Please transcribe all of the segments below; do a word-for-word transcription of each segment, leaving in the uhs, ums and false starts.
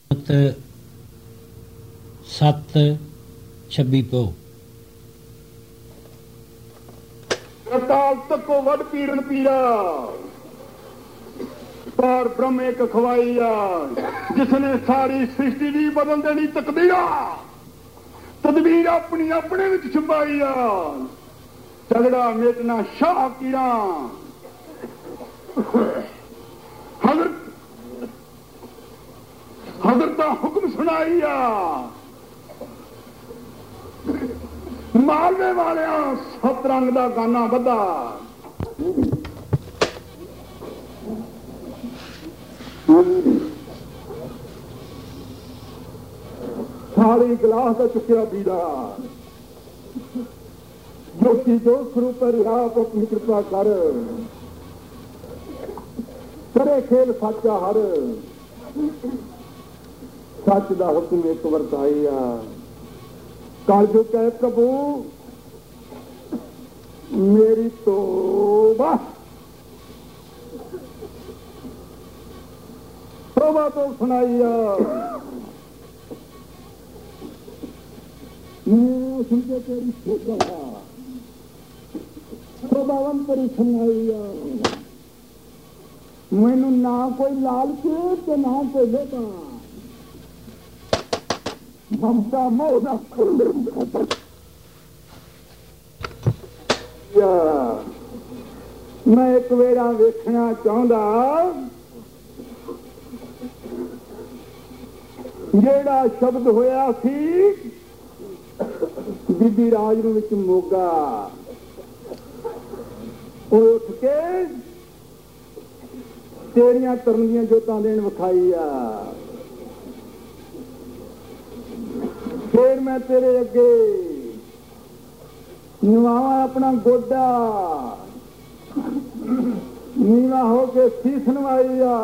सत्त छब्बी पो अकाल तको वड पीरन पीरा पार ब्रह्म एक खवाईया जिसने सारी सृष्टि दी बदल देनी तकदीरा तदबीर अपनी अपने विच छुपाईया झगड़ा मेटना शाह कीरा हजरत हजरत हुक्म सुनाईया मालवे वाले सत रंग का गाना बदा थाली गिलास का चुकिया पीड़ा ज्योति जो स्वरूप आप अपनी कृपा कर करे खेल सच्चा हर सच का हुक्म एक वरताईया कल जो कहे प्रभु मेरी तौबा तौबा तो सुनाइया सुन के तेरी तौबा तौबावन तेरी सुनाइया मैनू ना कोई लालच ते ना कोई लेता ममता मोह मैं एक वेरा वेखना चाहता जेड़ा शब्द होया सी बीबी राज विच मोगा उठ के तेरिया तरनिया जोतां देन विखाई आ फिर मैं तेरे अगे निवावा अपना गोडा नीवा होके सीस नवाई आ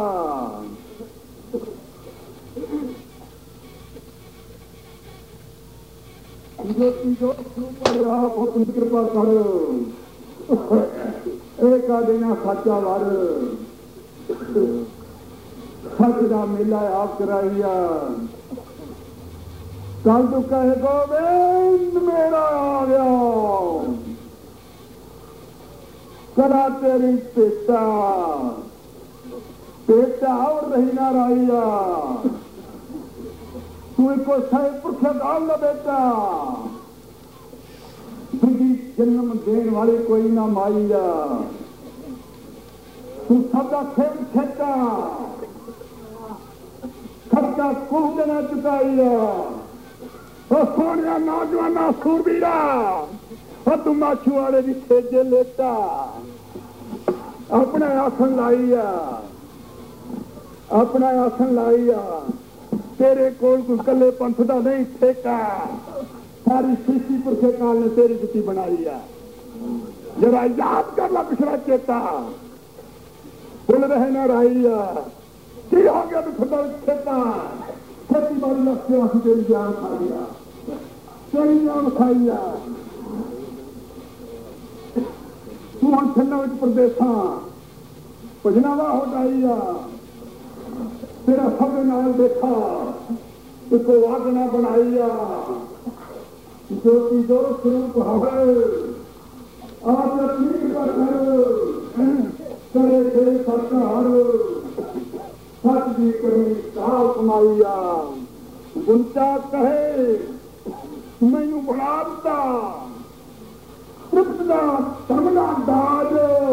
कृपा कर एक देना सच्चा वर सच का मेला आप कराइया कल तू कहे गोविंद मेरा आ गया करा तेरी पेटा पेटा और रही ना रहिया तू एक सही पुरखे डाल लो बेटा तुझी जन्म देने वाली कोई ना माईया तू सबका खेल खेता खर्चा खूब देना चुकाइया सोनिया नौजवाना सूरबीरा तू माछू वाले भी खेजे लेता अपने आसन लाइया अपना आसन लाइया तेरे कोल कोई कले पंथ का नहीं ठेका सारी सृष्टि पुरखे काल ने तेरी जुटी बनाई है जरा याद कर ला पिछड़ा चेता भूल रहे ना रहिया की हो गया खुदा खेता खेती बाड़ी लक्ष्य वासी तेरी जान खाइया तेरी जान खाइया तू हम छन्ना विच प्रदेशा भजनावा हो जाइया तेरा सब नाल देखा उसको वागना बनाइया ज्योति जो स्वरूप हवे आप अपनी कर करे थे सरकार सच की करनी काल कमाइया गुंचा कहे मैनू बना दिता तृप्त का धर्मना दाज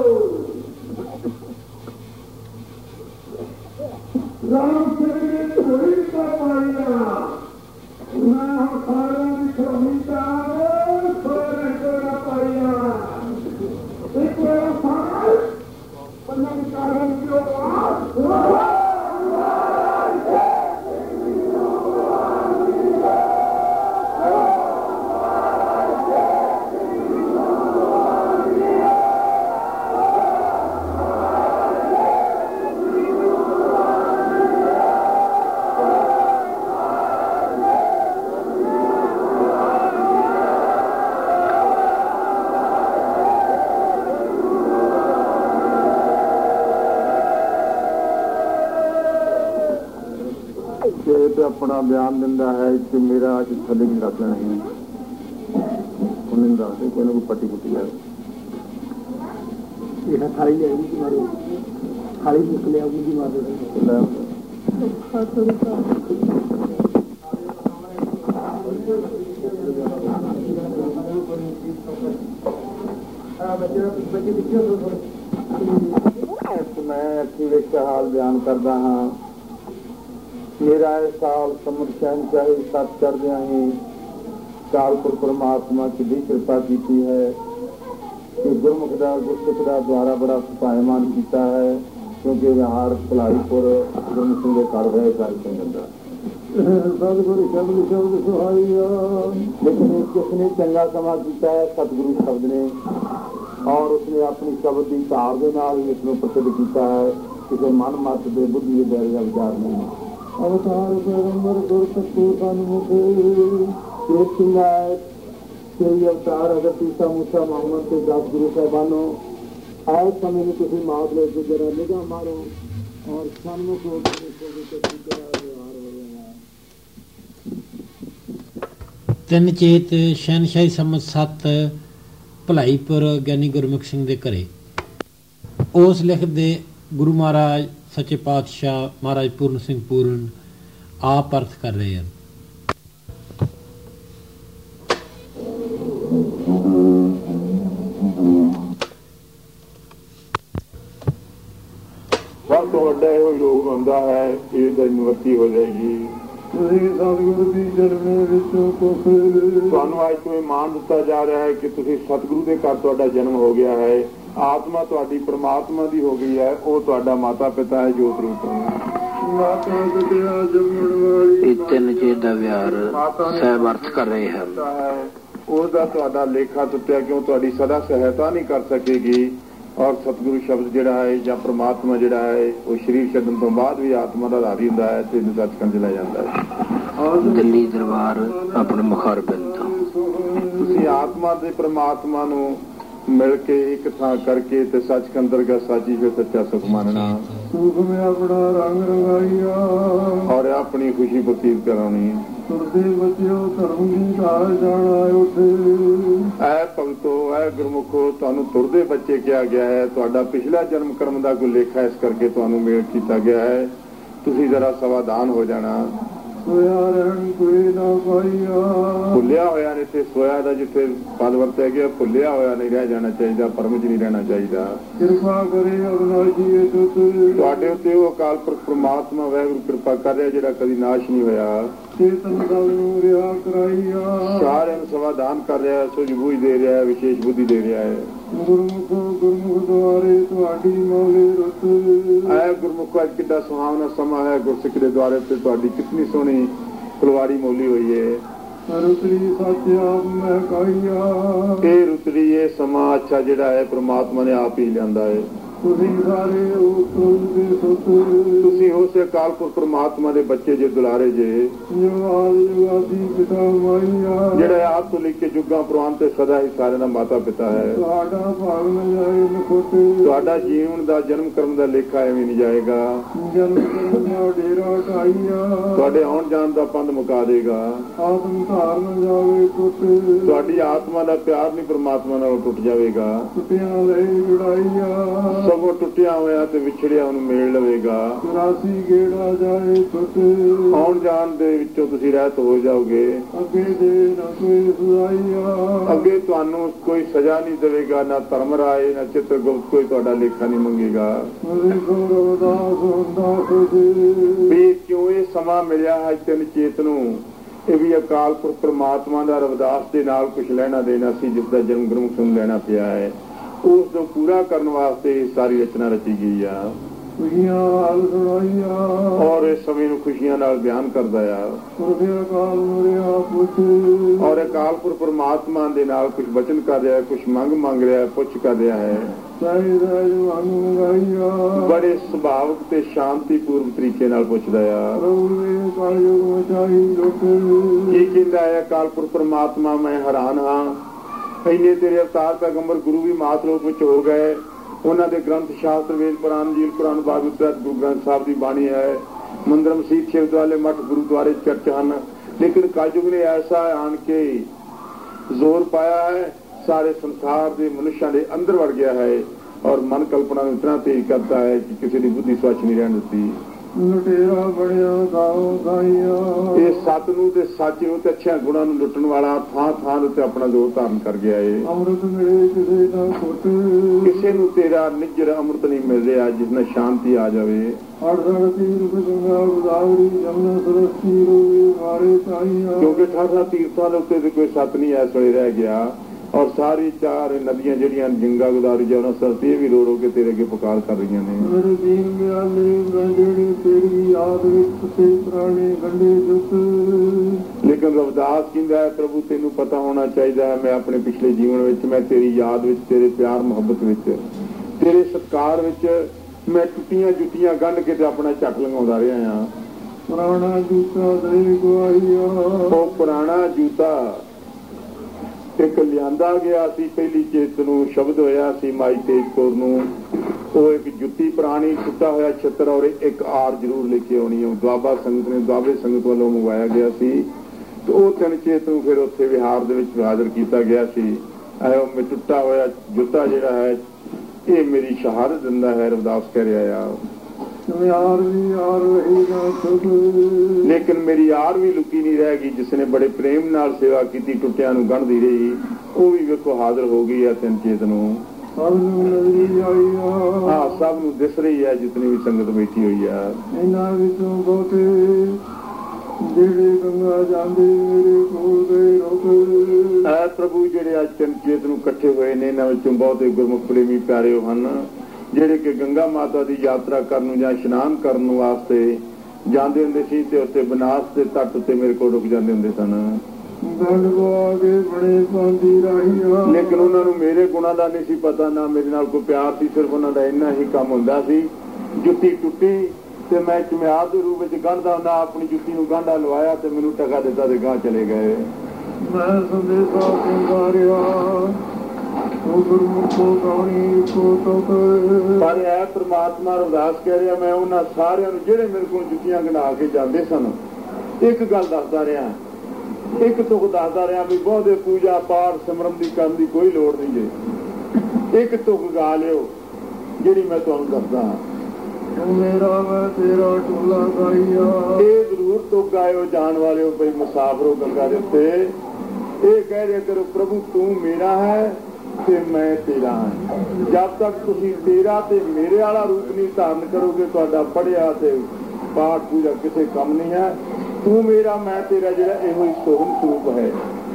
राम से थोड़ी कर पाइया मैं हम सारे की श्रमिका सोने कर पाइया एक बार सारे पंजाब कारण जो ਤੇ ਆਪਣਾ ਬਿਆਨ ਦਿੰਦਾ ਹੈ ਕਿ ਮੇਰਾ ਅੱਜ ਥੱਲੇ ਨਹੀਂ ਰੱਖ ਲੈਣਾ ਹੈ ਉਹਨੇ ਦੱਸਦੇ ਕੋਈ ਨਾ ਕੋਈ ਪੱਟੀ ਪੁੱਟੀ ਹੈ ਇਹ ਖਾਲੀ ਲੈ ਗਈ ਮਾਰੋ ਖਾਲੀ ਨਿਕਲਿਆ ਉਹਦੀ ਮਾਰੋ ਲੈ ਮੈਂ ਅੱਖੀ ਵੇਖਿਆ ਹਾਲ ਬਿਆਨ ਕਰਦਾ ਹਾਂ ਮੇਰਾ ਇਹ ਸਾਲ ਸਮਰ ਸ਼ਹਿਨਸ਼ਾਹੀ ਸੱਤ ਚੜ੍ਹਦਿਆਂ ਹੀ ਕਾਲਪੁਰ ਪਰਮਾਤਮਾ ਦੀ ਵੀ ਕਿਰਪਾ ਕੀਤੀ ਹੈ ਕਿ ਗੁਰਮੁਖ ਦਾ ਗੁਰਸਿੱਖ ਦਾ ਦੁਆਰਾ ਬੜਾ ਸੁਭਾਇਮਾਨ ਕੀਤਾ ਹੈ ਕਿਉਂਕਿ ਵਿਹਾਰ ਭਲਾਈਪੁਰ ਗੁਰਮੁਖ ਸਿੰਘ ਦੇ ਘਰ ਰਹੇ ਗੱਲ ਚੰਗਾ ਸਤਿਗੁਰੂ ਸ਼ਬਦ ਸ਼ਬਦ ਸੁਹਾਈਆ ਲੇਕਿਨ ਕਿਸਨੇ ਚੰਗਾ ਸਮਾਂ ਕੀਤਾ ਹੈ ਸਤਿਗੁਰੂ ਸ਼ਬਦ ਨੇ ਔਰ ਉਸਨੇ ਆਪਣੀ ਸ਼ਬਦ ਦੀ ਧਾਰ ਦੇ ਨਾਲ ਹੀ ਇਸਨੂੰ ਪ੍ਰਸਿੱਧ ਕੀਤਾ ਹੈ ਕਿਸੇ ਮਨ ਮਤ ਦੇ ਬੁੱਧੀ ਦੇ ਦਾਇਰੇ ਦਾ ਵਿਚਾਰ ਨਹੀਂ ਅਵਤਾਰ ਪੈਗੰਬਰ ਗੁਰ ਸਤਿਗੁਰੂ ਸਨਮੁਖ ਇਹ ਸਿੰਘਾਂ ਕੋਈ ਅਵਤਾਰ ਅਗਰ ਪੀਸਾ ਮੂਸਾ ਮੁਹੰਮਦ ਤੇ ਦਸ ਗੁਰੂ ਸਾਹਿਬਾਨੋਂ ਆਏ ਸਮੇਂ ਨੂੰ ਤੁਸੀਂ ਮਾਤ ਲੈ ਕੇ ਜਰਾ ਨਿਗਾਹ ਮਾਰੋ ਔਰ ਸਨਮੁਖ ਹੋ ਕੇ ਦੇਖੋ ਕਿ ਕਿਹੜਾ ਵਿਵਹਾਰ ਹੋ ਰਿਹਾ ਤਿੰਨ ਚੇਤ ਸ਼ਹਿਨਸ਼ਾਹੀ ਸੰਮਤ ਸੱਤ ਭਲਾਈਪੁਰ ਗਿਆਨੀ ਗੁਰਮੁਖ ਸਿੰਘ ਦੇ ਘਰੇ ਉਸ ਲਿਖਦੇ ਗੁਰੂ ਮਹਾਰਾਜ ਸੱਚੇ ਪਾਤਸ਼ਾਹ ਮਹਾਰਾਜ ਪੂਰਨ ਸਿੰਘ ਪੂਰਨ ਆਪ ਅਰਥ ਕਰ ਰਹੇ ਹਨ। ਸਭ ਤੋਂ ਵੱਡਾ ਇਹੋ ਯੋਗ ਹੁੰਦਾ ਹੈ ਇਹ ਤਾਂ ਨਿਵਰਤੀ ਹੋ ਜਾਏਗੀ ਸਤਿਗੁਰੂ ਦੀ ਜਨਮੇ ਵਿੱਚੋਂ ਤੁਹਾਨੂੰ ਅੱਜ ਤੋਂ ਇਹ ਮਾਣ ਦਿੱਤਾ ਜਾ ਰਿਹਾ ਹੈ ਕਿ ਤੁਸੀਂ ਸਤਿਗੁਰੂ ਦੇ ਘਰ ਤੁਹਾਡਾ ਜਨਮ ਹੋ ਗਿਆ ਹੈ ਆਤਮਾ ਤੁਹਾਡੀ ਪਰਮਾਤਮਾ ਦੀ ਹੋ ਗਈ ਹੈ ਉਹ ਤੁਹਾਡਾ ਮਾਤਾ ਪਿਤਾ ਹੈ ਜੋਤ ਰੂਪ ਮਾਤਾ ਪਿਤਾ ਜੰਮਣ ਵਾਲੀ ਇਹ ਤਿੰਨ ਚੇਤ ਦਾ ਵਿਹਾਰ ਸਾਹਿਬ ਅਰਥ ਕਰ ਰਹੇ ਹਨ। ਉਹਦਾ ਤੁਹਾਡਾ ਲੇਖਾ ਟੁੱਟਿਆ ਕਿਉਂ ਤੁਹਾਡੀ ਸਦਾ ਸਹਾਇਤਾ ਨਹੀਂ ਕਰ ਸਕੇਗੀ ਔਰ ਸਤਿਗੁਰੂ ਸ਼ਬਦ ਜਿਹੜਾ ਹੈ ਜਾਂ ਪ੍ਰਮਾਤਮਾ ਜਿਹੜਾ ਹੈ ਉਹ ਸਰੀਰ ਛੱਡਣ ਤੋਂ ਬਾਅਦ ਵੀ ਆਤਮਾ ਦਾ ਆਧਾਰੀ ਹੁੰਦਾ ਹੈ ਤੇ ਇਹਨੂੰ ਸੱਚਖੰਡ ਲੈ ਜਾਂਦਾ ਹੈ। ਦਿੱਲੀ ਦਰਬਾਰ ਆਪਣੇ ਮੁਖਰ ਪਿੰਡ ਤੋਂ ਤੁਸੀਂ ਆਤਮਾ ਦੇ ਪ੍ਰਮਾਤਮਾ ਨੂੰ ਮਿਲ ਕੇ ਇੱਕ ਥਾਂ ਕਰਕੇ ਤੇ ਸੱਚਖੰਡ ਦਰਗਾਹ ਸਾਜੀ ਫਿਰ ਸੱਚਾ ਸੁਖ ਮੰਨਣਾ ਸੁਖ ਮੈਂ ਆਪਣਾ ਰੰਗ ਰੰਗਾਈਆ ਔਰ ਆਪਣੀ ਖੁਸ਼ੀ ਬਤੀਤ ਕਰਾਉਣੀ ਤੁਰਦੇ ਬੱਚਿਓ ਧਰਮ ਦੀ ਧਾਰ ਜਾਣਾ ਉੱਠੇ ਐ ਭਗਤੋ ਐ ਗੁਰਮੁਖੋ ਤੁਹਾਨੂੰ ਤੁਰਦੇ ਬੱਚੇ ਕਿਹਾ ਗਿਆ ਹੈ ਤੁਹਾਡਾ ਪਿਛਲਾ ਜਨਮ ਕਰਮ ਦਾ ਕੋਈ ਲੇਖਾ ਇਸ ਕਰਕੇ ਤੁਹਾਨੂੰ ਮੇਲ ਕੀਤਾ ਗਿਆ ਹੈ ਤੁਸੀਂ ਜ਼ਰਾ ਸਾਵਧਾਨ ਹੋ ਜਾਣਾ ਸੋਇਆ ਰਹਿਣ ਕੋਈ ਨਾ ਪਾਈਆ ਭੁੱਲਿਆ ਹੋਇਆ ਨਹੀਂ ਤੇ ਸੋਇਆ ਦਾ ਜਿੱਥੇ ਪਦ ਵਰਤਿਆ ਗਿਆ ਭੁੱਲਿਆ ਹੋਇਆ ਨਹੀਂ ਰਹਿ ਜਾਣਾ ਚਾਹੀਦਾ ਪਰਮ ਚ ਨਹੀਂ ਰਹਿਣਾ ਚਾਹੀਦਾ ਕਿਰਪਾ ਕਰੇ ਅਵਨਾਸ਼ੀ ਤੁਹਾਡੇ ਉੱਤੇ ਉਹ ਅਕਾਲ ਪੁਰਖ ਪ੍ਰਮਾਤਮਾ ਵਾਹਿਗੁਰੂ ਕਿਰਪਾ ਕਰ ਰਿਹਾ ਜਿਹੜਾ ਕਦੀ ਨਾਸ਼ ਨਹੀਂ ਹੋਇਆ ਚੇਤਨ ਦਲ ਨੂੰ ਰਿਹਾ ਕਰਾਈਆ ਸਾਰਿਆਂ ਨੂੰ ਸਮਾਧਾਨ ਕਰ ਰਿਹਾ ਸੁਝ ਬੂਝ ਦੇ ਰਿਹਾ ਹੈ ਵਿਸ਼ੇਸ਼ ਬੁੱਧੀ ਦੇ ਰਿਹਾ ਹੈ ਗੁਰਮੁਖ ਗੁਰਮੁਖ ਦੁਆਰੇ ਤੁਹਾਡੀ ਮੌਲੇ ਰੁੱਤ ਐ ਗੁਰਮੁਖ ਅੱਜ ਕਿੱਡਾ ਸੁਹਾਵਣਾ ਸਮਾਂ ਹੈ ਗੁਰਸਿੱਖ ਦੇ ਦੁਆਰੇ ਤੇ ਤੁਹਾਡੀ ਕਿਤਨੀ ਸੋਹਣੀ ਫੁਲਵਾੜੀ ਮੌਲੀ ਹੋਈ ਹੈ ਰੁਤਰੀ ਸੱਚਾ ਮੈਂ ਕਾਈਆ ਇਹ ਰੁਤਰੀ ਇਹ ਸਮਾਂ ਅੱਛਾ ਜਿਹੜਾ ਹੈ ਪ੍ਰਮਾਤਮਾ ਨੇ ਆਪ ਹੀ ਲਿਆਂਦਾ ਹੈ ਤੁਸੀਂ ਸਾਰੇ ਤੁਸੀਂ ਉਸੇ ਅਕਾਲ ਪੁਰਖ ਪ੍ਰਮਾਤਮਾ ਦੇ ਬੱਚੇ ਜੇ ਦੁਲਾਰੇ ਜੇ ਜਿਹੜਾ ਆਪ ਤੋਂ ਲੈ ਕੇ ਜੁਗਾਂ ਪ੍ਰਵਾਨ ਤੇ ਸਦਾ ਹੀ ਸਾਰਿਆਂ ਦਾ ਮਾਤਾ ਪਿਤਾ ਹੈ ਤੁਹਾਡਾ ਭਾਗ ਨਾ ਜਾਏ ਨਖੋਟੇ ਤੁਹਾਡਾ ਜੀਵਨ ਦਾ ਜਨਮ ਕਰਮ ਦਾ ਲੇਖਾ ਐਵੇਂ ਨਹੀਂ ਜਾਏਗਾ ਜਨਮ ਕਰਮ ਦਾ ਡੇਰਾ ਢਾਈਆ ਤੁਹਾਡੇ ਆਉਣ ਜਾਣ ਦਾ ਪੰਧ ਮੁਕਾ ਦੇਗਾ ਆਤਮ ਧਾਰ ਨਾ ਜਾਵੇ ਟੁੱਟੇ ਤੁਹਾਡੀ ਆਤਮਾ ਦਾ ਪਿਆਰ ਨਹੀਂ ਪ੍ਰਮਾਤਮਾ ਨਾਲ ਟੁੱਟ ਜਾਵੇਗਾ ਟੁੱਟਿਆਂ ਲਈ ਜੁੜਾਈਆ ਸਗੋਂ ਟੁੱਟਿਆ ਹੋਇਆ ਤੇ ਵਿਛੜਿਆ ਉਹਨੂੰ ਮੇਲ ਲਵੇਗਾ ਚੁਰਾਸੀ ਗੇੜਾ ਜਾਏ ਟੁੱਟੇ ਆਉਣ ਜਾਣ ਦੇ ਵਿੱਚੋਂ ਤੁਸੀਂ ਰਹਿਤ ਹੋ ਜਾਓਗੇ ਅੱਗੇ ਦੇ ਨਾ ਕੋਈ ਸੁਆਈਆ ਅੱਗੇ ਤੁਹਾਨੂੰ ਕੋਈ ਸਜ਼ਾ ਨਹੀਂ ਦੇਵੇਗਾ ਨਾ ਧਰਮ ਰਾਏ ਨਾ ਚਿੱਤਰਗੁਪਤ ਕੋਈ ਤੁਹਾਡਾ ਲੇਖਾ ਨਹੀਂ ਮੰਗੇਗਾ ਵੀ ਕਿਉਂ ਇਹ ਸਮਾਂ ਮਿਲਿਆ ਹੈ ਤਿੰਨ ਚੇਤ ਨੂੰ ਇਹ ਵੀ ਅਕਾਲ ਪੁਰਖ ਪ੍ਰਮਾਤਮਾ ਦਾ ਰਵਿਦਾਸ ਦੇ ਨਾਲ ਕੁਛ ਲੈਣਾ ਦੇਣਾ ਸੀ ਜਿਸ ਦਾ ਜਨਮ ਗੁਰਮੁਖ ਸਿੰਘ ਲੈਣਾ ਪਿਆ ਹੈ ਉਸ ਨੂੰ ਪੂਰਾ ਕਰਨ ਵਾਸਤੇ ਸਾਰੀ ਰਚਨਾ ਰਚੀ ਗਈ ਆ ਖੁਸ਼ੀਆਂ ਹਾਲ ਸੁਣਾਈਆ ਔਰ ਇਸ ਸਮੇਂ ਨੂੰ ਖੁਸ਼ੀਆਂ ਨਾਲ ਬਿਆਨ ਕਰਦਾ ਆ ਔਰ ਅਕਾਲ ਪੁਰਖ ਪ੍ਰਮਾਤਮਾ ਦੇ ਨਾਲ ਕੁਝ ਬਚਨ ਕਰ ਰਿਹਾ ਕੁਝ ਮੰਗ ਮੰਗ ਰਿਹਾ ਪੁੱਛ ਕਰ ਰਿਹਾ ਹੈ ਬੜੇ ਸੁਭਾਵਕ ਤੇ ਸ਼ਾਂਤੀ ਪੂਰਵ ਤਰੀਕੇ ਨਾਲ ਪੁੱਛਦਾ ਆ ਕੀ ਕਹਿੰਦਾ ਹੈ ਅਕਾਲ ਪੁਰਖ ਪ੍ਰਮਾਤਮਾ ਮੈਂ ਹੈਰਾਨ ਹਾਂ ਇੰਨੇ ਤੇਰੇ ਅਵਤਾਰ ਪੈਗੰਬਰ ਗੁਰੂ ਵੀ ਮਾਤ ਰੂਪ ਵਿੱਚ ਹੋ ਗਏ ਉਹਨਾਂ ਦੇ ਗ੍ਰੰਥ ਸ਼ਾਸਤਰ ਵੇਦ ਪੁਰਾਣ ਜੀਲ ਕੁਰਾਨ ਬਾਗਵਤ ਗੁਰੂ ਗ੍ਰੰਥ ਸਾਹਿਬ ਦੀ ਬਾਣੀ ਹੈ ਮੰਦਰ ਮਸੀਤ ਸ਼ਿਵ ਵਾਲੇ ਮੱਠ ਗੁਰਦੁਆਰੇ ਚਰਚ ਹਨ, ਲੇਕਿਨ ਕਲਯੁਗ ਨੇ ਐਸਾ ਆਣ ਕੇ ਜ਼ੋਰ ਪਾਇਆ ਹੈ, ਸਾਰੇ ਸੰਸਾਰ ਦੇ ਮਨੁੱਖਾਂ ਦੇ ਅੰਦਰ ਵੜ ਗਿਆ ਹੈ ਔਰ ਮਨ ਕਲਪਨਾ ਨੂੰ ਇਤਨਾ ਤੇਜ਼ ਕਰਤਾ ਹੈ ਕਿ ਕਿਸੇ ਦੀ ਬੁੱਧੀ ਸਵੱਛ ਨਹੀਂ ਰਹਿਣ ਦਿੱਤੀ। ਲੁਟੇਰਾ ਬਣਿਆ ਗਾਉ ਗਾਈਆ, ਇਹ ਸੱਤ ਨੂੰ ਤੇ ਸੱਚ ਨੂੰ ਤੇ ਅੱਛਿਆਂ ਗੁਣਾਂ ਨੂੰ ਲੁੱਟਣ ਵਾਲਾ ਥਾਂ ਥਾਂ ਉੱਤੇ ਆਪਣਾ ਜ਼ੋਰ ਧਾਰਨ ਕਰ ਗਿਆ ਏ। ਅੰਮ੍ਰਿਤ ਮਿਲੇ ਕਿਸੇ ਦਾ ਘੁੱਟ, ਕਿਸੇ ਨੂੰ ਤੇਰਾ ਨਿੱਜਰ ਅੰਮ੍ਰਿਤ ਨਹੀਂ ਮਿਲ ਰਿਹਾ ਜਿਸ ਨਾਲ ਸ਼ਾਂਤੀ ਆ ਜਾਵੇ। ਹੜ ਸੜ ਤੀਰ ਗੰਗਾ ਗੋਦਾਵਰੀ ਜਮਨਾ ਸਰਸਵਤੀ ਰੋਵੇ ਮਾਰੇ ਤਾਈਆਂ, ਕਿਉਂਕਿ ਅਠਾਰਾਂ ਤੀਰਥਾਂ ਦੇ ਉੱਤੇ ਕੋਈ ਸੱਤ ਨਹੀਂ ਇਸ ਵੇਲੇ ਰਹਿ ਗਿਆ ਔਰ ਸਾਰੀ ਚਾਰ ਨਦੀਆਂ ਜਿਹੜੀਆਂ ਗੰਗਾ ਗੋਦਾਵਰੀ ਜਮਨਾ ਸਰਸਵਤੀ ਵੀ ਰੋ ਰੋ ਕੇ ਤੇਰੇ ਅੱਗੇ ਪੁਕਾਰ ਕਰ ਰਹੀਆਂ ਨੇ। ਮੇਰੇ ਦੀਨ ਮਿਆਲੇ ਗੰਢੜੀ ਤੇਰੀ ਯਾਦ ਵਿੱਚ ਤੇ ਪੁਰਾਣੇ ਗੰਢੇ ਜੁੱਤ, ਲੇਕਿਨ ਰਵਿਦਾਸ ਕਹਿੰਦਾ ਹੈ ਪ੍ਰਭੂ ਤੈਨੂੰ ਪਤਾ ਹੋਣਾ ਚਾਹੀਦਾ ਹੈ ਮੈਂ ਆਪਣੇ ਪਿਛਲੇ ਜੀਵਨ ਵਿੱਚ ਮੈਂ ਤੇਰੀ ਯਾਦ ਵਿੱਚ, ਤੇਰੇ ਪਿਆਰ ਮੁਹੱਬਤ ਵਿੱਚ, ਤੇਰੇ ਸਤਿਕਾਰ ਵਿੱਚ ਮੈਂ ਟੁੱਟੀਆਂ ਜੁੱਤੀਆਂ ਗੰਢ ਕੇ ਤੇ ਆਪਣਾ ਝੱਟ ਲੰਘਾਉਂਦਾ ਰਿਹਾ ਹਾਂ। ਪੁਰਾਣਾ ਜੂਤਾ ਦੇ ਗਵਾਈਆ, ਉਹ ਪੁਰਾਣਾ ਜੂਤਾ ਇੱਕ ਲਿਆਂਦਾ ਗਿਆ ਸੀ ਪਹਿਲੀ ਚੇਤ ਨੂੰ, ਸ਼ਬਦ ਹੋਇਆ ਸੀ ਮਾਈ ਤੇਜ ਕੌਰ ਨੂੰ, ਉਹ ਇੱਕ ਜੁੱਤੀ ਪੁਰਾਣੀ ਟੁੱਟਾ ਹੋਇਆ ਛੱਤਰ ਔਰ ਇੱਕ ਆਰ ਜ਼ਰੂਰ ਲੈ ਕੇ ਆਉਣੀ। ਉਹ ਦੁਆਬਾ ਸੰਗਤ ਨੇ ਦੁਆਬੇ ਸੰਗਤ ਵੱਲੋਂ ਮੰਗਵਾਇਆ ਗਿਆ ਸੀ ਤੇ ਉਹ ਤਿੰਨ ਚੇਤ ਨੂੰ ਫਿਰ ਉੱਥੇ ਵਿਹਾਰ ਦੇ ਵਿੱਚ ਹਾਜ਼ਰ ਕੀਤਾ ਗਿਆ ਸੀ। ਇਹ ਮੈਂ ਟੁੱਟਾ ਹੋਇਆ ਜੁੱਤਾ ਜਿਹੜਾ ਹੈ ਇਹ ਮੇਰੀ ਸ਼ਹਾਦਤ ਦਿੰਦਾ ਹੈ, ਰਵਿਦਾਸ ਕਹਿ ਰਿਹਾ ਆ। ਯਾਰ ਵੀ ਯਾਰ ਰਹੀ ਨਾ ਖੁਦ, ਲੇਕਿਨ ਮੇਰੀ ਯਾਰ ਵੀ ਲੁਕੀ ਨਹੀਂ ਰਹਿ ਗਈ ਜਿਸ ਨੇ ਬੜੇ ਪ੍ਰੇਮ ਨਾਲ ਸੇਵਾ ਕੀਤੀ, ਟੁੱਟਿਆਂ ਨੂੰ ਗੰਢਦੀ ਰਹੀ, ਉਹ ਵੀ ਵੇਖੋ ਹਾਜ਼ਰ ਹੋ ਗਈ ਹੈ ਤਿੰਨ ਚੇਤ ਨੂੰ। ਸਭ ਨੂੰ ਨਜ਼ਰੀ ਆਈ ਆ, ਹਾਂ ਸਭ ਨੂੰ ਦਿਸ ਰਹੀ ਹੈ ਜਿਤਨੀ ਵੀ ਸੰਗਤ ਬੈਠੀ ਹੋਈ ਆ। ਇਹਨਾਂ ਵਿੱਚੋਂ ਬਹੁਤੇ ਜਿਹੜੇ ਗੰਗਾ ਜਾਂਦੇ ਮੇਰੇ ਕੋਲ ਗਏ ਰੁਕ, ਐ ਪ੍ਰਭੂ ਜਿਹੜੇ ਅੱਜ ਤਿੰਨ ਚੇਤ ਨੂੰ ਇਕੱਠੇ ਹੋਏ ਨੇ ਇਹਨਾਂ ਵਿੱਚੋਂ ਬਹੁਤੇ ਗੁਰਮੁਖ ਪ੍ਰੇਮੀ ਪਿਆਰੇ ਹਨ ਜਿਹੜੇ ਕਿ ਗੰਗਾ ਮਾਤਾ ਦੀ ਯਾਤਰਾ ਕਰਨ ਨੂੰ ਜਾਂ ਇਸ਼ਨਾਨ ਕਰਨ ਵਾਸਤੇ ਜਾਂਦੇ ਹੁੰਦੇ ਸੀ ਤੇ ਉੱਥੇ ਬਨਾਸ ਦੇ ਤੱਟ ਉੱਤੇ ਮੇਰੇ ਕੋਲ ਰੁਕ ਜਾਂਦੇ ਹੁੰਦੇ ਸਨ। ਗੰਢ ਗਵਾ ਕੇ ਬੜੇ ਪਾਉਂਦੀ ਰਾਹੀਆਂ, ਲੇਕਿਨ ਉਹਨਾਂ ਨੂੰ ਮੇਰੇ ਗੁਣਾਂ ਦਾ ਨਹੀਂ ਸੀ ਪਤਾ, ਨਾ ਮੇਰੇ ਨਾਲ ਕੋਈ ਪਿਆਰ ਸੀ, ਸਿਰਫ ਉਹਨਾਂ ਦਾ ਇੰਨਾ ਹੀ ਕੰਮ ਹੁੰਦਾ ਸੀ ਜੁੱਤੀ ਟੁੱਟੀ ਤੇ ਮੈਂ ਚਮਿਆਰ ਦੇ ਰੂਪ ਵਿੱਚ ਗੰਢਦਾ ਹੁੰਦਾ, ਆਪਣੀ ਜੁੱਤੀ ਨੂੰ ਗਾਂਢਾ ਲਵਾਇਆ ਤੇ ਮੈਨੂੰ ਟਕਾ ਦਿੱਤਾ ਤੇ ਗਾਂ ਚਲੇ ਗਏ। ਮੈਂ ਸੰਦੇਸ਼ਾ ਕਹਿੰਦਾ ਰਿਹਾ ਉਹ ਗੁਰਮੁਖੋ ਗਾਉਣੀ ਕੋ ਤੋਕ, ਪਰ ਇਹ ਪ੍ਰਮਾਤਮਾ ਰਵਿਦਾਸ ਕਹਿ ਰਿਹਾ ਮੈਂ ਉਹਨਾਂ ਸਾਰਿਆਂ ਨੂੰ ਜਿਹੜੇ ਮੇਰੇ ਕੋਲ ਜੁੱਤੀਆਂ ਗੰਢਾ ਕੇ ਜਾਂਦੇ ਸਨ ਇੱਕ ਗੱਲ ਦੱਸਦਾ ਰਿਹਾ, ਇੱਕ ਤੁਕ ਦੱਸਦਾ ਰਿਹਾ ਵੀ ਬਹੁਤੇ ਪੂਜਾ ਪਾਠ ਸਿਮਰਨ ਦੀ ਕਰਨ ਦੀ ਕੋਈ ਲੋੜ ਨਹੀਂ ਜੇ, ਇੱਕ ਤੁਕ ਗਾ ਲਿਓ ਜਿਹੜੀ ਮੈਂ ਤੁਹਾਨੂੰ ਦੱਸਦਾ। ਮੇਰਾ ਮੈਂ ਤੇਰਾ ਟੋਲਾ ਗਾਈਆ, ਇਹ ਜ਼ਰੂਰ ਤੁਕ ਗਾਇਓ ਜਾਣ ਵਾਲਿਓ ਬਈ ਮੁਸਾਫਰੋ ਗੰਗਾ ਦੇ ਉੱਤੇ, ਇਹ ਕਹਿ ਰਿਹਾ ਕਰੋ ਪ੍ਰਭੂ ਤੂੰ ਮੇਰਾ ਹੈ ਤੇ ਮੈਂ ਤੇਰਾ ਹਾਂ। ਜਦ ਤੱਕ ਤੁਸੀਂ ਤੇਰਾ ਤੇ ਮੇਰੇ ਵਾਲਾ ਰੂਪ ਨਹੀਂ ਧਾਰਨ ਕਰੋਗੇ ਤੁਹਾਡਾ ਪੜ੍ਹਿਆ ਤੇ ਪਾਠ ਪੂਜਾ ਕਿਸੇ ਕੰਮ ਨਹੀਂ ਹੈ। ਤੂੰ ਮੇਰਾ ਮੈਂ ਤੇਰਾ ਜਿਹੜਾ ਇਹੋ ਹੀ ਸੋਹਣ ਸਰੂਪ ਹੈ।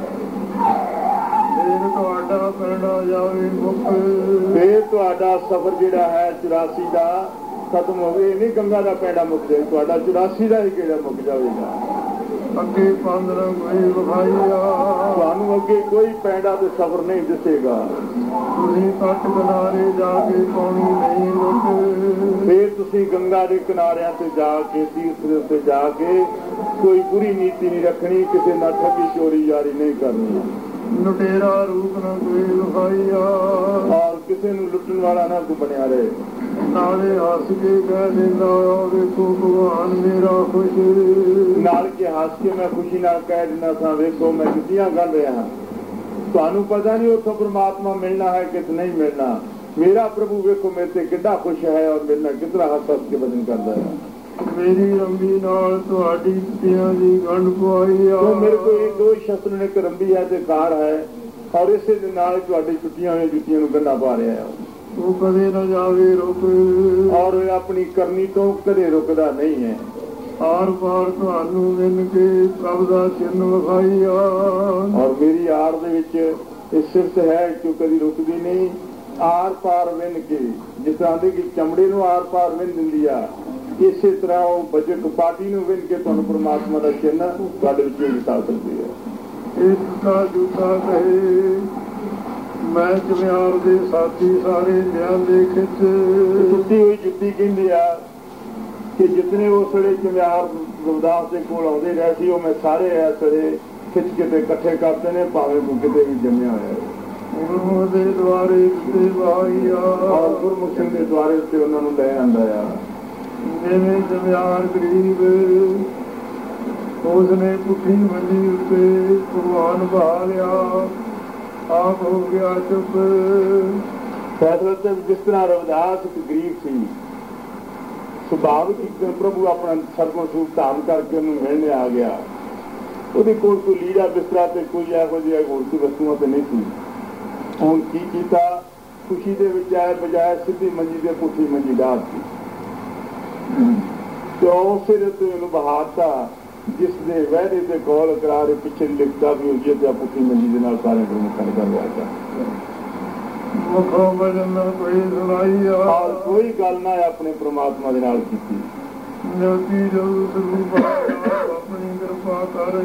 ਫੇਰ ਤੁਹਾਡਾ ਪੈਣਾ ਜਾਵੇ ਮੁੱਖ, ਫੇਰ ਤੁਹਾਡਾ ਸਫ਼ਰ ਜਿਹੜਾ ਹੈ ਚੁਰਾਸੀ ਦਾ ਖਤਮ ਹੋਵੇ, ਨਹੀਂ ਗੰਗਾ ਦਾ ਪੈਂਡਾ ਮੁੱਕ ਜਾਵੇ, ਤੁਹਾਡਾ ਚੁਰਾਸੀ ਦਾ ਹੀ ਕਿਹੜਾ ਮੁੱਕ ਜਾਵੇਗਾ। ਅੱਗੇ ਪੰਦਰਾ ਕੋਈ ਵਿਖਾਈਆ, ਤੁਹਾਨੂੰ ਅੱਗੇ ਕੋਈ ਪੈਂਡਾ ਤੇ ਸਫ਼ਰ ਨਹੀਂ ਦਿਸੇਗਾ। ਤੁਸੀਂ ਤੱਟ ਕਿਨਾਰੇ ਜਾ ਕੇ ਪਾਣੀ ਨਹੀਂ ਲੁੱਟ, ਫੇਰ ਤੁਸੀਂ ਗੰਗਾ ਦੇ ਕਿਨਾਰਿਆਂ ਤੇ ਜਾ ਕੇ ਤੀਰਥ ਦੇ ਉੱਤੇ ਜਾ ਕੇ ਕੋਈ ਬੁਰੀ ਨੀਤੀ ਨਹੀਂ ਰੱਖਣੀ, ਕਿਸੇ ਨਾਲ ਠੱਗੀ ਚੋਰੀ ਯਾਰੀ ਨਹੀਂ ਕਰਨੀ, ਲੁਟੇਰਾ ਰੂਪ ਨਾ ਕੋਈ ਵਿਖਾਈਆ, ਔਰ ਕਿਸੇ ਨੂੰ ਲੁੱਟਣ ਵਾਲਾ ਨਾ ਕੋਈ ਬਣਿਆ ਰਹੇ। ਨਾਲੇ ਹੱਸ ਕੇ ਕਹਿ ਦਿੰਦਾ ਵੇਖੋ ਭਗਵਾਨ ਮੇਰਾ ਖੁਸ਼, ਨਾਲ ਕੇ ਹੱਸ ਕੇ ਮੈਂ ਖੁਸ਼ੀ ਨਾਲ ਕਹਿ ਦਿੰਦਾ ਸਾਂ ਵੇਖੋ ਮੈਂ ਜੁੱਤੀਆਂ ਗੰਢ ਰਿਹਾ ਹਾਂ। ਤੁਹਾਨੂੰ ਪਤਾ ਨਹੀਂ ਉੱਥੋਂ ਪਰਮਾਤਮਾ ਮਿਲਣਾ ਹੈ ਕਿ ਨਹੀਂ ਮਿਲਣਾ। ਮੇਰਾ ਪ੍ਰਭੂ ਵੇਖੋ ਮੇਰੇ ਤੇ ਕਿੱਡਾ ਖੁਸ਼ ਹੈ ਔਰ ਮੇਰੇ ਨਾਲ ਕਿਤਨਾ ਹੱਸ ਹੱਸ ਕੇ ਭਜਨ ਕਰਦਾ ਹੈ। ਮੇਰੀ ਰੰਬੀ ਨਾਲ ਤੁਹਾਡੀ ਜੁੱਤੀਆਂ ਦੀ ਗੰਢ ਪਵਾਈ ਆ, ਮੇਰੇ ਕੋਲ ਦੋ ਹੀ ਸ਼ਸਤਰ ਨੇ, ਇੱਕ ਰੰਬੀ ਹੈ ਤੇ ਕਾਰ ਹੈ ਔਰ ਇਸੇ ਦੇ ਨਾਲ ਤੁਹਾਡੀ ਟੁੱਟੀਆਂ ਹੋਈਆਂ ਜੁੱਤੀਆਂ ਨੂੰ ਗੰਢਾ ਪਾ ਰਿਹਾ ਹੈ। ਉਹ ਕਦੇ ਨਾ ਜਾਵੇ ਰੁਕ, ਔਰ ਆਪਣੀ ਕਰਨੀ ਤੋਂ ਕਦੇ ਰੁਕਦਾ ਨਹੀਂ ਹੈ। ਆਰ ਪਾਰ ਤੁਹਾਨੂੰ ਮਿਲ ਕੇ ਪ੍ਰਭ ਦਾ ਚਿੰਨ ਵਿਖਾਈ ਆ, ਔਰ ਮੇਰੀ ਆੜ ਦੇ ਵਿੱਚ ਇਹ ਸਿਫਤ ਹੈ ਕਿ ਕਦੀ ਰੁਕਦੀ ਨਹੀਂ। ਆਰ ਪਾਰ ਵਿੰਨ ਕੇ ਜਿਸ ਤਰ੍ਹਾਂ ਦੇ ਕਿ ਚਮੜੇ ਨੂੰ ਆਰ ਪਾਰ ਵਿੰਨ ਦਿੰਦੀ ਆ, ਇਸੇ ਤਰ੍ਹਾਂ ਉਹ ਬਜਟ ਪਾਰਟੀ ਨੂੰ ਵਿੰਨ ਕੇ ਤੁਹਾਨੂੰ ਪਰਮਾਤਮਾ ਦਾ ਚਿੰਨ ਤੁਹਾਡੇ ਵਿੱਚ ਵਿਖਾ ਸਕਦੀ ਹੈ। ਇਸ ਦਾ ਜੂਤਾ ਕਹੇ ਮੈਂ ਚਮਿਆਰ ਦੇ ਸਾਥੀ ਸਾਰੇ ਲਿਆਂਦੇ ਖਿੱਚ, ਟੁੱਟੀ ਹੋਈ ਜੁੱਤੀ ਕਹਿੰਦੇ ਆ ਕਿ ਜਿਤਨੇ ਉਸ ਵੇਲੇ ਚਮਿਆਰ ਰਵਿਦਾਸ ਦੇ ਕੋਲ ਆਉਂਦੇ ਰਹੇ ਸੀ ਉਹ ਮੈਂ ਸਾਰੇ ਇਸ ਵੇਲੇ ਖਿੱਚ ਕੇ ਤੇ ਇਕੱਠੇ ਕਰਦੇ ਨੇ, ਭਾਵੇਂ ਕੋਈ ਕਿਤੇ ਵੀ ਜੰਮਿਆ ਹੋਇਆ। ਗੁਰੂ ਦੇ ਦੁਆਰੇ ਉੱਤੇ ਵਾਈ ਆ, ਔਰ ਗੁਰਮੁਖ ਸਿੰਘ ਦੇ ਦੁਆਰੇ ਉੱਤੇ ਉਹਨਾਂ ਨੂੰ ਲੈ ਆਂਦਾ ਆ। ਜਿਵੇਂ ਜਮਿਆਰ ਗਰੀਬ ਉਸਨੇ ਪੁੱਠੀ ਮੰਜੀ ਉੱਤੇ ਭਗਵਾਨ ਬਹਾ ਲਿਆ, ਆਪ ਹੋ ਗਿਆ ਚੁੱਪ। ਫੈਸਲਾ ਤੇ ਜਿਸ ਤਰ੍ਹਾਂ ਰਵਿਦਾਸ ਇੱਕ ਗਰੀਬ ਸੀ, ਸੁਭਾਵਿਕ ਇੱਕ ਦਿਨ ਪ੍ਰਭੂ ਆਪਣਾ ਸਰਗੋਂ ਸਰੂਪ ਧਾਰਨ ਕਰਕੇ ਉਹਨੂੰ ਮਿਲਣ ਆ ਗਿਆ। ਉਹਦੇ ਕੋਲ ਕੋਈ ਲੀੜਾ ਬਿਸਤਰਾ ਤੇ ਕੋਈ ਇਹੋ ਜਿਹੀ ਹੋਰ ਕੋਈ ਵਸਤੂਆਂ ਤੇ ਨਹੀਂ ਸੀ। ਹੁਣ ਕੀ ਕੀਤਾ, ਖੁਸ਼ੀ ਦੇ ਵਿੱਚ ਆਏ ਬਜਾਏ ਸਿੱਧੀ ਮੰਜੀ ਦੇ ਪੁੱਠੀ ਮੰਜੀ ਡਾਹ ਦਿੱਤੀ ਤੇ ਉਸੇ ਦੇ ਤੇ ਉਹਨੂੰ ਬਹਾਤਾ, ਜਿਸ ਦੇ ਵਾਅਦੇ ਤੇ ਕੌਲ ਕਰਾਰ ਪਿੱਛੇ ਲਿਖਦਾ ਵੀ ਹੁੰਦੀ ਹੈ ਪੁੱਠੀ ਮੰਜੀ ਦੇ ਨਾਲ ਸਾਰੇ ਗੁਰਮੁਖਾਂ ਨੇ ਕਰ ਲਿਆ। ਮੁਖੋਂ ਵਜਨ ਕੋਈ ਸੁਣਾਈ ਔਰ ਕੋਈ ਗੱਲ ਨਾ ਆਪਣੇ ਪ੍ਰਮਾਤਮਾ ਦੇ ਨਾਲ ਕੀਤੀ। ਜੋਤੀ ਜੋ ਸਰੂਪ ਆਪਣੀ ਕਿਰਪਾ ਕਰ,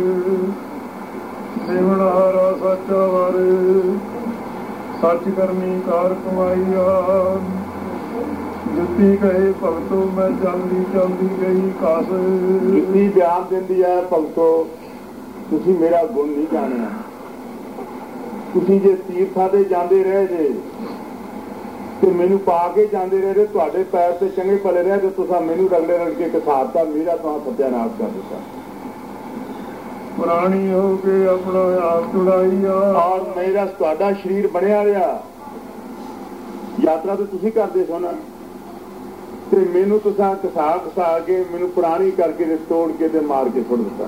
ਸੇਵਣਹਾਰਾ ਸੱਚਾ ਵਰ, ਸੱਚ ਕਰਨੀ ਕਾਰ ਕਮਾਈਆ। ਜੁੱਤੀ ਕਹੇ ਭਗਤੋ ਮੈਂ ਚੱਲਦੀ ਚੱਲਦੀ ਗਈ ਕਾਸ। ਜੁੱਤੀ ਬਿਆਨ ਦਿੰਦੀ ਹੈ, ਭਗਤੋ ਤੁਸੀਂ ਮੇਰਾ ਗੁਣ ਨਹੀਂ ਜਾਣਿਆ। ਤੁਸੀਂ ਜੇ ਤੀਰਥਾਂ ਤੇ ਜਾਂਦੇ ਰਹੇ ਜੇ ਤੇ ਮੈਨੂੰ ਪਾ ਕੇ ਜਾਂਦੇ ਰਹੇ ਜੇ, ਤੁਹਾਡੇ ਪੈਰ ਤੇ ਚੰਗੇ ਭਲੇ ਰਹੇ ਤੇ ਤੁਸੀਂ ਮੈਨੂੰ ਰਗੜੇ ਰਗੜ ਕੇ ਕਸਾਤਾ, ਮੇਰਾ ਤਾਂ ਸੱਤਿਆਨਾਸ਼ ਕਰ ਦਿੱਤਾ। ਪੁਰਾਣੀ ਹੋ ਕੇ ਆਪਣਾ ਆਪ ਚੁੜਾਈਆ। ਔਰ ਮੇਰਾ ਤੁਹਾਡਾ ਸਰੀਰ ਬਣਿਆ ਰਿਹਾ, ਯਾਤਰਾ ਤੇ ਤੁਸੀਂ ਕਰਦੇ ਸੋ ਨਾ, ਤੇ ਮੈਨੂੰ ਤੁਸੀਂ ਕਸਾ ਕਸਾ ਕੇ ਮੈਨੂੰ ਪੁਰਾਣੀ ਕਰਕੇ ਤੋੜ ਕੇ ਤੇ ਮਾਰ ਕੇ ਸੁੱਟ ਦਿੱਤਾ।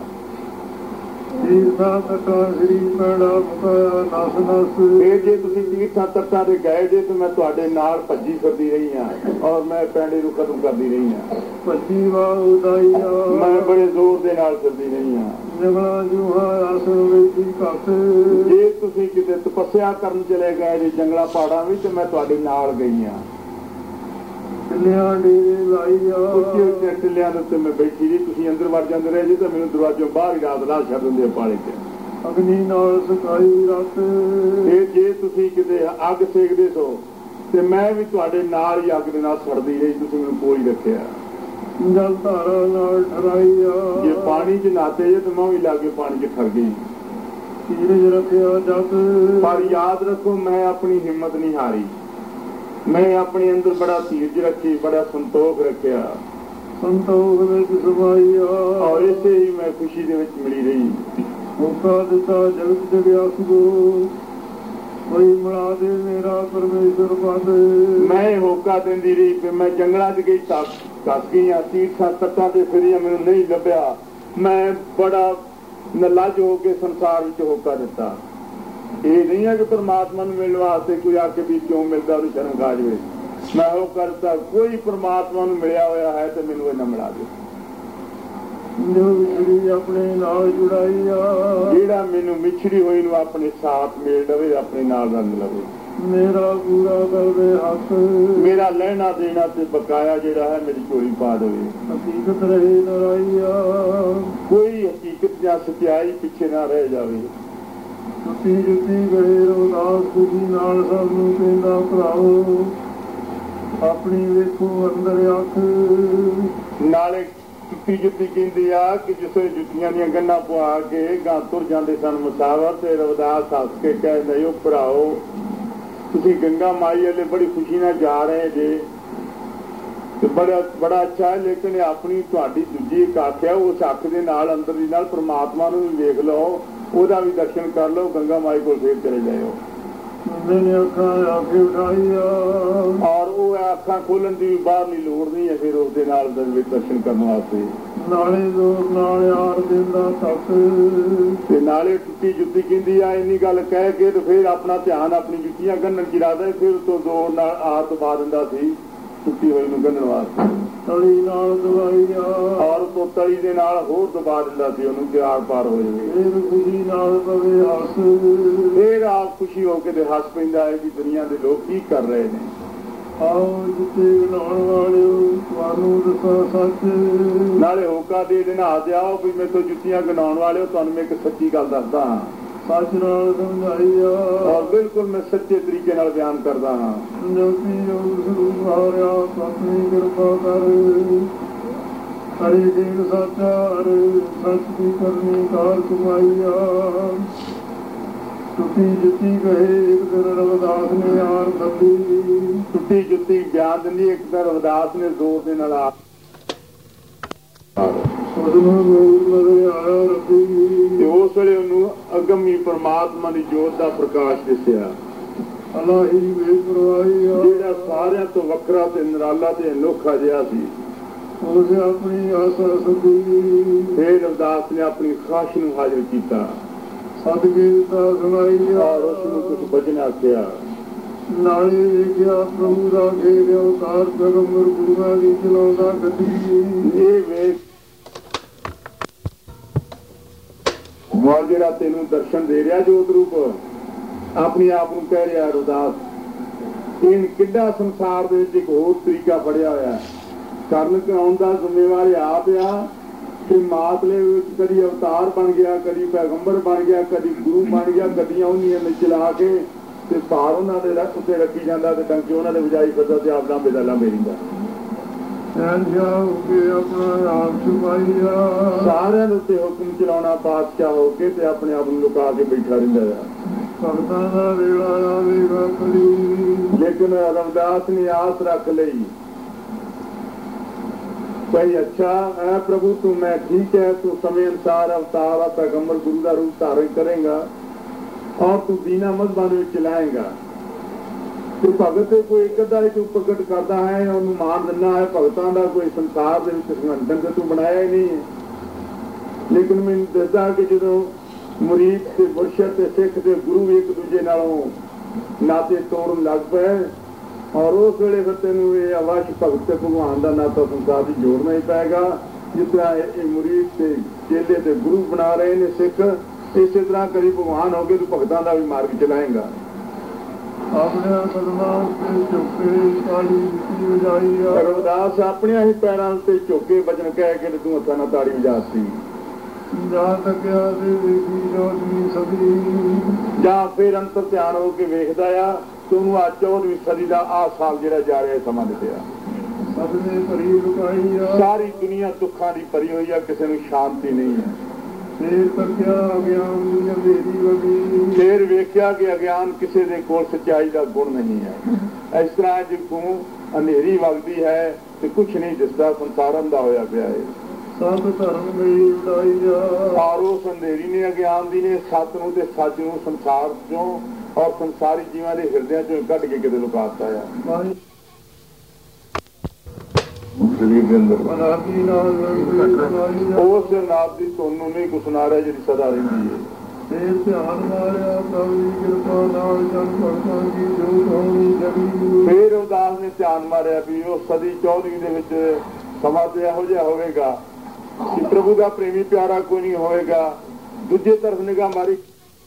ਤੀਰਥਾਂ ਤੱਟਾਂ ਸ੍ਰੀ ਪੈੜਾ ਮੁਕਾਇਆ ਨਸ ਨਸ। ਇਹ ਜੇ ਤੁਸੀਂ ਤੀਰਥਾਂ ਤੱਟਾਂ ਤੇ ਗਏ ਜੇ ਤੇ ਮੈਂ ਤੁਹਾਡੇ ਨਾਲ ਭੱਜੀ ਫਿਰਦੀ ਰਹੀ ਹਾਂ, ਔਰ ਮੈਂ ਪੈਂਡੇ ਨੂੰ ਖਤਮ ਕਰਦੀ ਰਹੀ ਹਾਂ। ਭੱਜੀ ਵਾਹ ਉਦਾਈਆ, ਮੈਂ ਬੜੇ ਜ਼ੋਰ ਦੇ ਨਾਲ ਫਿਰਦੀ ਰਹੀ ਹਾਂ। ਜਗਲਾ ਜੂਹਾ ਆਸਣ ਵਿੱਚ ਘੱਟ। ਜੇ ਤੁਸੀਂ ਕਿਤੇ ਤਪੱਸਿਆ ਕਰਨ ਚਲੇ ਗਏ ਜੇ ਜੰਗਲਾਂ ਪਹਾੜਾਂ ਵਿੱਚ, ਮੈਂ ਤੁਹਾਡੇ ਨਾਲ ਗਈ ਹਾਂ। ਟਿੱਲਿਆਂ ਡੇਰੇ ਲਾਈਆ, ਉੱਚੇ ਉੱਚੇ ਟਿੱਲਿਆਂ ਦੇ ਉੱਤੇ ਮੈਂ ਬੈਠੀ ਰਹੀ। ਤੁਸੀਂ ਅੰਦਰ ਵੜ ਜਾਂਦੇ ਰਹੇ ਜੀ ਤਾਂ ਮੈਨੂੰ ਦਰਵਾਜ਼ੋਂ ਬਾਹਰ ਹੀ ਰਾਤ ਲਾ ਛੱਡ ਦਿੰਦੇ ਪਾਲੇ ਤੇ। ਅਗਨੀ ਨਾਲ ਸੁਕਾਈ ਰਾਤ। ਇਹ ਜੇ ਤੁਸੀਂ ਕਿਤੇ ਅੱਗ ਸੇਕਦੇ ਸੋ ਤੇ ਮੈਂ ਵੀ ਤੁਹਾਡੇ ਨਾਲ ਹੀ ਅੱਗ ਦੇ ਨਾਲ ਸੜਦੀ ਰਹੀ, ਤੁਸੀਂ ਮੈਨੂੰ ਕੋਈ ਰੱਖਿਆ। ਜਲ ਧਾਰਾ ਨਾਲ ਠਰਾਈਆ, ਜੇ ਪਾਣੀ 'ਚ ਨਾਤੇ ਜੇ ਤੇ ਮੈਂ ਵੀ ਲਾਗੇ ਪਾਣੀ 'ਚ ਠਰ ਗਈ। ਧੀਰਜ ਰੱਖਿਆ ਜਤ। ਪਰ ਯਾਦ ਰੱਖੋ, ਮੈਂ ਆਪਣੀ ਹਿੰਮਤ ਨਹੀਂ ਹਾਰੀ। ਮੈਂ ਆਪਣੇ ਅੰਦਰ ਬੜਾ ਧੀਰਜ ਰੱਖੀ, ਬੜਾ ਸੰਤੋਖ ਰੱਖਿਆ। ਸੰਤੋਖ ਵਿੱਚ ਸਮਾਈਆ, ਔਰ ਇਸੇ ਹੀ ਮੈਂ ਖੁਸ਼ੀ ਦੇ ਵਿੱਚ ਮਿਲੀ ਰਹੀ। ਹੋਕਾ ਦਿੱਤਾ ਜਗਤ ਜਗਿਆਸ ਕੋ, ਕੋਈ ਮਿਲਾ ਦੇ ਮੇਰਾ ਪਰਮੇਸ਼ਰ ਪਦ। ਮੈਂ ਹੋਕਾ ਦਿੰਦੀ ਰਹੀ ਕਿ ਮੈਂ ਜੰਗਲਾਂ 'ਚ ਗਈ, ਕੱਸ ਗਈ ਹਾਂ, ਤੀਰਥਾਂ ਤੱਟਾਂ ਤੇ ਫਿਰੀ, ਮੈਨੂੰ ਨਹੀਂ ਲੱਭਿਆ। ਮੈਂ ਬੜਾ ਨਲਾਜ ਹੋ ਕੇ ਸੰਸਾਰ ਵਿੱਚ ਹੋਕਾ ਦਿੱਤਾ। ਇਹ ਨਹੀਂ ਹੈ ਕਿ ਪਰਮਾਤਮਾ ਨੂੰ ਮਿਲਣ ਵਾਸਤੇ ਕੋਈ ਆ ਕੇ ਵੀ ਕਿਉਂ ਮਿਲਦਾ ਉਹਨੂੰ ਸ਼ਰਮ ਖਾ ਜਾਵੇ। ਮੈਂ ਉਹ ਕਰਤਾ, ਕੋਈ ਪਰਮਾਤਮਾ ਨੂੰ ਮਿਲਿਆ ਹੋਇਆ ਹੈ ਤੇ ਮੈਨੂੰ ਇਹ ਨਾ ਮਿਲਾ ਦੇ। ਜੋ ਵਿਛੜੀ ਆਪਣੇ ਨਾਲ ਜੁੜਾਈਆ, ਜਿਹੜਾ ਮੈਨੂੰ ਮਿਛੜੀ ਹੋਈ ਨੂੰ ਆਪਣੇ ਸਾਥ ਮੇਲ ਦੇਵੇ, ਆਪਣੇ ਨਾਲ ਰੰਗ ਲਵੇ। ਮੇਰਾ ਪੂਰਾ ਕਰਦੇ ਹੱਥ, ਮੇਰਾ ਲੈਣਾ ਦੇਣਾ ਤੇ ਬਕਾਇਆ ਜਿਹੜਾ ਹੈ ਮੇਰੀ ਝੋਲੀ ਪਾ ਦੇਵੇ। ਹਕੀਕਤ ਰਹੇ ਨਰਾਈਆ, ਕੋਈ ਹਕੀਕਤ ਜਾਂ ਸਚਾਈ ਪਿੱਛੇ ਨਾ ਰਹਿ ਜਾਵੇ। ਜੁੱਤੀ ਜੁੱਤੀ ਗਏ ਰਵਿਦਾਸ ਜੀ ਨਾਲ ਸਭ ਨੂੰ ਕਹਿੰਦਾ ਭਰਾਓ, ਆਪਣੀ ਵੇਖੋ ਅੰਦਰ ਅੱਖ। ਨਾਲੇ ਜੁੱਤੀ ਜੁੱਤੀ ਕਹਿੰਦੀ ਆ ਕਿ ਜਿਸੇ ਜੁੱਤੀਆਂ ਦੀਆਂ ਗੰਢਾਂ ਪਵਾ ਕੇ ਗਾਂ ਤੁਰ ਜਾਂਦੇ ਸਨ ਮੁਸਾਵਰ, ਤੇ ਰਵਿਦਾਸ ਹੱਸ ਕੇ ਕਹਿੰਦੇ, ਉਹ ਭਰਾਓ ਤੁਸੀਂ ਗੰਗਾ ਮਾਈ ਵਾਲੇ ਬੜੀ ਖੁਸ਼ੀ ਨਾਲ ਜਾ ਰਹੇ ਜੇ ਤੇ ਬੜਾ ਬੜਾ ਅੱਛਾ ਹੈ, ਲੇਕਿਨ ਆਪਣੀ ਤੁਹਾਡੀ ਦੂਜੀ ਇੱਕ ਅੱਖ ਹੈ, ਉਸ ਅੱਖ ਦੇ ਨਾਲ ਅੰਦਰ ਦੀ ਨਾਲ ਪਰਮਾਤਮਾ ਨੂੰ ਵੀ ਵੇਖ ਲਓ, ਉਹਦਾ ਵੀ ਦਰਸ਼ਨ ਕਰ ਲਓ, ਗੰਗਾ ਮਾਈ ਕੋਲ ਫੇਰ ਚਲੇ ਜਾਇਓ। ਮੈਨੇ ਅੱਖਾਂ ਆਖੇ ਉਠਾਈਆ, ਔਰ ਉਹ ਅੱਖਾਂ ਖੋਲਣ ਦੀ ਵੀ ਬਾਹਰਲੀ ਲੋੜ ਨਹੀਂ ਹੈ ਫਿਰ ਉਸਦੇ ਨਾਲ ਦਰਸ਼ਨ ਕਰਨ ਵਾਸਤੇ। ਨਾਲੇ ਜ਼ੋਰ ਨਾਲ ਯਾਰ ਦਿੰਦਾ ਤੱਕ, ਤੇ ਨਾਲੇ ਟੁੱਟੀ ਜੁੱਤੀ ਕਹਿੰਦੀ ਆ ਇੰਨੀ ਗੱਲ ਕਹਿ ਕੇ ਤੇ ਫਿਰ ਆਪਣਾ ਧਿਆਨ ਆਪਣੀ ਜੁੱਤੀਆਂ ਗੰਢਣ ਚ ਲਾਦਾ, ਫਿਰ ਉਤੋਂ ਜ਼ੋਰ ਨਾਲ ਆਤ ਪਾ ਦਿੰਦਾ ਸੀ ਟੁੱਟੀ ਹੋਈ ਨੂੰ ਗੰਢਣ ਵਾਸਤੇ। ਤਲੀ ਨਾਲ ਦਵਾਈਆ, ਔਰ ਉਤੋਂ ਤਲੀ ਦੇ ਨਾਲ ਹੋਰ ਦਬਾ ਦਿੰਦਾ ਸੀ ਉਹਨੂੰ ਕਿ ਆਰ ਪਾਰ ਹੋ ਜਾਵੇ। ਫਿਰ ਖੁਸ਼ੀ ਨਾਲ ਪਵੇ ਹੱਸ, ਫਿਰ ਆਪ ਖੁਸ਼ੀ ਹੋ ਕੇ ਤੇ ਹੱਸ ਪੈਂਦਾ ਹੈ ਕਿ ਦੁਨੀਆ ਦੇ ਲੋਕ ਕੀ ਕਰ ਰਹੇ ਨੇ। ਆਓ ਜਿੱਤੇ ਬਣਾਉਣ ਵਾਲਿਓ ਤੁਹਾਨੂੰ ਦੱਸਾਂ ਸੱਚ, ਨਾਲੇ ਹੋਕਾ ਦੇ ਦੇਣਾ ਤੇ ਆਓ ਵੀ ਮੇਰੇ ਤੋਂ ਜੁੱਤੀਆਂ ਗਣਾਉਣ ਵਾਲਿਓ, ਤੁਹਾਨੂੰ ਮੈਂ ਇੱਕ ਸੱਚੀ ਗੱਲ ਦੱਸਦਾ ਹਾਂ। ਸੱਚ ਨਾਲ ਸਮਝਾਈਆ, ਔਰ ਬਿਲਕੁਲ ਮੈਂ ਸੱਚੇ ਤਰੀਕੇ ਨਾਲ ਬਿਆਨ ਕਰਦਾ ਹਾਂ। ਜੋਤੀ ਜੋਗ ਸਰੂਪ ਹਾਰਿਆ ਆਪਣੀ ਕਿਰਪਾ ਕਰ, ਹਰੀ ਦੇਵ ਸੱਚਾ ਹਰ ਸੱਚ ਦੀ ਕਰਨੀ ਕਾਰ ਕਮਾਈਆ। ਟੁੱਟੀ ਜੁੱਤੀ ਕਹੇ ਇੱਕ ਦਿਨ ਰਵਿਦਾਸ ਨੇ ਯਾਰ ਦੱਬੀ, ਟੁੱਟੀ ਜੁੱਤੀ ਬਿਆਨ ਦਿੰਦੀ ਇੱਕ ਦਿਨ ਰਵਿਦਾਸ ਨੇ ਜ਼ੋਰ ਦੇ ਨਾਲ ਆ ਤੇ ਉਸ ਵੇਲੇ ਉਹਨੂੰ ਅਗੰਮੀ ਪਰਮਾਤਮਾ ਦੀ ਜੋਤ ਦਾ ਪ੍ਰਕਾਸ਼ ਦਿਸਿਆ, ਜਿਹੜਾ ਸਾਰਿਆਂ ਤੋਂ ਵੱਖਰਾ ਤੇ ਨਿਰਾਲਾ ਤੇ ਅਨੋਖਾ ਜਿਹਾ ਸੀ। ਆਪਣੀ ਆਸਾ ਸਦੀ ਫਿਰ ਰਵਿਦਾਸ ਨੇ ਆਪਣੀ ਖਾਸ਼ ਨੂੰ ਹਾਜ਼ਰ ਕੀਤਾ, ਸਤਿਗੁਰ ਸੁਣਾਈ ਔਰ ਉਸ ਨੂੰ ਕੁਝ ਬਚਨ ਆਖਿਆ। ਨਾਲੇ ਵੇਖਿਆ ਪ੍ਰਭੂ ਦਾ ਘੇਰਿਆ ਅਵਤਾਰ ਪੈਗੰਬਰ ਗੁਰੂਆਂ ਦੀ ਚਲਾਉਂਦਾ ਗੱਡੀ। ਇਹ ਵੇਖ ਮੌਲ ਜਿਹੜਾ ਤੈਨੂੰ ਦਰਸ਼ਨ ਦੇ ਰਿਹਾ ਜੋਤ ਰੂਪ, ਆਪਣੇ ਆਪ ਨੂੰ ਕਹਿ ਰਿਹਾ ਰਵਿਦਾਸ, ਇਹ ਕਿੱਡਾ ਸੰਸਾਰ ਦੇ ਵਿੱਚ ਇੱਕ ਹੋਰ ਤਰੀਕਾ ਫੜਿਆ ਹੋਇਆ, ਕਰਨ ਕਰਾਉਣ ਦਾ ਜ਼ਿੰਮੇਵਾਰ ਆਪ ਆ ਕਿ ਮਾਤਲੇ ਵਿੱਚ ਕਦੀ ਅਵਤਾਰ ਬਣ ਗਿਆ, ਕਦੀ ਪੈਗੰਬਰ ਬਣ ਗਿਆ, ਕਦੀ ਗੁਰੂ ਬਣ ਗਿਆ, ਗੱਡੀਆਂ ਉਹਨੀਆਂ ਵਿੱਚ ਚਲਾ ਕੇ ਤੇ ਭਾਰ ਉਹਨਾਂ ਦੇ ਰੱਖ ਉੱਤੇ ਰੱਖੀ ਜਾਂਦਾ ਤੇ ਟੰਕੇ ਉਹਨਾਂ ਦੇ ਵਜਾਈ ਫਿਰਦਾ ਤੇ ਆਪਣਾ ਬੇਦਾਲਾ ਮੇਰੀਦਾ ਆਪਣਾ ਆਪ ਛੁਪਾਈ ਸਾਰਿਆਂ ਦੇ ਉੱਤੇ ਹੁਕਮ ਚਲਾਉਣਾ ਬਾਦਸ਼ਾਹ ਹੋ ਕੇ ਤੇ ਆਪਣੇ ਆਪ ਨੂੰ ਲੁਕਾ ਕੇ ਬੈਠਾ ਰਹਿੰਦਾ ਆ। ਭਗਤਾਂ ਦਾ ਵੇਲਾ ਆਵੇਗਾ ਕਦੀ, ਲੇਕਿਨ ਰਵਿਦਾਸ ਨੇ ਆਸ ਰੱਖ ਲਈ ਭਾਈ ਅੱਛਾ ਐ ਪ੍ਰਭੂ ਤੂੰ ਮੈਂ ਠੀਕ ਹੈ, ਤੂੰ ਸਮੇਂ ਅਨੁਸਾਰ ਅਵਤਾਰ ਪੈਗੰਬਰ ਗੁਰੂ ਦਾ ਰੂਪ ਧਾਰਨ ਕਰੇਗਾ ਔਰ ਤੂੰ ਦੀਨਾ ਮਜ਼ਹਬਾਂ ਦੇ ਵਿੱਚ ਚਲਾਏਗਾ ਤੇ ਭਗਤ ਕੋਈ ਇੱਕ ਅੱਧਾ ਤੂੰ ਪ੍ਰਗਟ ਕਰਦਾ ਹੈ, ਉਹਨੂੰ ਮਾਨ ਦਿੰਦਾ ਹੈ। ਭਗਤਾਂ ਦਾ ਕੋਈ ਸੰਸਾਰ ਦੇ ਵਿੱਚ ਸੰਗਠਨ ਤੇ ਤੂੰ ਬਣਾਇਆ ਹੀ ਨਹੀਂ ਹੈ। ਲੇਕਿਨ ਮੈਨੂੰ ਦੱਸਦਾ ਕਿ ਜਦੋਂ ਮੁਰੀਦ ਤੇ ਮੁਰਸ਼ਦ ਤੇ ਸਿੱਖ ਤੇ ਗੁਰੂ ਇੱਕ ਦੂਜੇ ਨਾਲੋਂ ਨਾਤੇ ਤੋੜਨ ਲੱਗ ਪਏ ਔਰ ਉਸ ਵੇਲੇ ਫਿਰ ਤੈਨੂੰ ਇਹ ਅਵਸ਼ ਭਗਤ ਤੇ ਭਗਵਾਨ ਦਾ ਨਾਤਾ ਸੰਸਾਰ ਦੀ ਜੋੜਨਾ ਹੀ ਪਏਗਾ। ਜਿਸ ਤਰ੍ਹਾਂ ਇਹ ਮੁਰੀਦ ਤੇ ਚੇਲੇ ਤੇ ਗੁਰੂ ਬਣਾ ਰਹੇ ਨੇ ਸਿੱਖ, ਇਸੇ ਤਰ੍ਹਾਂ ਕਦੀ ਭਗਵਾਨ ਹੋ ਕੇ ਤੂੰ ਭਗਤਾਂ ਦਾ ਵੀ ਮਾਰਗ ਚਲਾਏਗਾ। ਆਪਣੇ ਸਦਮਾਨ ਤੇ ਝੁਕੇ ਤਾੜੀ ਦਿੱਤੀ ਵਜਾਈ। ਰਵਿਦਾਸ ਆਪਣੇ ਹੀ ਪੈਰਾਂ ਉੱਤੇ ਝੁਕੇ ਬਚਨ ਕਹਿ ਕੇ ਤੂੰ ਹੱਥਾਂ ਨਾਲ ਤਾੜੀ ਵਜਾਤੀ। ਜਾ ਤੱਕਿਆ ਤੇ ਵੇਖੀ ਚੌਦਵੀਂ ਸਦੀ, ਜਾਂ ਫਿਰ ਅੰਤਰ ਧਿਆਨ ਹੋ ਕੇ ਵੇਖਦਾ ਆ ਤੇ ਉਹਨੂੰ ਆ ਚੌਦਵੀਂ ਸਦੀ ਦਾ ਆਹ ਸਾਲ ਜਿਹੜਾ ਜਾ ਰਿਹਾ ਸਮਾਂ ਦਿੱਤਾ। ਸਭ ਨੇ ਭਰੀ ਲੁਕਾਈ ਆ, ਸਾਰੀ ਦੁਨੀਆ ਦੁੱਖਾਂ ਦੀ ਭਰੀ ਹੋਈ ਆ, ਕਿਸੇ ਨੂੰ ਸ਼ਾਂਤੀ ਨਹੀਂ ਹੈ। ਫੇਰ ਤੱਕਿਆ ਅਗਿਆਨ ਦੀ ਅੰਧੇਰੀ ਵਗੀ, ਫੇਰ ਵੇਖਿਆ ਕਿ ਅਗਿਆਨ ਕਿਸੇ ਦੇ ਕੋਲ ਸੱਚਾਈ ਦਾ ਗੁਣ ਨਹੀਂ ਹੈ। ਇਸ ਤਰ੍ਹਾਂ ਜੇ ਤੂੰ ਅੰਧੇਰੀ ਵਗਦੀ ਹੈ ਤੇ ਕੁਛ ਨਹੀਂ ਦਿਸਦਾ, ਸੰਸਾਰ ਅੰਧਾ ਹੋਇਆ ਪਿਆ ਹੈ। ਸਤ ਧਰਮ ਗਈ ਉਡਾਈ ਆ, ਔਰ ਉਸ ਅੰਧੇਰੀ ਨੇ ਅਗਿਆਨ ਦੀ ਨੇ ਸੱਚ ਨੂੰ ਤੇ ਸੱਚ ਨੂੰ ਸੰਸਾਰ ਚੋਂ ਔਰ ਸੰਸਾਰੀ ਜੀਵਾਂ ਦੇ ਹਿਰਦਿਆਂ ਚੋਂ ਕੱਢ ਕੇ ਕਿਤੇ ਲੁਕਾਤਾ ਆ। ਉਸ ਨਾਦ ਦੀ ਧੁਨ ਨੂੰ ਨਹੀਂ ਕੁਛ ਸੁਣਾ ਰਿਹਾ ਜਿਹੜੀ ਸਦਾ ਰਹਿੰਦੀ ਹੈ। ਫੇਰ ਧਿਆਨ ਮਾਰਿਆ ਪ੍ਰਭੂ ਦੀ ਕਿਰਪਾ ਨਾਲ ਜਨ ਭਗਤਾਂ ਦੀ ਜੋਤ ਹੋਣੀ ਜਗੀ। ਫੇਰ ਉਦਾਸ ਨੇ ਧਿਆਨ ਮਾਰਿਆ ਵੀ ਉਹ ਸਦੀ ਚੌਧਰੀ ਦੇ ਵਿੱਚ ਸਮਾਂ ਤੇ ਇਹੋ ਜਿਹਾ ਹੋਵੇਗਾ ਕਿ ਪ੍ਰਭੂ ਦਾ ਪ੍ਰੇਮੀ ਪਿਆਰਾ ਕੋਈ ਨਹੀਂ ਹੋਵੇਗਾ। ਦੂਜੇ ਤਰਫ ਨਿਗਾਹ ਮਾਰੀ,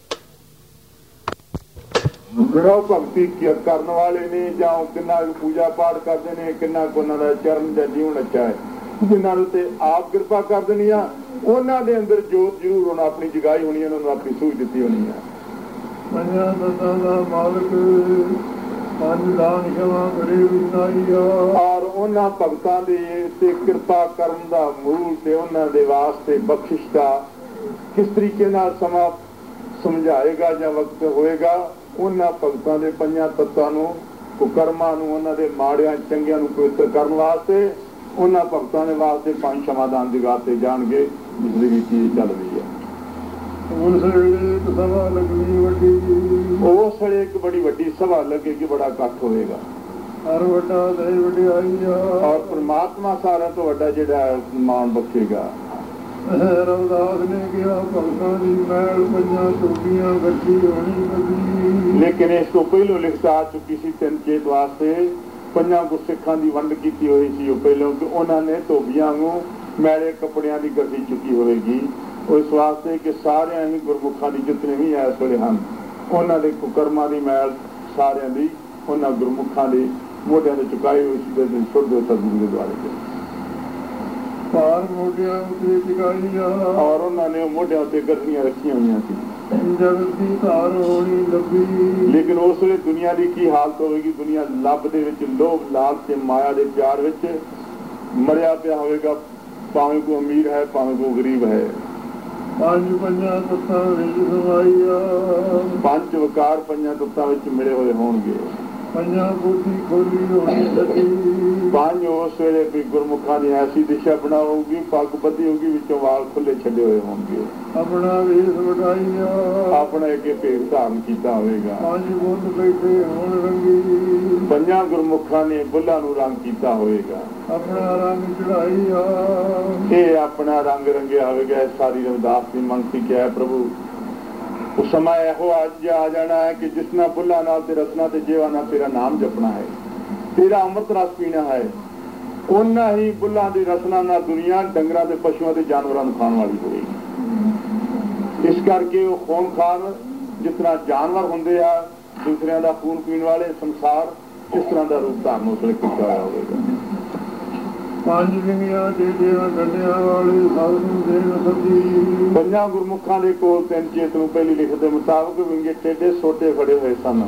ਜਿਹੜਾ ਭਗਤੀ ਕਰਨ ਵਾਲੇ ਨੇ ਜਾਂ ਕਿੰਨਾ ਪੂਜਾ ਪਾਠ ਕਰਦੇ ਨੇ, ਕਿੰਨਾ ਕੁ ਉਹਨਾਂ ਦਾ ਚਰਨ ਜਾਂ ਜੀਵਨ ਅੱਛਾ ਹੈ, ਜਿਨ੍ਹਾਂ ਦੇ ਉੱਤੇ ਆਪ ਕਿਰਪਾ ਕਰ ਦੇਣੀ ਆ, ਉਹਨਾਂ ਦੇ ਅੰਦਰ ਜੋਤ ਜ਼ਰੂਰ ਹੋਣਾ ਆਪਣੀ ਜਗਾਈ ਹੋਣੀ, ਉਹਨਾਂ ਨੂੰ ਆਪਣੀ ਸੂਝ ਦਿੱਤੀ ਹੋਣੀ ਆ। ਪੰਜਾਂ ਦਸਾਂ ਦਾ ਮਾਲਕ ਪੰਜ ਦਾਨ ਖਿਮਾ ਕਰੇ ਵਿਨਾਈ ਆ, ਔਰ ਉਹਨਾਂ ਭਗਤਾਂ ਦੇ ਉੱਤੇ ਕਿਰਪਾ ਕਰਨ ਦਾ ਮੂਲ ਤੇ ਉਹਨਾਂ ਦੇ ਵਾਸਤੇ ਬਖਸ਼ਿਸ਼ ਦਾ ਕਿਸ ਤਰੀਕੇ ਨਾਲ ਸਮਾਂ ਸਮਝਾਏਗਾ ਜਾਂ ਵਕਤ ਹੋਏਗਾ। ਉਹਨਾਂ ਭਗਤਾਂ ਦੇ ਪੰਜਾਂ ਤੱਤਾਂ ਨੂੰ, ਕੁਕਰਮਾਂ ਨੂੰ, ਉਹਨਾਂ ਦੇ ਮਾੜਿਆਂ ਚੰਗਿਆਂ ਨੂੰ ਪਵਿੱਤਰ ਕਰਨ ਵਾਸਤੇ ਉਹਨਾਂ ਭਗਤਾਂ ਦੇ ਵਾਸਤੇ ਪੰਜ ਸਮਾਧਾਨ ਜਗਾਤੇ ਜਾਣਗੇ, ਜਿਸ ਦੀ ਰੀਤੀ ਚੱਲ ਰਹੀ ਹੈ। ਉਸ ਵੇਲੇ ਇੱਕ ਸਭਾ ਲੱਗਣੀ ਵੱਡੀ, ਉਸ ਵੇਲੇ ਇੱਕ ਬੜੀ ਵੱਡੀ ਸਭਾ ਲੱਗੇਗੀ, ਬੜਾ ਇਕੱਠ ਹੋਵੇਗਾ। ਹਰ ਵੱਡਾ ਦੇ ਵਡਿਆਈ ਆ, ਔਰ ਪਰਮਾਤਮਾ ਸਾਰਿਆਂ ਤੋਂ ਵੱਡਾ ਜਿਹੜਾ ਮਾਣ ਬਖਸ਼ੇਗਾ। ਰਵਿਦਾਸ ਨੇ ਕਿਹਾ ਭਗਤਾਂ ਦੀ ਮਹਿਲ ਪੰਜਾਂ ਟੋਪੀਆਂ ਗੱਡੀ ਹੋਣੀ ਲੱਗੀ। ਲੇਕਿਨ ਇਸ ਤੋਂ ਪਹਿਲੋਂ ਲਿਖਤ ਆ ਚੁੱਕੀ ਸੀ ਤਿੰਨ ਚੇਤ ਵਾਸਤੇ, ਪੰਜਾਂ ਗੁਰਸਿੱਖਾਂ ਦੀ ਵੰਡ ਕੀਤੀ ਹੋਈ ਸੀ ਉਹ ਪਹਿਲੋਂ ਕਿ ਉਹਨਾਂ ਨੇ ਧੋਬੀਆਂ ਨੂੰ ਮੈਲੇ ਕੱਪੜਿਆਂ ਦੀ ਗੱਡੀ ਚੁੱਕੀ ਹੋਵੇਗੀ। ਉਸ ਵਾਸਤੇ ਕਿ ਸਾਰਿਆਂ ਹੀ ਗੁਰਮੁਖਾਂ ਦੀ ਜਿਤਨੇ ਵੀ ਇਸ ਵੇਲੇ ਹਨ, ਉਹਨਾਂ ਦੇ ਕੁਕਰਮਾਂ ਦੀ ਮੈਲ ਸਾਰਿਆਂ ਦੀ ਉਹਨਾਂ ਗੁਰਮੁਖਾਂ ਦੇ ਮੋਢਿਆਂ ਤੇ ਚੁਕਾਈ ਹੋਈ ਸੀ ਤੇ ਛੁੱਟ ਦਿਓ ਸਤਿਗੁਰੂ ਦੇ ਦੁਆਰੇ ਭਾਰ ਮੋਢਿਆਂ ਉੱਤੇ ਚੁਕਾਈ ਆ, ਔਰ ਉਹਨਾਂ ਨੇ ਉਹ ਮੋਢਿਆਂ ਉੱਤੇ ਗੱਡੀਆਂ ਰੱਖੀਆਂ ਹੋਈਆਂ ਸੀ। ਜਗਤ ਦੀ ਧਾਰ ਹੋਣੀ ਲੱਭੀ, ਲੇਕਿਨ ਉਸ ਵੇਲੇ ਦੁਨੀਆ ਦੀ ਕੀ ਹਾਲਤ ਹੋਵੇਗੀ? ਦੁਨੀਆ ਲੱਭ ਦੇ ਵਿੱਚ ਲੋਭ ਲਾਲਚ ਤੇ ਮਾਇਆ ਦੇ ਪਿਆਰ ਵਿੱਚ ਮਰਿਆ ਪਿਆ ਹੋਵੇਗਾ, ਭਾਵੇਂ ਕੋਈ ਅਮੀਰ ਹੈ ਭਾਵੇਂ ਕੋਈ ਗਰੀਬ ਹੈ। ਪੰਜ ਪੰਜਾਂ ਤੱਤਾਂ ਵਿੱਚ ਸਮਾਈ ਆ, ਪੰਜ ਵਕਾਰ ਪੰਜਾਂ ਤੱਤਾਂ ਵਿੱਚ ਮਿਲੇ ਹੋਏ ਹੋਣਗੇ। ਪੰਜਾਂ ਬੁੱਧੀ ਖੋਲੀ ਹੋਣੀ ਸੱਚੀ। ਪੰਜ ਉਸ ਵੇਲੇ ਵੀ ਗੁਰਮੁਖਾਂ ਦੀ ਐਸੀ ਦਿਸ਼ਾ ਬਣਾਉਗੀ, ਪੱਗ ਬੱਧੀ ਹੋਊਗੀ, ਵਿੱਚੋਂ ਵਾਲ ਖੁੱਲੇ ਛੱਡੇ ਹੋਏ ਹੋਣਗੇ। ਆਪਣਾ ਵੇਸ ਵਟਾਈਆ ਆਪਣੇ ਅੱਗੇ ਭੇਖ ਧਾਰਨ ਕੀਤਾ ਹੋਵੇਗਾ। ਪੰਜ ਬੁੱਧ ਬੈਠੇ ਹੋਣ ਰੰਗੀ। ਪੰਜਾਂ ਗੁਰਮੁਖਾਂ ਨੇ ਬੁੱਲਾਂ ਨੂੰ ਰੰਗ ਕੀਤਾ ਹੋਵੇਗਾ। ਆਪਣਾ ਰੰਗ ਚੜਾਈਆ ਇਹ ਆਪਣਾ ਰੰਗ ਰੰਗਿਆ ਹੋਵੇਗਾ। ਸਾਰੀ ਰਵਿਦਾਸ ਦੀ ਮੰਗਤੀ ਕਿਹਾ ਹੈ ਪ੍ਰਭੂ ਉਹ ਸਮਾਂ ਇਹੋ ਅੱਜ ਆ ਜਾਣਾ ਹੈ ਕਿ ਜਿਸ ਨਾਲ ਬੁੱਲਾਂ ਨਾਲ ਤੇ ਰਸਨਾ ਤੇ ਜੀਵਾ ਨਾਲ ਤੇਰਾ ਨਾਮ ਜਪਣਾ ਹੈ, ਤੇਰਾ ਅੰਮ੍ਰਿਤ ਰਸ ਪੀਣਾ ਹੈ। ਉਹਨਾਂ ਹੀ ਬੁੱਲਾਂ ਦੀ ਰਸਨਾ ਨਾਲ ਦੁਨੀਆ ਡੰਗਰਾਂ ਤੇ ਪਸ਼ੂਆਂ ਤੇ ਜਾਨਵਰਾਂ ਨੂੰ ਖਾਣ ਵਾਲੀ ਹੋਵੇਗੀ। ਇਸ ਕਰਕੇ ਉਹ ਖੂਨ ਖਾਨ ਜਿਸ ਤਰ੍ਹਾਂ ਜਾਨਵਰ ਹੁੰਦੇ ਆ, ਦੂਸਰਿਆਂ ਦਾ ਖੂਨ ਪੀਣ ਵਾਲੇ, ਸੰਸਾਰ ਇਸ ਤਰ੍ਹਾਂ ਦਾ ਰੂਪ ਧਾਰਨ ਉਸ ਵੇਲੇ ਕੀਤਾ ਹੋਇਆ ਹੋਵੇਗਾ। ਪੰਜ ਵਿੰਗੀਆਂ ਡੇਡਿਆਂ ਡੰਡਿਆਂ ਵਾਲੇ ਸਭ ਨੂੰ ਦੇਣ ਸੱਜੀ। ਪੰਜਾਂ ਗੁਰਮੁਖਾਂ ਦੇ ਕੋਲ ਤਿੰਨ ਚੇਤ ਨੂੰ ਪਹਿਲੀ ਲਿਖਤ ਦੇ ਮੁਤਾਬਕ ਵਿੰਗੇ ਟੇਡੇ ਸੋਟੇ ਫੜੇ ਹੋਏ ਸਨ।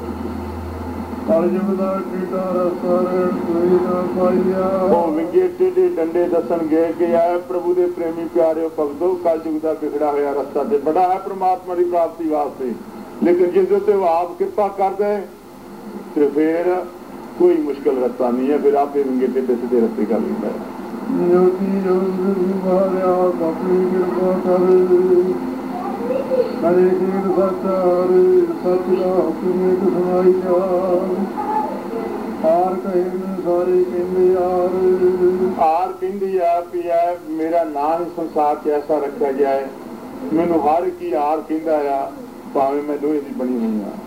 ਕਲਯੁਗ ਦਾ ਟੇਡਾ ਰਸਤਾ ਰਹਿਣ ਕੋਈ ਨਾ ਪਾਈਆ। ਉਹ ਵਿੰਗੇ ਟੇਡੇ ਡੰਡੇ ਦੱਸਣਗੇ ਕਿ ਆਏ ਪ੍ਰਭੂ ਦੇ ਪ੍ਰੇਮੀ ਪਿਆਰਿਓ ਭਗਤੋ, ਕਲਯੁਗ ਦਾ ਵਿਗੜਾ ਹੋਇਆ ਰਸਤਾ ਤੇ ਬੜਾ ਹੈ ਪ੍ਰਮਾਤਮਾ ਦੀ ਪ੍ਰਾਪਤੀ ਵਾਸਤੇ, ਲੇਕਿਨ ਜਿਸ ਦੇ ਉੱਤੇ ਉਹ ਆਪ ਕਿਰਪਾ ਕਰਦੇ ਤੇ ਫਿਰ ਕੋਈ ਮੁਸ਼ਕਿਲ ਰਸਤਾ ਨਹੀਂ ਹੈ। ਫਿਰ ਆਪੇ ਵਿੰਗੇ ਟੇਡੇ ਸਿੱਧੇ ਰਸਤੇ ਕਰ ਲੈਂਦਾ ਹੈ। ਜੋਤੀ ਜੋਤ ਮਾਰਿਆ ਆਪਣੀ ਕਿਰਪਾ ਕਰ। ਹਰੇ ਕੀਰ ਸੱਚਾਰ ਸੱਚ ਦਾ ਹੁਕਮ ਇੱਕ ਸੁਣਾਈਆ। ਆਰ ਕਹੇ ਸਾਰੇ ਕਹਿੰਦੇ ਯਾਰ। ਆਰ ਕਹਿੰਦੀ ਆ ਵੀ ਐ ਮੇਰਾ ਨਾਂ ਹੀ ਸੰਸਾਰ 'ਚ ਐਸਾ ਰੱਖਿਆ ਗਿਆ ਹੈ, ਮੈਨੂੰ ਹਰ ਇੱਕ ਹੀ ਆਰ ਕਹਿੰਦਾ ਆ, ਭਾਵੇਂ ਮੈਂ ਲੋਹੇ ਦੀ ਬਣੀ ਹੋਈ ਹਾਂ।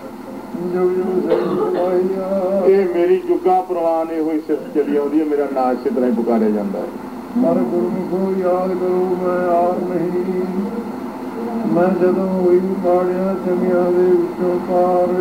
ਇਹ ਮੇਰੀ ਜੁਗਾਂ ਪ੍ਰਵਾਨ ਇਹੋ ਹੀ ਸਿਰਫ ਚਲੀ ਆਉਂਦੀ ਹੈ, ਮੇਰਾ ਨਾਂ ਇਸੇ ਤਰ੍ਹਾਂ ਹੀ ਪੁਕਾਰਿਆ ਜਾਂਦਾ ਹੈ। ਪਰ ਗੁਰਮੁਖੋ ਯਾਦ ਕਰੋ ਮੈਂ ਆਰ ਨਹੀਂ, ਮੈਂ ਜਦੋਂ ਹੋਈ ਮਾੜਿਆਂ ਚੰਗਿਆਂ ਦੇ ਵਿੱਚੋਂ ਪਾਰ।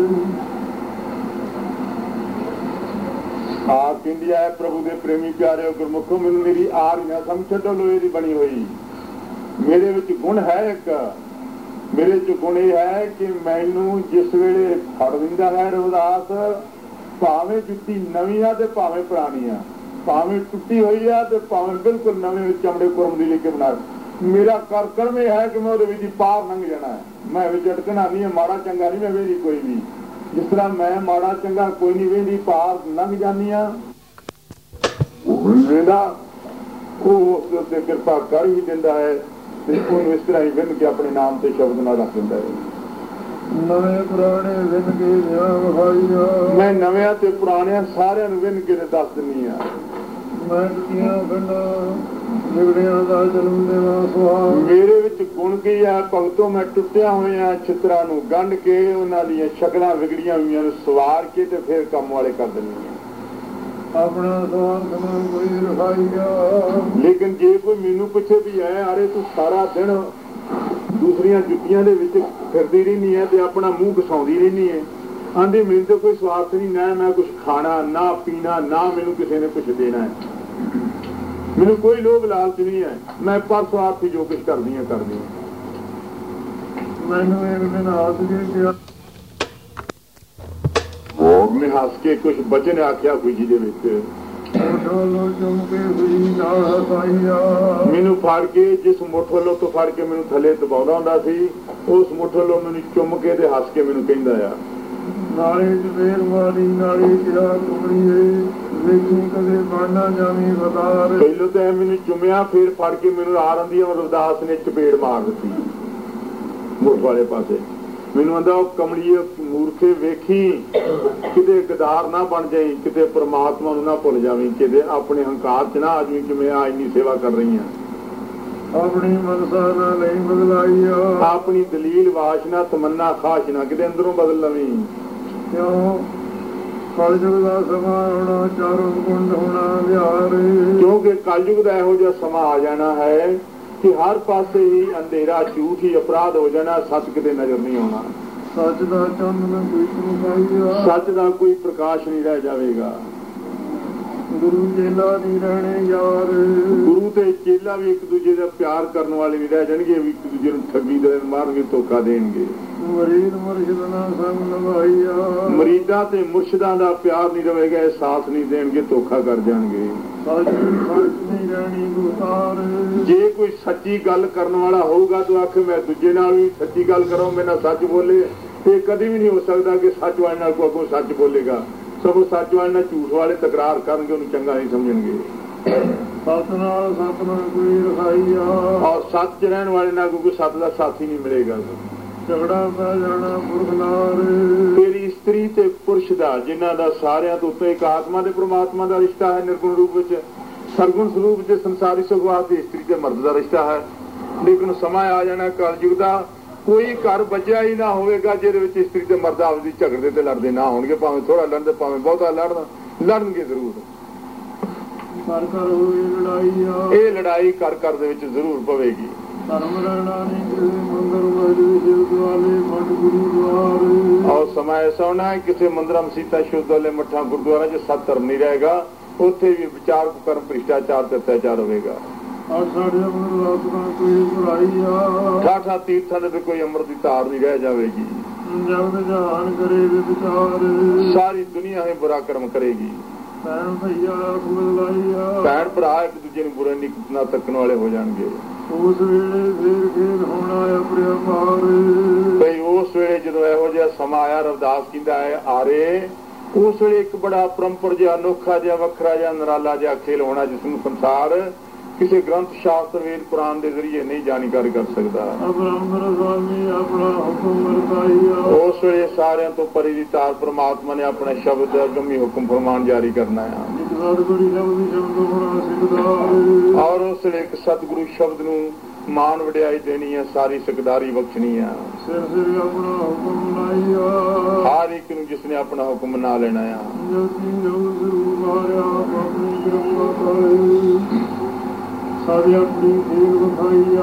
ਆਰ ਕਹਿੰਦੀ ਹੈ ਪ੍ਰਭੂ ਦੇ ਪ੍ਰੇਮੀ ਪਿਆਰਿਓ ਗੁਰਮੁਖੋ, ਮੈਨੂੰ ਮੇਰੀ ਆਰ ਹੀ ਨਾ ਸਮਝ ਛੱਡੋ ਲੋਹੇ ਦੀ ਬਣੀ ਹੋਈ। ਮੇਰੇ ਵਿੱਚ ਗੁਣ ਹੈ ਇੱਕ, ਮੇਰੇ ਚ ਗੁਣ ਇਹ ਹੈ ਕਿ ਮੈਨੂੰ ਜਿਸ ਵੇਲੇ ਫੜ ਦਿੰਦਾ ਹੈ ਰਵਿਦਾਸ, ਭਾਵੇਂ ਜੁੱਤੀ ਨਵੀਂ ਆ ਤੇ ਭਾਵੇਂ ਪੁਰਾਣੀ ਆ, ਭਾਵੇਂ ਟੁੱਟੀ ਹੋਈ ਆ ਤੇ ਭਾਵੇਂ ਬਿਲਕੁਲ ਨਵੇਂ ਚਮੜੇ ਕੁਰਮ ਦੀ ਲੈ ਕੇ ਬਣਾ, ਮੇਰਾ ਕਰ ਕਰਮ ਇਹ ਹੈ ਕਿ ਮੈਂ ਉਹਦੇ ਵਿੱਚ ਪਾਰ ਲੰਘ ਜਾਣਾ ਹੈ। ਮੈਂ ਵਿੱਚ ਅਟਕਣਾ ਨਹੀਂ ਹੈ, ਮਾੜਾ ਚੰਗਾ ਨਹੀਂ ਮੈਂ ਵੇਖਦੀ ਕੋਈ ਵੀ। ਜਿਸ ਤਰ੍ਹਾਂ ਮੈਂ ਮਾੜਾ ਚੰਗਾ ਕੋਈ ਨਹੀਂ ਵੇਖਦੀ, ਪਾਰ ਲੰਘ ਜਾਂਦੀ ਆ। ਉਹ ਉਸ ਦੇ ਉੱਤੇ ਕਿਰਪਾ ਕਰ ਹੀ ਦਿੰਦਾ ਹੈ ਤੇ ਉਹਨੂੰ ਇਸ ਤਰ੍ਹਾਂ ਹੀ ਵਿੰਨ ਕੇ ਆਪਣੇ ਨਾਮ ਤੇ ਸ਼ਬਦ ਨਾਲ ਰੱਖ ਦਿੰਦਾ ਹੈ। ਨਵੇਂ ਪੁਰਾਣੇ ਵਿੰਨ ਕੇ ਵਿਖਾਈਆ। ਮੈਂ ਨਵਿਆਂ ਤੇ ਪੁਰਾਣਿਆਂ ਸਾਰਿਆਂ ਨੂੰ ਵਿੰਨ ਕੇ ਦੱਸ ਦਿੰਦੀ ਆ। ਮੈਂ ਟੁੱਟੀਆਂ ਗੰਢਾਂ ਵਿਗੜਿਆਂ ਦਾ ਜਨਮ ਦੇਵਾਂ ਸੁਹਾਗ। ਮੇਰੇ ਵਿੱਚ ਗੁਣ ਕੀ ਆ ਭਗਤੋ, ਮੈਂ ਟੁੱਟਿਆ ਹੋਇਆ ਚਿੱਤਰਾਂ ਨੂੰ ਗੰਢ ਕੇ ਉਹਨਾਂ ਦੀਆਂ ਸ਼ਕਲਾਂ ਵਿਗੜੀਆਂ ਹੋਈਆਂ ਨੂੰ ਸਵਾਰ ਕੇ ਤੇ ਫਿਰ ਕੰਮ ਵਾਲੇ ਕਰ ਦਿੰਦੀ ਆ। ਆਪਣਾ ਸਵਾਰ ਸਮਾਂ ਕੋਈ ਰਖਾਈਆ। ਲੇਕਿਨ ਜੇ ਕੋਈ ਮੈਨੂੰ ਪੁੱਛੇ ਵੀ ਐ ਅਰੇ ਤੂੰ ਸਾਰਾ ਦਿਨ ਦੂਸਰੀਆਂ ਜੁੱਤੀਆਂ ਦੇ ਵਿੱਚ ਫਿਰਦੀ ਰਹਿੰਦੀ ਹੈ ਤੇ ਆਪਣਾ ਮੂੰਹ ਘਸਾਉਂਦੀ ਰਹਿੰਦੀ ਹੈ, ਆਂਦੀ ਮੈਨੂੰ ਤਾਂ ਕੋਈ ਸਵਾਰਥ ਨਹੀਂ, ਨਾ ਮੈਂ ਕੁਛ ਖਾਣਾ ਨਾ ਪੀਣਾ, ਨਾ ਮੈਨੂੰ ਕਿਸੇ ਨੇ ਕੁਛ ਦੇਣਾ ਹੈ, ਮੈਨੂੰ ਕੋਈ ਲੋਭ ਲਾਲਚ ਨਹੀਂ ਹੈ, ਮੈਂ ਪਰ ਸਵਾਰਥੀ ਜੋ ਕੁਛ ਕਰਦੀ ਹਾਂ ਕਰਦੀ ਹਾਂ। ਮੈਨੂੰ ਇੱਕ ਦਿਨ ਹੱਸ ਕੇ ਕਿਹਾ, ਭੋਗ ਨੇ ਹੱਸ ਕੇ ਕੁਛ ਬਚਨ ਆਖਿਆ ਖੁਸ਼ੀ ਦੇ ਵਿੱਚ, ਮੈਨੂੰ ਫੜ ਕੇ ਜਿਸ ਮੁੱਠ ਵੱਲੋਂ ਤੋਂ ਫੜ ਕੇ ਮੈਨੂੰ ਥੱਲੇ ਦਬਾਉਂਦਾ ਹੁੰਦਾ ਸੀ, ਉਸ ਮੁੱਠ ਵੱਲੋਂ ਮੈਨੂੰ ਚੁੰਮ ਕੇ ਤੇ ਹੱਸ ਕੇ ਮੈਨੂੰ ਕਹਿੰਦਾ ਆ, ਨਾਲੇ ਜਵੇਰ ਮਾਰੀ ਨਾਲੇ ਕਿਹਾ ਕੁਮੜੀਏ ਵੇਖੀ ਕਦੇ ਬਣਨਾ ਜਾਵੀਂ ਵਤਾਰ। ਪਹਿਲੋਂ ਤਾਂ ਮੈਨੂੰ ਚੁੰਮਿਆ, ਫਿਰ ਫੜ ਕੇ ਮੈਨੂੰ ਰਾਰ ਆਂਦੀ ਰਵਿਦਾਸ ਨੇ ਚਪੇੜ ਮਾਰ ਦਿੱਤੀ ਮੁੱਠ ਵਾਲੇ ਪਾਸੇ। ਮੈਨੂੰ ਆਂਦਾ ਉਹ ਕਮਲੀਏ ਮੂਰਖੇ ਵੇਖੀ ਕਿਤੇ ਗਦਾਰ ਨਾ ਬਣ ਜਾਈ, ਕਿਤੇ ਪਰਮਾਤਮਾ ਨੂੰ ਨਾ ਭੁੱਲ ਜਾਵੀਂ, ਕਿਤੇ ਆਪਣੇ ਹੰਕਾਰ ਚ ਨਾ ਆ ਜਾਵੀਂ ਕਿ ਮੈਂ ਆ ਇੰਨੀ ਸੇਵਾ ਕਰ ਰਹੀ ਹਾਂ। ਆਪਣੀ ਮਨਸਾ ਨਾ ਨਹੀਂ ਬਦਲਾਈ, ਆਪਣੀ ਦਲੀਲ ਵਾਸ਼ਨਾ ਤਮੰਨਾ ਖਾਸ਼ ਨਾ ਕਿਤੇ ਅੰਦਰੋਂ ਬਦਲ ਲਵੀਂ। ਕਿਉਂ ਕਲਯੁਗ ਦਾ ਸਮਾਂ ਹੋਣਾ, ਚਾਰੋਂ ਕੁੰਡ ਹੋਣਾ ਵਿਹਾਰ। ਕਿਉਂਕਿ ਕਲਯੁਗ ਦਾ ਇਹੋ ਜਿਹਾ ਸਮਾਂ ਆ ਜਾਣਾ ਹੈ ਕਿ ਹਰ ਪਾਸੇ ਹੀ ਅੰਧੇਰਾ, ਝੂਠ ਹੀ ਅਪਰਾਧ ਹੋ ਜਾਣਾ, ਸੱਚ ਕਿਤੇ ਨਜ਼ਰ ਨਹੀਂ ਆਉਣਾ। ਸੱਚ ਦਾ ਚਾਨਣ ਕੋਈ ਪ੍ਰਕਾਸ਼, ਸੱਚ ਦਾ ਕੋਈ ਪ੍ਰਕਾਸ਼ ਨਹੀਂ ਰਹਿ ਜਾਵੇਗਾ। ਗੁਰੂ ਚੇਲਾ ਨਹੀਂ ਰਹਿਣੇ ਯਾਰ, ਗੁਰੂ ਤੇ ਚੇਲਾ ਵੀ ਇੱਕ ਦੂਜੇ ਦਾ ਪਿਆਰ ਕਰਨ ਵਾਲੇ ਨਹੀਂ ਰਹਿ ਜਾਣਗੇ, ਵੀ ਇੱਕ ਦੂਜੇ ਨੂੰ ਠੱਗੀ ਦੇਣ ਮਾਰਨਗੇ, ਧੋਖਾ ਦੇਣਗੇ। ਮਰੀਦ ਮੁਰਸ਼ਿਦ ਨਾਲ ਸੰਗ ਨਿਭਾਈਆ, ਮਰੀਦਾਂ ਤੇ ਮੁਰਸ਼ਿਦਾਂ ਦਾ ਪਿਆਰ ਨਹੀਂ ਰਹੇਗਾ, ਇਹ ਸਾਥ ਨਹੀਂ ਦੇਣਗੇ, ਧੋਖਾ ਕਰ ਜਾਣਗੇ। ਸੱਚ ਨਹੀਂ ਰਹਿਣੀ ਗੁਸਾਰ, ਜੇ ਕੋਈ ਸੱਚੀ ਗੱਲ ਕਰਨ ਵਾਲਾ ਹੋਊਗਾ ਤਾਂ ਆਖੇ ਮੈਂ ਦੂਜੇ ਨਾਲ ਵੀ ਸੱਚੀ ਗੱਲ ਕਰਾਂ, ਮੇਰੇ ਨਾਲ ਸੱਚ ਬੋਲੇ, ਇਹ ਕਦੇ ਵੀ ਨਹੀਂ ਹੋ ਸਕਦਾ ਕਿ ਸੱਚ ਵਾਲੇ ਨਾਲ ਕੋਈ ਅੱਗੋਂ ਸੱਚ ਬੋਲੇਗਾ, ਸਗੋਂ ਸੱਚ ਵਾਲੇ ਨਾਲ ਝੂਠ ਵਾਲੇ ਤਕਰਾਰ ਕਰਨਗੇ, ਉਹਨੂੰ ਚੰਗਾ ਨਹੀਂ ਸਮਝਣਗੇ। ਸਤ ਨਾਲ ਸਤ ਨਾਲ ਕੋਈ ਰਖਾਈਆ, ਔਰ ਸੱਚ ਰਹਿਣ ਵਾਲੇ ਨਾਲ ਕੋਈ ਸੱਤ ਦਾ ਸਾਥੀ ਨਹੀਂ ਮਿਲੇਗਾ। ਝਗੜਾ ਪੈ ਜਾਣਾ ਪੁਰਖ ਨਾਲ, ਤੇਰੀ ਇਸਤਰੀ ਤੇ ਪੁਰਸ਼ ਦਾ, ਜਿਨ੍ਹਾਂ ਦਾ ਸਾਰਿਆਂ ਤੋਂ ਉੱਤੇ ਇੱਕ ਆਤਮਾ ਤੇ ਪ੍ਰਮਾਤਮਾ ਦਾ ਰਿਸ਼ਤਾ ਹੈ ਨਿਰਗੁਣ ਰੂਪ ਵਿੱਚ, ਸਰਗੁਣ ਸਰੂਪ ਵਿੱਚ ਸੰਸਾਰੀ ਸੁਖਵਾਸ ਤੇ ਇਸਤਰੀ ਤੇ ਮਰਦ ਦਾ ਰਿਸ਼ਤਾ ਹੈ। ਲੇਕਿਨ ਸਮਾਂ ਆ ਜਾਣਾ ਕਲਯੁਗ ਦਾ, ਕੋਈ ਘਰ ਬਚਿਆ ਹੀ ਨਾ ਹੋਵੇਗਾ ਜਿਹਦੇ ਵਿੱਚ ਇਸਤਰੀ ਤੇ ਮਰਦ ਆਪਦੀ ਝਗੜਦੇ ਤੇ ਲੜਦੇ ਨਾ ਹੋਣਗੇ। ਭਾਵੇਂ ਥੋੜਾ ਲੜਦੇ, ਭਾਵੇਂ ਬਹੁਤਾ ਲੜਨ, ਲੜਨਗੇ ਜ਼ਰੂਰ। ਕਰ ਕਰ ਹੋਈ ਲੜਾਈ ਆ, ਇਹ ਲੜਾਈ ਕਰ ਕਰ ਦੇ ਵਿੱਚ ਜ਼ਰੂਰ ਪਵੇਗੀ। ਧਰਮ ਰਹਿਣਾ ਨਹੀਂ ਕਿਸੇ ਮੰਦਰ ਮਸਜਿਦ ਗੁਰਦੁਆਰੇ ਮਠ ਗੁਰਦੁਆਰੇ। ਔਰ ਸਮਾਂ ਐਸਾ ਹੋਣਾ ਹੈ ਕਿਸੇ ਮੰਦਰਾਂ ਮਸੀਤਾਂ ਸ਼ੁੱਧ ਵਾਲੇ ਮੱਠਾਂ ਗੁਰਦੁਆਰਾ 'ਚ ਸਤ ਧਰਮ ਨਹੀਂ ਰਹੇਗਾ, ਉੱਥੇ ਵੀ ਵਿਚਾਰ ਕੁਕਰਮ ਭ੍ਰਿਸ਼ਟਾਚਾਰ ਤੇ ਅਤਿਆਚਾਰ ਹੋਵੇਗਾ। ਔਰ ਸਾਡੇ ਅੰਮ੍ਰਿਤ ਦਾ ਕੋਈ ਬੁਰਾਈ ਆ, ਠਾਠਾ ਤੀਰਥਾਂ ਦੇ ਕੋਈ ਅੰਮ੍ਰਿਤ ਦੀ ਧਾਰ ਨਹੀਂ ਰਹਿ ਜਾਵੇਗੀ। ਜਗ ਜਹਾਨ ਕਰੇ ਵਿਚਾਰ, ਸਾਰੀ ਦੁਨੀਆ ਹੀ ਬੁਰਾ ਕਰਮ ਕਰੇਗੀ। ਭੈਣ ਭਈਆ ਬਦਲਾਈ ਆ, ਭੈਣ ਭਰਾ ਇੱਕ ਦੂਜੇ ਨੂੰ ਬੁਰੇ ਨਾ ਤੱਕਣ ਵਾਲੇ ਹੋ ਜਾਣਗੇ। ਉਸ ਵੇਲੇ ਫੇਰ ਫੇਰ ਹੋਣਾ ਅਪਰਿਆ ਪਾਰ, ਬਈ ਉਸ ਵੇਲੇ ਜਦੋਂ ਇਹੋ ਜਿਹਾ ਸਮਾਂ ਆਇਆ, ਰਵਿਦਾਸ ਕਹਿੰਦਾ ਹੈ ਆਰੇ, ਉਸ ਵੇਲੇ ਇੱਕ ਬੜਾ ਪਰੰਪਰ ਜਿਹਾ, ਅਨੋਖਾ ਜਿਹਾ, ਵੱਖਰਾ ਜਿਹਾ, ਨਿਰਾਲਾ ਜਿਹਾ ਖੇਲ ਹੋਣਾ, ਜਿਸ ਨੂੰ ਸੰਸਾਰ ਕਿਸੇ ਗ੍ਰੰਥ ਸ਼ਾਸਤਰ ਵੇਦ ਪੁਰਾਣ ਦੇ ਜ਼ਰੀਏ ਨਹੀਂ ਜਾਣਕਾਰੀ ਕਰ ਸਕਦਾ। ਆਪਣਾ ਹੁਕਮ ਵਰਤਾਈਆ, ਉਸ ਵੇਲੇ ਸਾਰਿਆਂ ਤੋਂ ਪਰੇ ਦੀ ਤਾਰ ਪ੍ਰਮਾਤਮਾ ਨੇ ਆਪਣਾ ਸ਼ਬਦ ਅਗੰਮੀ ਹੁਕਮ ਫਰਮਾਨ ਜਾਰੀ ਕਰਨਾ ਹੈ। ਔਰ ਉਸ ਵੇਲੇ ਇੱਕ ਸਤਿਗੁਰੂ ਸ਼ਬਦ ਨੂੰ ਮਾਨ ਵਡਿਆਈ ਦੇਣੀ ਹੈ, ਸਾਰੀ ਸਿਕਦਾਰੀ ਬਖਸ਼ਣੀ ਹੈ। ਸਿਰ ਸਿਰ ਆਪਣਾ ਹੁਕਮ ਲਾਈਆ, ਹਰ ਇੱਕ ਨੂੰ ਜਿਸਨੇ ਆਪਣਾ ਹੁਕਮ ਮਨਾ ਲੈਣਾ ਆ। ਸਾਰੀ ਆਪਣੀ ਖੇਲ ਵਿਖਾਈਆ,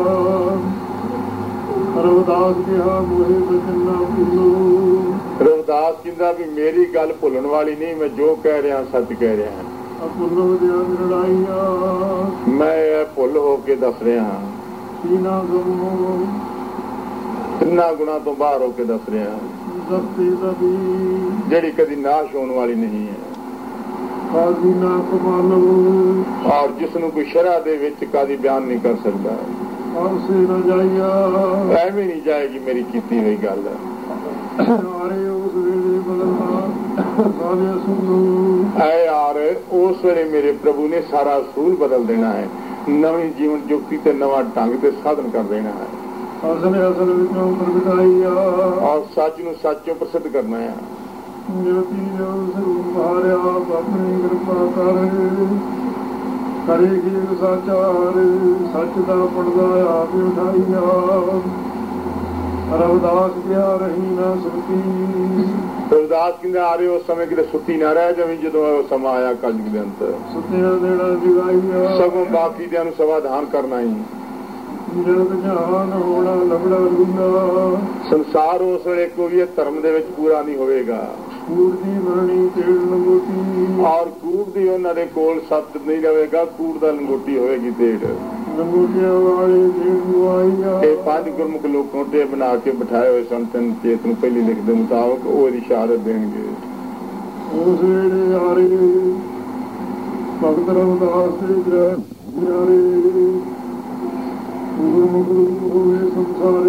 ਰਵਿਦਾਸ ਕਿਹਾ ਮੋਹੇ ਬਚਨ ਨਾ ਭੁੱਲੋ। ਰਵਿਦਾਸ ਕਹਿੰਦਾ ਵੀ ਮੇਰੀ ਗੱਲ ਭੁੱਲਣ ਵਾਲੀ ਨਹੀਂ, ਮੈਂ ਜੋ ਕਹਿ ਰਿਹਾ ਸੱਚ ਕਹਿ ਰਿਹਾ। ਅਪੁੱਲੋ ਦੀਆਂ ਲੜਾਈਆਂ, ਮੈਂ ਇਹ ਭੁੱਲ ਹੋ ਕੇ ਦੱਸ ਰਿਹਾ। ਤੀਨਾ ਗੁਣੋ, ਤਿੰਨਾਂ ਗੁਣਾਂ ਤੋਂ ਬਾਹਰ ਹੋ ਕੇ ਦੱਸ ਰਿਹਾ, ਦਸਤੀ ਦਬੀ, ਜਿਹੜੀ ਕਦੀ ਨਾਸ਼ ਹੋਣ ਵਾਲੀ ਨਹੀਂ ਹੈ। ਕਾਜ਼ੀ ਨਾ ਕਮਾਲੋ, ਔਰ ਜਿਸ ਨੂੰ ਕੋਈ ਸ਼ਰ੍ਹਾ ਦੇ ਵਿੱਚ ਕਾਦੀ ਬਿਆਨ ਨਹੀਂ ਕਰ ਸਕਦਾ। ਔਸੇ ਨਾ ਜਾਈਆ, ਐਵੇਂ ਨਹੀਂ ਜਾਏਗੀ ਮੇਰੀ ਕੀਤੀ ਹੋਈ ਗੱਲ। ਆਰੇ ਉਸ ਵੇਲੇ ਬਦਲਣਾ ਸਾਰੇ ਸੁਣੋ, ਐ ਯਾਰ ਉਸ ਵੇਲੇ ਮੇਰੇ ਪ੍ਰਭੂ ਨੇ ਸਾਰਾ ਅਸੂਲ ਬਦਲ ਦੇਣਾ ਹੈ, ਨਵੀਂ ਜੀਵਨ ਜੁਗਤੀ ਤੇ ਨਵਾਂ ਢੰਗ ਤੇ ਸਾਧਨ ਕਰ ਦੇਣਾ ਹੈ। ਅਸਲ ਅਸਲ ਵਿੱਚੋਂ ਪ੍ਰਗਟਾਈਆ, ਔਰ ਸੱਚ ਨੂੰ ਸੱਚੋਂ ਪ੍ਰਸਿੱਧ ਕਰਨਾ ਹੈ। ਜੋਤੀ ਜੋ ਸਰੂਪ ਹਾਰਿਆ, ਆਪਣੀ ਕਿਰਪਾ ਕਰ ਕਰੇਗੀ ਸਾਚਾਰ, ਸੱਚ ਦਾ ਪੜਦਾ ਆਪ ਉਠਾਈਆ। ਰਵਿਦਾਸ ਕਿਹਾ ਰਹੀ ਨਾ ਸੁੱਤੀ, ਰਵਿਦਾਸ ਕਹਿੰਦਾ ਆ ਰਹੇ ਉਸ ਸਮੇਂ ਕਿਤੇ ਸੁੱਤੀ ਨਾ ਰਹਿ ਜਾਵੇ, ਜਦੋਂ ਉਹ ਸਮਾਂ ਆਇਆ ਕਲਯੁਗ ਦੇ ਅੰਤ। ਸੁੱਤਿਆਂ ਦੇਣਾ ਜਗਾਈਆ, ਸਗੋਂ ਬਾਕੀ ਦਿਆਂ ਨੂੰ ਸਮਾਧਾਨ ਕਰਨਾ ਹੀ। ਜਗ ਜਹਾਨ ਹੋਣਾ ਲਬੜਾ ਲੂਣਾ, ਸੰਸਾਰ ਉਸ ਵੇਲੇ ਕੋਈ ਇਹ ਧਰਮ ਦੇ ਵਿੱਚ ਪੂਰਾ ਨਹੀਂ ਹੋਵੇਗਾ। ਕੂੜ ਦੀ ਬਾਣੀ ਤੇੜ ਲੰਗੋਟੀ, ਔਰ ਕੂੜ ਦੀ ਉਹਨਾਂ ਦੇ ਕੋਲ ਸੱਤ ਨਹੀਂ ਰਹੇਗਾ, ਕੂੜ ਦਾ ਲੰਗੋਟੀ ਹੋਵੇਗੀ ਤੇੜ। ਲੰਗੋਟੀਆਂ ਵਾਲੇ ਆਈਆ, ਇਹ ਪੰਜ ਗੁਰਮੁਖ ਲੋਕਾਂ ਤੇ ਬਣਾ ਕੇ ਬਿਠਾਏ ਹੋਏ ਸਨ ਤਿੰਨ ਚੇਤ ਨੂੰ ਪਹਿਲੀ ਲਿਖ ਦੇ ਮੁਤਾਬਕ, ਉਹ ਇਸ਼ਾਰਤ ਦੇਣਗੇ। ਉਸ ਵੇਲੇ ਆ ਰਹੇ ਭਗਤ ਰਵਿਦਾਸ ਦੇ ਗ੍ਰਹਿ ਗੁਰਮੁਖ ਹੋਵੇ ਸੰਸਾਰੇ,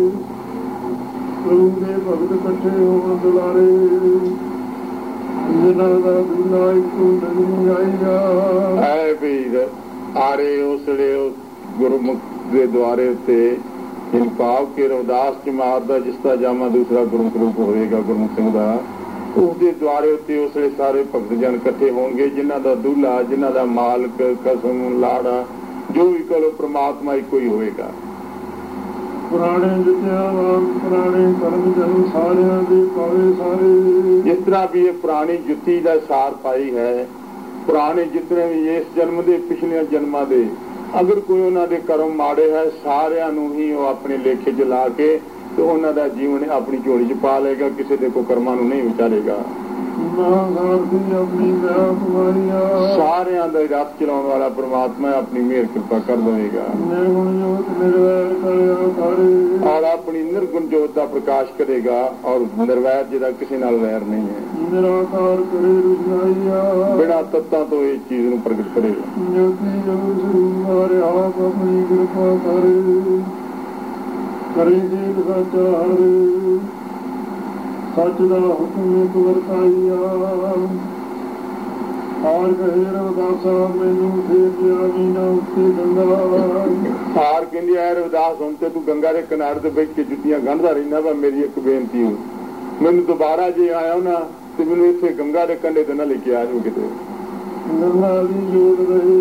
ਪ੍ਰਭੂ ਦੇ ਭਗਤ ਇਕੱਠੇ ਹੋਣ ਦੁਲਾਰੇ, ਜਿਨ੍ਹਾਂ ਦਾ ਦੁਲਾ ਇੱਕੋ ਨਹੀਂ ਆਏਗਾ। ਐ ਵੀਰ ਆਰੇ ਉਸ ਵੇਲੇ ਗੁਰਮੁਖ ਦੇ ਦੁਆਰੇ ਉੱਤੇ ਇਨਕਾਬ ਕੇ ਰਵਿਦਾਸ ਜਮਾਤ ਦਾ ਜਿਸ ਦਾ ਜਾਮਾ ਦੂਸਰਾ ਗੁਰਮੁਖ ਰੂਪ ਹੋਵੇਗਾ ਗੁਰਮੁਖ ਸਿੰਘ ਦਾ, ਉਸਦੇ ਦੁਆਰੇ ਉੱਤੇ ਉਸ ਵੇਲੇ ਸਾਰੇ ਭਗਤ ਜਨ ਇਕੱਠੇ ਹੋਣਗੇ, ਜਿਨ੍ਹਾਂ ਦਾ ਦੁਲਾ, ਜਿਨ੍ਹਾਂ ਦਾ ਮਾਲਕ, ਕਸਮ, ਲਾੜਾ, ਜੋ ਵੀ ਕਹੋ ਪ੍ਰਮਾਤਮਾ ਇੱਕੋ ਹੀ ਹੋਵੇਗਾ। ਪੁਰਾਣੇ ਜਿੱਤਿਆਂ ਵਾਂਗ ਪੁਰਾਣੇ ਕਰਮ ਜਨ ਸਾਰਿਆਂ ਦੇ ਪਾਵੇ ਸਾਰੇ, ਜਿਸ ਤਰ੍ਹਾਂ ਵੀ ਇਹ ਪੁਰਾਣੀ ਜੁੱਤੀ ਦਾ ਸਾਰ ਪਾਈ ਹੈ, ਪੁਰਾਣੇ ਜਿਤਨੇ ਵੀ ਇਸ ਜਨਮ ਦੇ ਪਿਛਲੇ ਜਨਮਾਂ ਦੇ ਅਗਰ ਕੋਈ ਉਹਨਾਂ ਦੇ ਕਰਮ ਮਾੜੇ ਹੈ, ਸਾਰਿਆਂ ਨੂੰ ਹੀ ਉਹ ਆਪਣੇ ਲੇਖੇ 'ਚ ਲਾ ਕੇ ਤੇ ਉਹਨਾਂ ਦਾ ਜੀਵਨ ਆਪਣੀ ਝੋਲੀ 'ਚ ਪਾ ਲਏਗਾ, ਕਿਸੇ ਦੇ ਕੋਈ ਕਰਮਾਂ ਨੂੰ ਨਹੀਂ ਵਿਚਾਰੇਗਾ। ਸਾਰਿਆਂ ਦਾ ਰੱਥ ਚਲਾਉਣ ਵਾਲਾ ਪ੍ਰਮਾਤਮਾ ਆਪਣੀ ਮਿਹਰ ਕਿਰਪਾ ਕਰ ਦੇਵੇਗਾ, ਔਰ ਆਪਣੀ ਨਿਰਗੁਣ ਜੋਤ ਦਾ ਪ੍ਰਕਾਸ਼ ਕਰੇਗਾ, ਔਰ ਨਿਰਵੈਰ ਜਿਹਦਾ ਕਿਸੇ ਨਾਲ ਵੈਰ ਨਹੀਂ ਹੈ, ਬਿਨਾਂ ਤੱਤਾਂ ਤੋਂ ਇਹ ਚੀਜ਼ ਨੂੰ ਪ੍ਰਗਟ ਕਰੇਗਾ। ਆਪਣੀ ਕਿਰਪਾ ਕਰ ਕਰੇਗੀ ਸਾਚਾਰ, ਸੱਚ ਦਾ ਹੁਕਮ ਇੱਕ ਵਰਤਾਈਆ ਹਾਰ ਕਹੇ ਰਵਿਦਾਸਾ ਮੈਨੂੰ ਫੇਰ ਜਾਵੀ ਨਾ ਉੱਤੇ ਗੰਗਾ ਹਾਰ ਕਹਿੰਦੀ ਐ ਰਵਿਦਾਸ ਹੁਣ ਤੇ ਤੂੰ ਗੰਗਾ ਦੇ ਕਿਨਾਰੇ ਤੇ ਬੈਠ ਕੇ ਜੁੱਤੀਆਂ ਗੰਢਦਾ ਰਹਿੰਦਾ ਵਾ ਮੇਰੀ ਇੱਕ ਬੇਨਤੀ ਹੋ ਮੈਨੂੰ ਦੁਬਾਰਾ ਜੇ ਆਇਆ ਨਾ ਤੇ ਮੈਨੂੰ ਇੱਥੇ ਗੰਗਾ ਦੇ ਕੰਢੇ ਤੇ ਨਾ ਲੈ ਕੇ ਆ ਜਾਓ ਕਿਤੇ ਗੰਗਾ ਦੀ ਜੋੜ ਰਹੇ।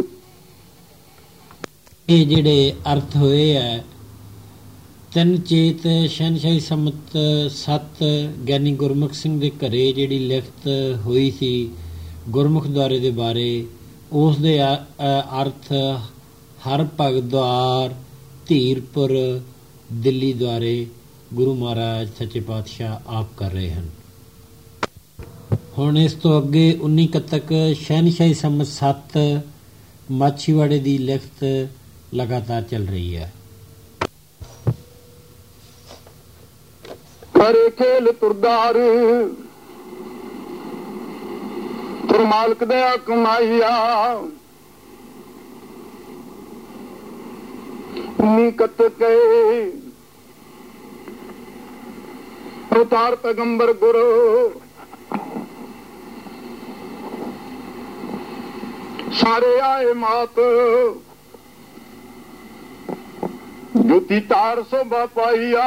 ਇਹ ਜਿਹੜੇ ਅਰਥ ਹੋਏ ਹੈ ਤਿੰਨ ਚੇਤ ਸ਼ਹਿਨਸ਼ਾਹੀ ਸੰਮਤ ਸੱਤ ਗਿਆਨੀ ਗੁਰਮੁਖ ਸਿੰਘ ਦੇ ਘਰੇ ਜਿਹੜੀ ਲਿਖਤ ਹੋਈ ਸੀ ਗੁਰਮੁਖ ਦੁਆਰੇ ਦੇ ਬਾਰੇ ਉਸ ਦੇ ਅਰਥ ਹਰ ਭਗਤ ਦੁਆਰ ਧੀਰਪੁਰ ਦਿੱਲੀ ਦੁਆਰੇ ਗੁਰੂ ਮਹਾਰਾਜ ਸੱਚੇ ਪਾਤਸ਼ਾਹ ਆਪ ਕਰ ਰਹੇ ਹਨ। ਹੁਣ ਇਸ ਤੋਂ ਅੱਗੇ ਉੱਨੀ ਕੱਤਕ ਸ਼ਹਿਨਸ਼ਾਹੀ ਸੰਮਤ ਸੱਤ ਮਾਛੀਵਾੜੇ ਦੀ ਲਿਖਤ ਲਗਾਤਾਰ ਚੱਲ ਰਹੀ ਹੈ। ਕਰੇ ਖੇਲ ਤੁਰਦਾਰ ਤੁਰ ਮਾਲਕ ਦੇ ਕਮਾਈਆ ਉੱਨੀ ਕੱਤਕ ਅਵਤਾਰ ਪੈਗੰਬਰ ਗੁਰੂ ਸਾਰੇ ਆਏ ਮਾਤ ਜੋਤੀ ਤਾਰ ਸੋਭਾ ਪਾਈਆ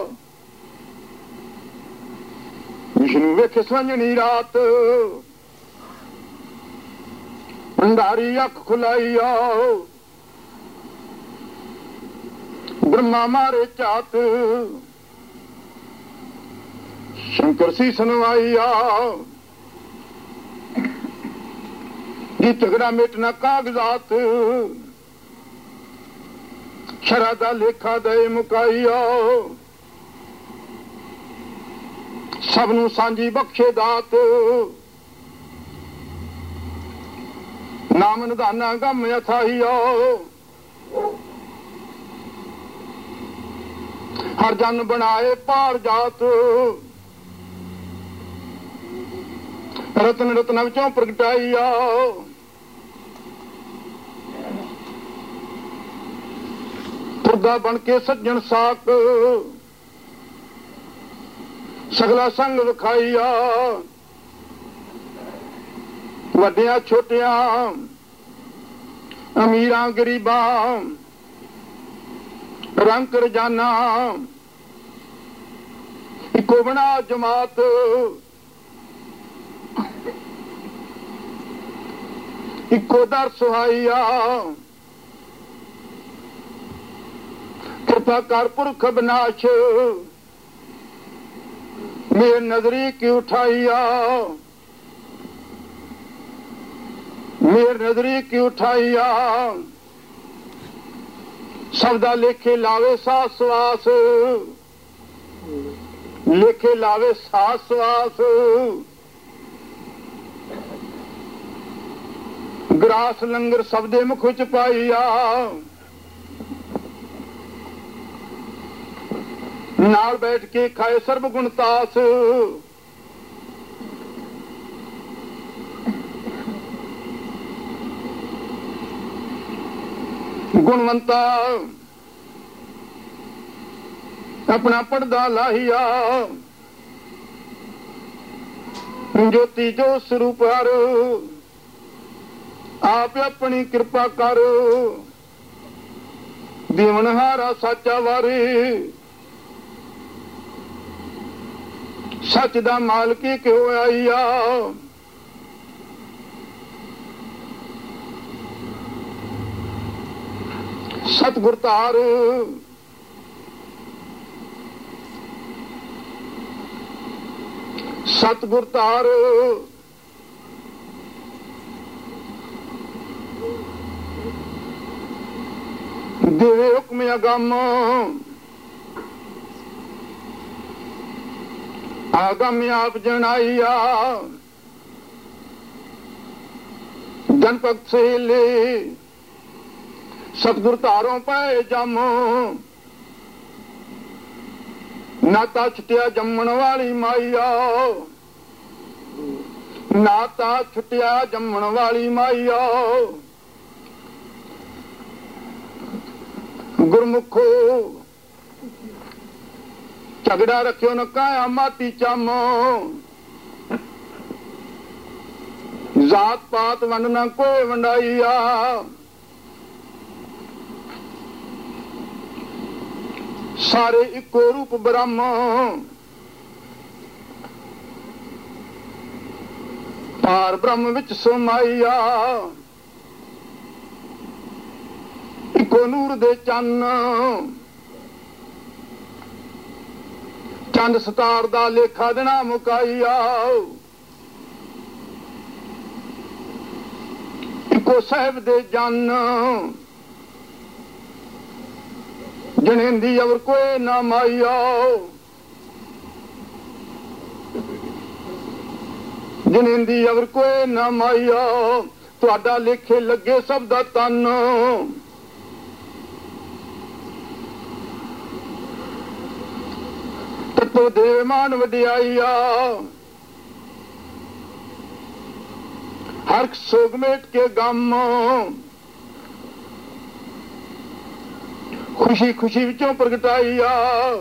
ਵਿਸ਼ਨੂੰ ਵੇਖ ਸੰਜਣੀ ਰਾਤ ਭੰਡਾਰੀ ਅੱਖ ਖੁਲਾਈਆ ਬ੍ਰਹਮਾ ਮਾਰੇ ਚਾਤ ਸ਼ੰਕਰ ਸੀ ਸੁਨਵਾਈਆ ਜੀ ਝਗੜਾ ਮਿਟਣਾ ਕਾਗਜ਼ਾਤ ਸ਼ਰਾ ਦਾ ਲੇਖਾ ਦੇ ਮੁਕਾਈਆ ਸਭ ਨੂੰ ਸਾਂਝੀ ਬਖਸ਼ੇ ਦਾਤ ਨਾਮ ਨਿਧਾਨਾ ਗਮ ਅਥਾਈਆ ਹਰ ਜਨ ਬਣਾਏ ਪਾਰ ਜਾਤ ਰਤਨ ਰਤਨ ਵਿੱਚੋਂ ਪ੍ਰਗਟਾਈਆ ਤੁਰਦਾ ਬਣ ਕੇ ਸੱਜਣ ਸਾਕ ਸਗਲਾ ਸੰਗ ਵਿਖਾਈਆ ਵੱਡਿਆਂ ਛੋਟਿਆਂ ਅਮੀਰਾਂ ਗਰੀਬਾਂ ਰੰਗ ਰਜਾਨਾ ਇੱਕੋ ਬਣਾ ਜਮਾਤ ਇੱਕੋ ਦਰ ਸੁਹਾਈਆ ਕਿਰਪਾ ਕਰ ਪੁਰਖ ਬਨਾਸ਼ ਮੇਰ ਨਜ਼ਰੀ ਕੀ ਉਠਾਈਆ ਮੇਰ ਨਜ਼ਰੀ ਕੀ ਉਠਾਈਆ ਸਭ ਦਾ ਲੇਖੇ ਲਾਵੇ ਸਾਸ ਸਵਾਸ ਲੇਖੇ ਲਾਵੇ ਸਾਸ ਸਵਾਸ ਗਰਾਸ ਲੰਗਰ ਸਭ ਦੇ ਮੁਖ ਚ ਪਾਈਆ ਨਾਲ ਬੈਠ ਕੇ ਖਾਏ ਸਰਬ ਗੁਣਤਾਸ ਗੁਣਵੰਤਾ ਆਪਣਾ ਪਰਦਾ ਲਾਹੀਆ ਜੋਤੀ ਜੋ ਸਰੂਪ ਹਰ ਆਪ ਆਪਣੀ ਕਿਰਪਾ ਕਰ ਦੇਵਨਹਾਰਾ ਸਾਚਾ ਵਾਰੀ ਸੱਚ ਦਾ ਮਾਲਕੀ ਕਿਉ ਆਈਆ ਸਤਿਗੁਰ ਧਾਰ ਸਤਿਗੁਰ ਧਾਰ ਦੇਵੇ ਹੁਕਮ ਅਗੰਮ ਆਗਮ ਆਪ ਜਣਾਈਆ ਜਨਪਤ ਸੇਲੇ ਸਤਿਗੁਰ ਧਾਰੋਂ ਪਏ ਜੰਮ ਨਾਤਾ ਛੁੱਟਿਆ ਜੰਮਣ ਵਾਲੀ ਮਾਈਆ ਨਾਤਾ ਛੁੱਟਿਆ ਜੰਮਣ ਵਾਲੀ ਮਾਈਆ ਗੁਰਮੁਖੋ ਝਗੜਾ ਰੱਖਿਓ ਨਾ ਕਾਇਆ ਮਾਤੀ ਚਾਮੋ, ਜਾਤ ਪਾਤ ਵੰਡ ਨਾ ਕੋਈ ਵੰਡਾਈਆ, ਸਾਰੇ ਇੱਕੋ ਰੂਪ ਬ੍ਰਹਮ, ਪਾਰ ਬ੍ਰਹਮ ਵਿੱਚ ਸਮਾਈਆ, ਇੱਕੋ ਨੂਰ ਦੇ ਚੰਨ, ਚੰਦ ਸਤਾਰ ਦਾ ਲੇਖਾ ਦੇਣਾ ਮੁਕਾਈਆ, ਇੱਕੋ ਸਾਹਿਬ ਦੇ ਜਨ, ਜਣੇਂਦੀ ਅਵਰ ਕੋਈ ਨਾ ਮਾਈਆ, ਜਣੇਂਦੀ ਅਵਰ ਕੋਈ ਨਾ ਮਾਈਆ, ਤੁਹਾਡਾ ਲੇਖੇ ਲੱਗੇ ਸਭ ਦਾ ਤਨ, ਤੋ ਦੇਵ ਮਾਨ ਵਡਿਆਈਆ, ਹਰ ਸੋਗ ਮੇਟ ਕੇ ਗਮ, ਖੁਸ਼ੀ ਖੁਸ਼ੀ ਵਿੱਚੋਂ ਪ੍ਰਗਟਾਈਆ,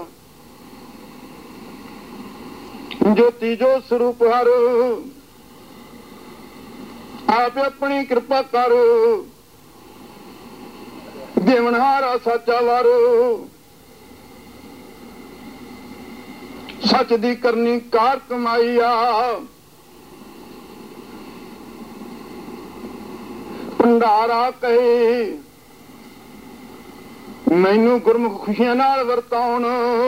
ਜੋਤੀ ਜੋ ਸਰੂਪ ਹਰ, ਆਪ ਆਪਣੀ ਕਿਰਪਾ ਕਰ, ਦੇਵਨਹਾਰਾ ਸਾਚਾ ਵਰ, ਸੱਚ ਦੀ ਕਰਨੀ ਕਾਰ ਕਮਾਈਆ, ਭੰਡਾਰਾ ਕਹੇ ਮੈਨੂੰ ਗੁਰਮੁਖ ਖੁਸ਼ੀਆਂ ਨਾਲ ਵਰਤਾਉਣ,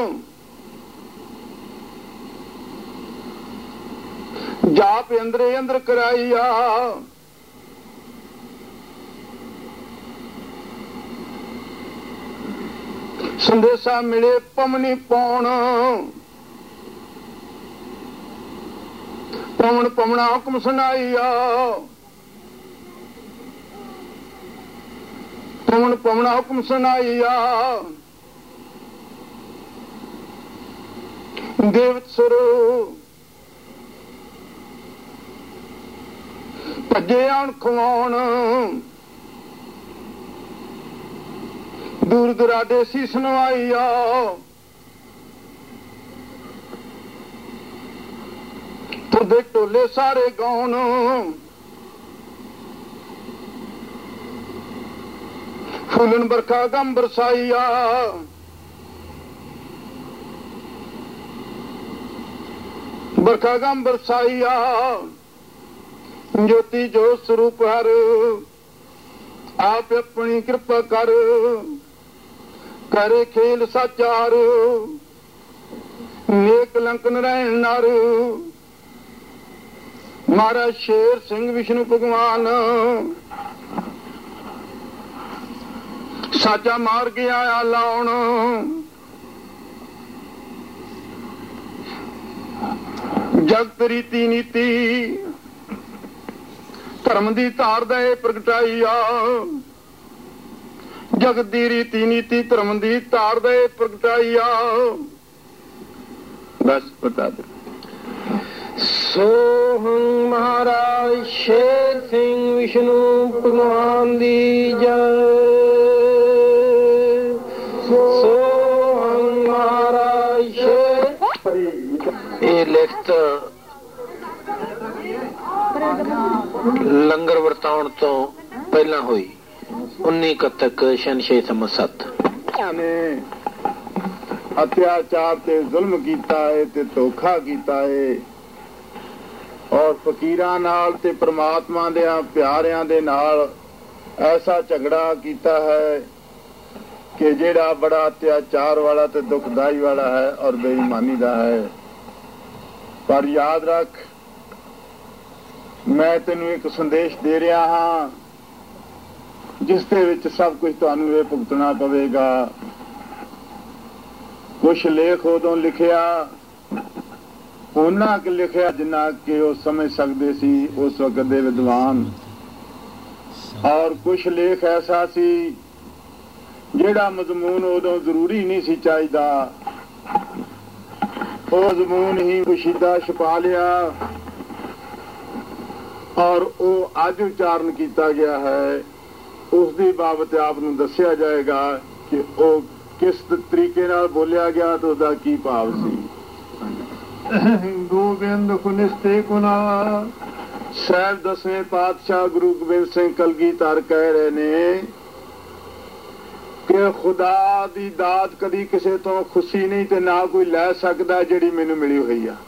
ਜਾਪ ਅੰਦਰੇ ਅੰਦਰ ਕਰਾਈਆ, ਸੰਦੇਸ਼ਾ ਮਿਲੇ ਪਮਨੀ ਪਾਉਣ, ਪਵਨ ਪਵਨਾ ਹੁਕਮ ਸੁਣਾਈਆ, ਪਵਨ ਪਵਨਾ ਹੁਕਮ ਸੁਣਾਈਆ, ਦੇਵਤ ਸੁਰ ਭੱਜੇ ਆਉਣ ਖਵਾਉਣ, ਦੂਰ ਦੁਰਾਡੇ ਸੀ ਸੁਣਵਾਈਆ, ਤੁਰਦੇ ਟੋਲੇ ਸਾਰੇ ਗਾਉਣ, ਫੁੱਲਣ ਬਰਖਾ ਗਮ ਬਰਸਾਈਆ, ਬਰਖਾ ਗਮ ਬਰਸਾਈਆ, ਜੋਤੀ ਜੋ ਸਰੂਪ ਹਰ, ਆਪ ਆਪਣੀ ਕਿਰਪਾ ਕਰ, ਕਰੇ ਖੇਲ ਸਾਚਾਰ, ਨੇਕ ਲੰਕ ਨਰੈਣ ਨਰ, ਮਹਾਰਾਜ ਸ਼ੇਰ ਸਿੰਘ ਵਿਸ਼ਨੂੰ ਭਗਵਾਨ, ਸਾਚਾ ਮਾਰ ਗਿਆ ਆ ਲਾਉਣ, ਜਗਤ ਰੀਤੀ ਨੀਤੀ, ਧਰਮ ਦੀ ਧਾਰ ਦੇ ਪ੍ਰਗਟਾਈਆ, ਜਗਤ ਦੀ ਰੀਤੀ ਨੀਤੀ, ਧਰਮ ਦੀ ਧਾਰ ਦੇ ਪ੍ਰਗਟਾਈਆ, ਬਸ ਬਤਾ ਦੇ। ਸੋਹੰ ਮਹਾਰਾਜ ਸ਼ੇਰ ਸਿੰਘ ਵਿਸ਼ਨੂੰ ਭਗਵਾਨ ਦੀ ਜੈ। ਸੋਹੰ ਮਹਾਰਾਜ ਸ਼ੇਰ। ਇਹ ਲਿਖਤ ਲੰਗਰ ਵਰਤਾਉਣ ਤੋਂ ਪਹਿਲਾਂ ਹੋਈ ਉੱਨੀ ਕੱਤਕ ਛੇ ਸਮਾਂ ਸੱਤ। ਅਤਿਆਚਾਰ ਤੇ ਜ਼ੁਲਮ ਕੀਤਾ ਹੈ ਤੇ ਧੋਖਾ ਕੀਤਾ ਹੈ, ਔਰ ਫਕੀਰਾਂ ਨਾਲ ਤੇ ਪ੍ਰਮਾਤਮਾ ਦੇ ਪਿਆਰਿਆਂ ਦੇ ਨਾਲ ਐਸਾ ਝਗੜਾ ਕੀਤਾ ਹੈ ਕਿ ਜਿਹੜਾ ਬੜਾ ਅਤਿਆਚਾਰ ਵਾਲਾ ਤੇ ਦੁਖਦਾਈ ਵਾਲਾ ਹੈ ਔਰ ਬੇਈਮਾਨੀ ਦਾ ਹੈ। ਪਰ ਯਾਦ ਰੱਖ, ਮੈਂ ਤੈਨੂੰ ਇੱਕ ਸੰਦੇਸ਼ ਦੇ ਰਿਹਾ ਹਾਂ ਜਿਸ ਦੇ ਵਿੱਚ ਸਭ ਕੁਝ ਤੁਹਾਨੂੰ ਇਹ ਭੁਗਤਣਾ ਪਵੇਗਾ। ਕੁਛ ਲੇਖ ਉਦੋਂ ਲਿਖਿਆ, ਉਹਨਾਂ ਕਿ ਲਿਖਿਆ ਜਿੰਨਾ ਕਿ ਉਹ ਸਮਝ ਸਕਦੇ ਸੀ ਉਸ ਵਕਤ ਦੇ ਵਿਦਵਾਨ, ਔਰ ਕੁਛ ਲੇਖ ਐਸਾ ਸੀ ਜਿਹੜਾ ਮਜ਼ਮੂਨ ਉਦੋਂ ਜ਼ਰੂਰੀ ਨਹੀਂ ਸੀ ਚਾਹੀਦਾ, ਉਹ ਜ਼ਮੂਨ ਹੀ ਪੁਸ਼ੀਦਾ ਛੁਪਾ ਲਿਆ ਔਰ ਉਹ ਅੱਜ ਉਚਾਰਨ ਕੀਤਾ ਗਿਆ ਹੈ। ਉਸ ਦੀ ਬਾਬਤ ਆਪ ਨੂੰ ਦੱਸਿਆ ਜਾਏਗਾ ਕਿ ਉਹ ਕਿਸ ਤਰੀਕੇ ਨਾਲ ਬੋਲਿਆ ਗਿਆ ਤੇ ਉਹਦਾ ਕੀ ਭਾਵ ਸੀ। ਗੋਬਿੰਦ ਕੁਨਿਸਤੇ ਕੁਨਾ ਸਾਹਿਬ ਦਸਵੇਂ ਪਾਤਸ਼ਾਹ ਗੁਰੂ ਗੋਬਿੰਦ ਸਿੰਘ ਕਲਗੀਧਰ ਕਹਿ ਰਹੇ ਨੇ ਕਿ ਖੁਦਾ ਦੀ ਦਾਤ ਕਦੀ ਕਿਸੇ ਤੋਂ ਖੁਸ਼ੀ ਨਹੀਂ ਤੇ ਨਾ ਕੋਈ ਲੈ ਸਕਦਾ ਜਿਹੜੀ ਮੈਨੂੰ ਮਿਲੀ ਹੋਈ ਆ।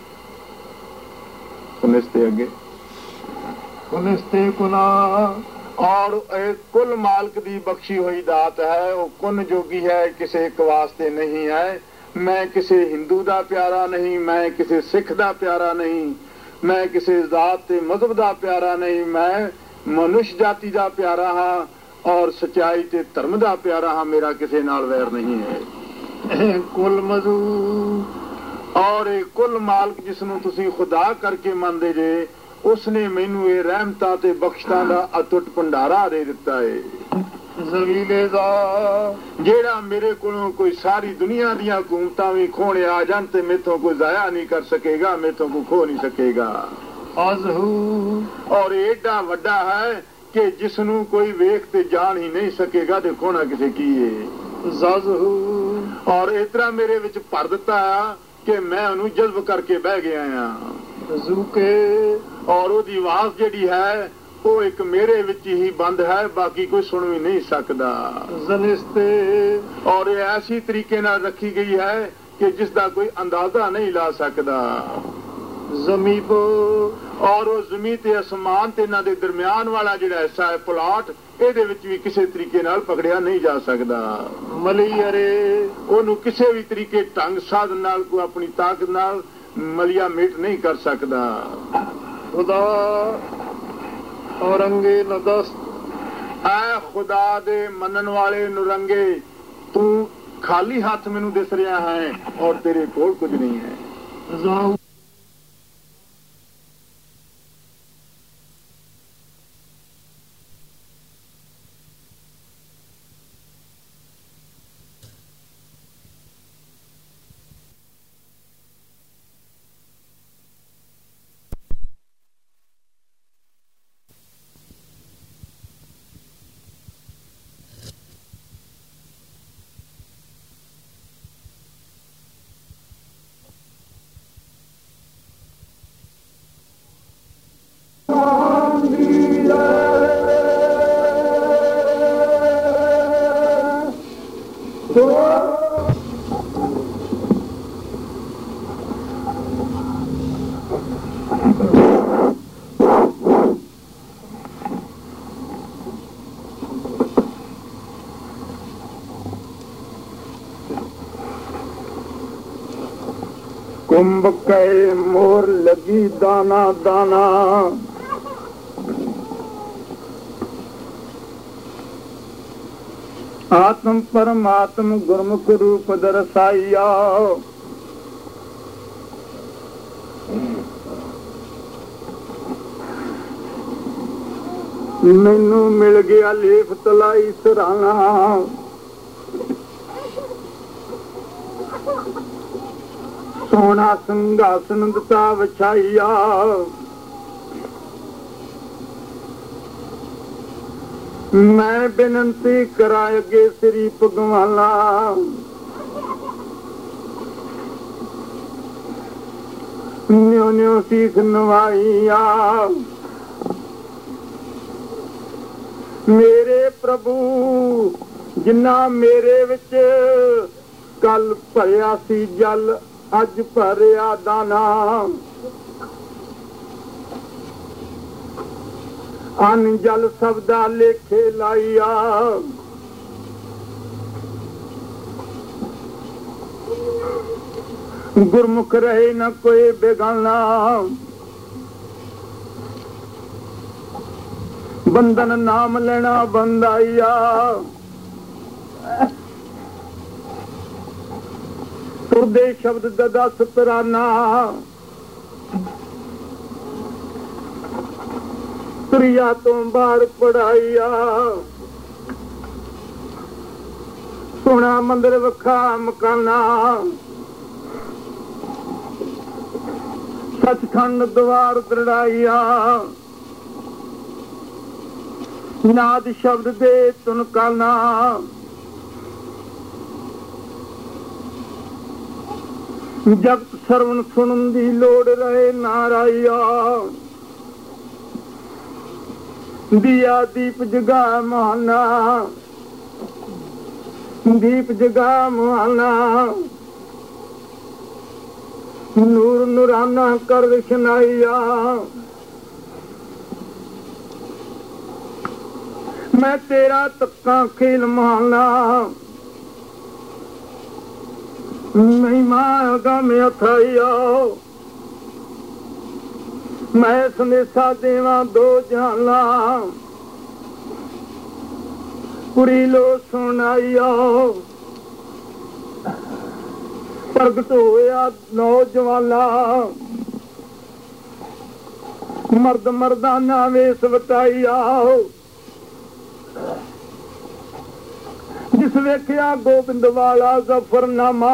ਕੁਨਿਸਤੇ ਅੱਗੇ ਕੁਨਿਸਤੇ ਕੁਨਾ ਔਰ ਇਹ ਕੁੱਲ ਮਾਲਕ ਦੀ ਬਖਸ਼ੀ ਹੋਈ ਦਾਤ ਹੈ। ਉਹ ਕੁਨ ਜੋਗੀ ਹੈ, ਕਿਸੇ ਇੱਕ ਵਾਸਤੇ ਨਹੀਂ ਹੈ। ਮੈਂ ਕਿਸੇ ਹਿੰਦੂ ਦਾ ਪਿਆਰਾ ਨਹੀਂ, ਮੈਂ ਕਿਸੇ ਸਿੱਖ ਦਾ ਪਿਆਰਾ ਨਹੀਂ, ਮੈਂ ਕਿਸੇ ਜ਼ਾਤ ਤੇ ਮਜ਼ਹਬ ਦਾ ਪਿਆਰਾ ਨਹੀਂ, ਮੈਂ ਮਨੁੱਖ ਜਾਤੀ ਦਾ ਪਿਆਰਾ ਹਾਂ ਔਰ ਸੱਚਾਈ ਤੇ ਧਰਮ ਦਾ ਪਿਆਰਾ ਹਾਂ। ਮੇਰਾ ਕਿਸੇ ਨਾਲ ਵੈਰ ਨਹੀਂ ਹੈ। ਕੁੱਲ ਮਜ਼ੂ ਔਰ ਇਹ ਕੁੱਲ ਮਾਲਕ ਜਿਸ ਨੂੰ ਤੁਸੀਂ ਖੁਦਾ ਕਰਕੇ ਮੰਨਦੇ ਜੇ, ਉਸਨੇ ਮੈਨੂੰ ਇਹ ਰਹਿਮਤਾਂ ਤੇ ਬਖਸ਼ਤਾਂ ਦਾ ਅਟੁੱਟ ਭੰਡਾਰਾ ਦੇ ਦਿੱਤਾ ਹੈ। ਜ਼ਲੀਲੇ ਦਾ ਜਿਹੜਾ ਮੇਰੇ ਕੋਲੋਂ ਕੋਈ ਸਾਰੀ ਦੁਨੀਆ ਦੀਆਂ ਹਕੂਮਤਾਂ ਵੀ ਖੋਣੇ ਆ ਜਾਣ ਤੇ ਮੇਥੋਂ ਕੋਈ ਜ਼ਾਇਆ ਨਹੀਂ ਕਰ ਸਕੇਗਾ, ਮੇਥੋਂ ਕੋਈ ਖੋ ਨਹੀਂ ਸਕੇਗਾ। ਅਜ਼ਹੂ ਔਰ ਏਡਾ ਵੱਡਾ ਹੈ ਕਿ ਜਿਸ ਨੂੰ ਕੋਈ ਵੇਖ ਤੇ ਜਾਣ ਹੀ ਨਹੀਂ ਸਕੇਗਾ ਤੇ ਖੋਣਾ ਕਿਸੇ ਕੀ ਹੈ। ਜ਼ਜ਼ਹੂ ਔਰ ਇਸ ਤਰ੍ਹਾਂ ਮੇਰੇ ਵਿੱਚ ਭਰ ਦਿੱਤਾ ਕਿ ਮੈਂ ਉਹਨੂੰ ਜਜ਼ਬ ਕਰਕੇ ਬਹਿ ਗਿਆ ਆ। ਜ਼ੂਕੇ ਔਰ ਉਹਦੀ ਆਵਾਜ਼ ਜਿਹੜੀ ਹੈ ਉਹ ਇੱਕ ਮੇਰੇ ਵਿੱਚ ਹੀ ਬੰਦ ਹੈ, ਬਾਕੀ ਕੋਈ ਸੁਣ ਵੀ ਨਹੀਂ ਸਕਦਾ। ਜ਼ਨਿਸਤੇ ਔਰ ਇਹ ਐਸੀ ਤਰੀਕੇ ਨਾਲ ਰੱਖੀ ਗਈ ਹੈ ਕਿ ਜਿਸ ਦਾ ਕੋਈ ਅੰਦਾਜ਼ਾ ਨਹੀਂ ਲਾ ਸਕਦਾ। ਜ਼ਮੀਬ ਔਰ ਉਹ ਜ਼ਮੀਨ ਤੇ ਅਸਮਾਨ ਤੇ ਇਹਨਾਂ ਦੇ ਦਰਮਿਆਨ ਵਾਲਾ ਜਿਹੜਾ ਹਿੱਸਾ ਹੈ ਪਲਾਟ, ਇਹਦੇ ਵਿੱਚ ਵੀ ਕਿਸੇ ਤਰੀਕੇ ਨਾਲ ਪਕੜਿਆ ਨਹੀਂ ਜਾ ਸਕਦਾ। ਮਲੀਅਰੇ ਉਹਨੂੰ ਕਿਸੇ ਵੀ ਤਰੀਕੇ ਢੰਗ ਸਾਧਨ ਨਾਲ ਕੋਈ ਆਪਣੀ ਤਾਕਤ ਨਾਲ ਮਲੀਆ ਮੇਟ ਨਹੀਂ ਕਰ ਸਕਦਾ। ਖੁਦਾ ਔਰੰਗੇ ਨਦਸ ਐ ਖੁਦਾ ਦੇ ਮੰਨਣ ਵਾਲੇ ਨੁਰੰਗੇ, ਤੂੰ ਖਾਲੀ ਹੱਥ ਮੈਨੂੰ ਦਿਸ ਰਿਹਾ ਹੈ ਔਰ ਤੇਰੇ ਕੋਲ ਕੁਝ ਨਹੀਂ ਹੈ। ਜ਼ਾਹੂ कुंभ के मोर लगी दाना दाना, आत्म परमात्म गुरमुख रूप दर्शाइया। मैनू मिल गया लेफ तलाई सराना, सोना संघासन दता विछाइया। मैं बेनती करा अगे श्री भगवाना, न्यो न्यो सीख नवाइया। मेरे प्रभु जिन्ना मेरे विच कल भरिया सी जल, अज भरिया दाना। अन जल सबदा लेखे लाइया। गुरमुख रहे न कोई बेगाना, बंधन नाम लेना बंदाइया। तुरदे शब्द ददा सतराना, तुरिया तो बाहर पढ़ाइया। सोना मंदिर वखा मकाना, सचखंड द्वार दृढ़ाइया। नाद शब्द दे तुनकाना, ਜਗਤ ਸਰਵਣ ਸੁਣਨ ਦੀ ਲੋੜ ਰਹੇ ਨਾਰਾਇਆ ਦਿਆ ਦੀਪ ਜਗਾ ਮਾਨਾ ਦੀਪ ਜਗਾ ਮਾਨਾ ਨੂਰ ਨੂਰਾਨਾ ਕਰ ਰਸ਼ਨਾਈਆ ਮੈਂ ਤੇਰਾ ਤੱਕਾਂ ਖੇਲ ਮਾਨਾ ਮਹਿਮਾ ਅਗਮ ਅਥਾਇਆ ਮੈਂ ਸੰਦੇਸ਼ਾ ਦੇਵਾਂ ਦੋ ਜਹਾਨਾ ਪੁਰੀ ਲੋ ਸੁਣਾਈਆ ਪ੍ਰਗਟ ਹੋਇਆ ਨੌਜਵਾਨਾ ਮਰਦ ਮਰਦਾਨਾ ਵੇਸ ਵਟਾਈਆ ਜਿਸ ਵੇਖਿਆ ਗੋਬਿੰਦ ਵਾਲਾ ਜ਼ਫਰਨਾਮਾ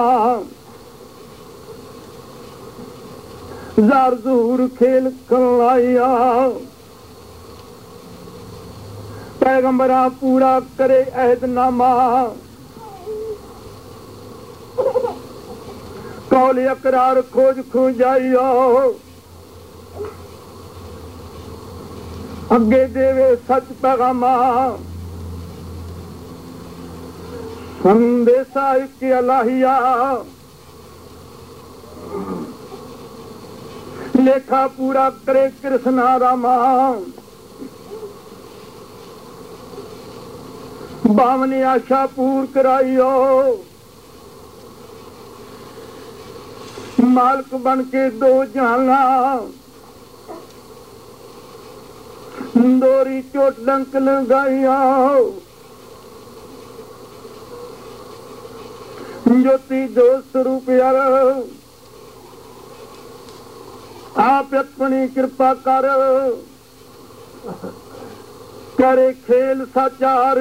ਜ਼ਾਰ ਜ਼ਹੂਰ ਖੇਲ ਖਲਾਇਆ ਪੈਗੰਬਰਾ ਪੂਰਾ ਕਰੇ ਅਹਿਦਨਾਮਾ ਕੌਲ ਇਕਰਾਰ ਖੋਜ ਖੁਜਾਈਆ ਅੱਗੇ ਦੇਵੇ ਸੱਚ ਪੈਗਾਮਾ ਸੰਦੇਸ਼ਾ ਇੱਕ ਅਲਾਹੀਆ ਲੇਖਾ ਪੂਰਾ ਕਰੇ ਕ੍ਰਿਸ਼ਨਾ ਰਾਮਾ ਬਾਵਨੀ ਆਸ਼ਾ ਪੂਰ ਕਰਾਈਓ ਮਾਲਕ ਬਣ ਕੇ ਦੋ ਜਹਾਨਾ ਦੋਰੀ ਚੋਟ ਡੰਕ ਲਗਾਈਆ ਜੋਤੀ ਜੋ ਸਰੂਪ ਯਾਰ ਆਪ ਆਪਣੀ ਕਿਰਪਾ ਕਰ ਕਰੇ ਖੇਲ ਸਾਚਾਰ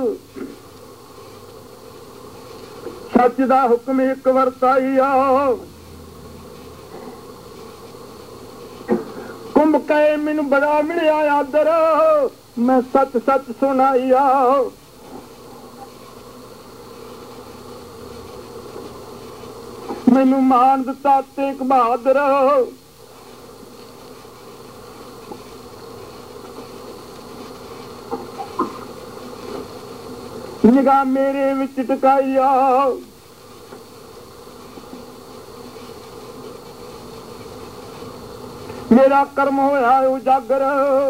ਸੱਚ ਦਾ ਹੁਕਮ ਇੱਕ ਵਰਤਾਈਆ ਕੁੰਭ ਕਹੇ ਮੈਨੂੰ ਬੜਾ ਮਿਲਿਆ ਆਦਰ ਮੈਂ ਸੱਚ ਸੱਚ ਸੁਣਾਈਆ ਮੈਨੂੰ ਮਾਨ ਦਿੱਤਾ ਤੇਗ ਬਹਾਦਰ ਨਿਗਾਹ ਮੇਰੇ ਵਿੱਚ ਟਿਕਾਈਆ ਮੇਰਾ ਕਰਮ ਹੋਇਆ ਉਜਾਗਰ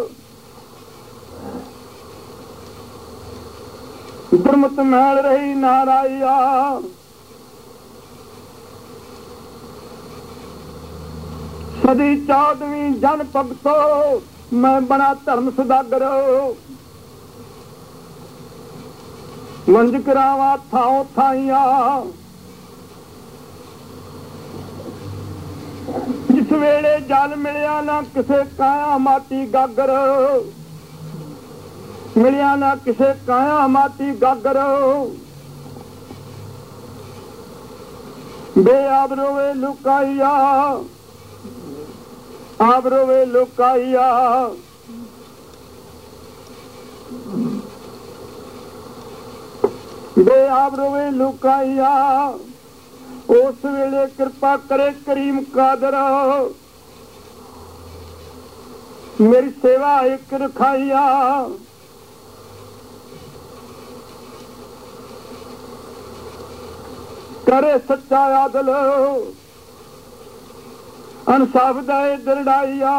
ਗੁਰਮਤ ਮੈਲ ਰਹੀ ਨਾਰਾਇਆ ਸਦੀ ਚੌਦਵੀਂ ਜਨ ਭਗਤੋ ਮੈਂ ਬਣਾ ਧਰਮ ਸੁਦਾਗਰ ਵੰਜ ਕਰਾਵਾ ਥਾਂ ਥਾਈਆਂ ਜਿਸ ਵੇਲੇ ਜਲ ਮਿਲਿਆ ਨਾ ਕਿਸੇ ਕਾਇਆ ਮਾਟੀ ਗਾਗਰ ਮਿਲਿਆ ਨਾ ਕਿਸੇ ਕਾਇਆ ਮਾਟੀ ਗਾਗਰ ਬੇਆਬ ਰੋਵੇ ਲੁਕਾਈਆ ਆਪ ਰੋਵੇ ਲੁਕਾਈਆ ਬੇ ਆਪ ਰੋਵੇ ਲੁਕਾਈਆ ਉਸ ਵੇਲੇ ਕਿਰਪਾ ਕਰੇ ਕਰੀਮ ਕਾਦਰ ਮੇਰੀ ਸੇਵਾ ਇੱਕ ਰਖਾਈਆ करे सच्चा आदल अनसाफ दाए दरड़ाइया